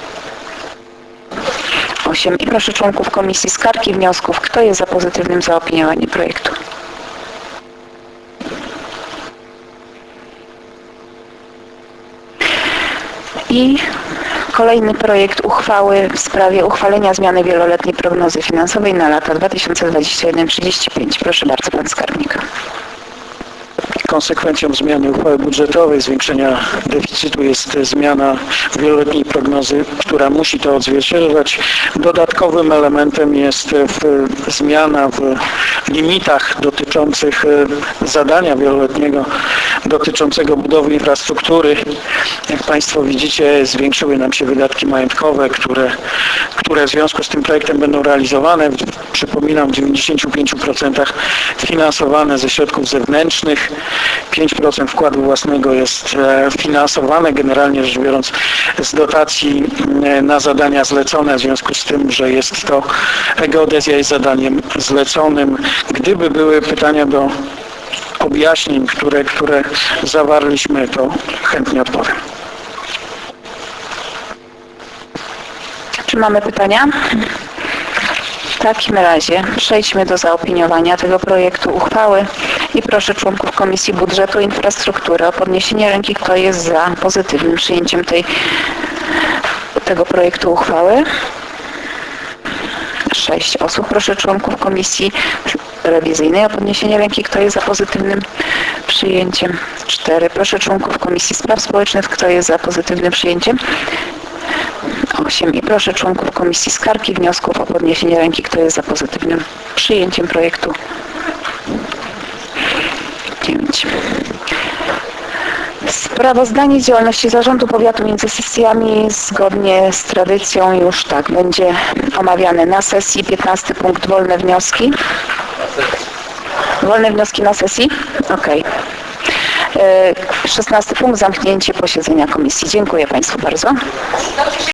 Osiem. I proszę członków Komisji Skarg i Wniosków. Kto jest za pozytywnym zaopiniowaniem projektu? I kolejny projekt uchwały w sprawie uchwalenia zmiany wieloletniej prognozy finansowej na lata dwa tysiące dwudziesty pierwszy do trzydziestego piątego. Proszę bardzo, pan skarbnik. Konsekwencją zmiany uchwały budżetowej, zwiększenia deficytu jest zmiana wieloletniej prognozy, która musi to odzwierciedlać. Dodatkowym elementem jest w, zmiana w limitach dotyczących zadania wieloletniego, dotyczącego budowy infrastruktury. Jak Państwo widzicie, zwiększyły nam się wydatki majątkowe, które, które w związku z tym projektem będą realizowane. Przypominam, w dziewięćdziesięciu pięciu procentach finansowane ze środków zewnętrznych. pięć procent wkładu własnego jest finansowane, generalnie rzecz biorąc, z dotacji na zadania zlecone, w związku z tym, że jest to geodezja jest zadaniem zleconym. Gdyby były pytania do objaśnień, które, które zawarliśmy, to chętnie odpowiem. Czy mamy pytania? W takim razie przejdźmy do zaopiniowania tego projektu uchwały i proszę członków Komisji Budżetu i Infrastruktury o podniesienie ręki, kto jest za pozytywnym przyjęciem tej, tego projektu uchwały. Sześć osób. Proszę członków Komisji Rewizyjnej o podniesienie ręki, kto jest za pozytywnym przyjęciem. Cztery. Proszę członków Komisji Spraw Społecznych, kto jest za pozytywnym przyjęciem. osiem. I proszę członków komisji skarg i wniosków o podniesienie ręki. Kto jest za pozytywnym przyjęciem projektu? dziewięć. Sprawozdanie z działalności Zarządu Powiatu między sesjami zgodnie z tradycją już tak będzie omawiane na sesji. piętnasty punkt wolne wnioski. Wolne wnioski na sesji? Okej. szesnasty punkt zamknięcie posiedzenia komisji. Dziękuję Państwu bardzo.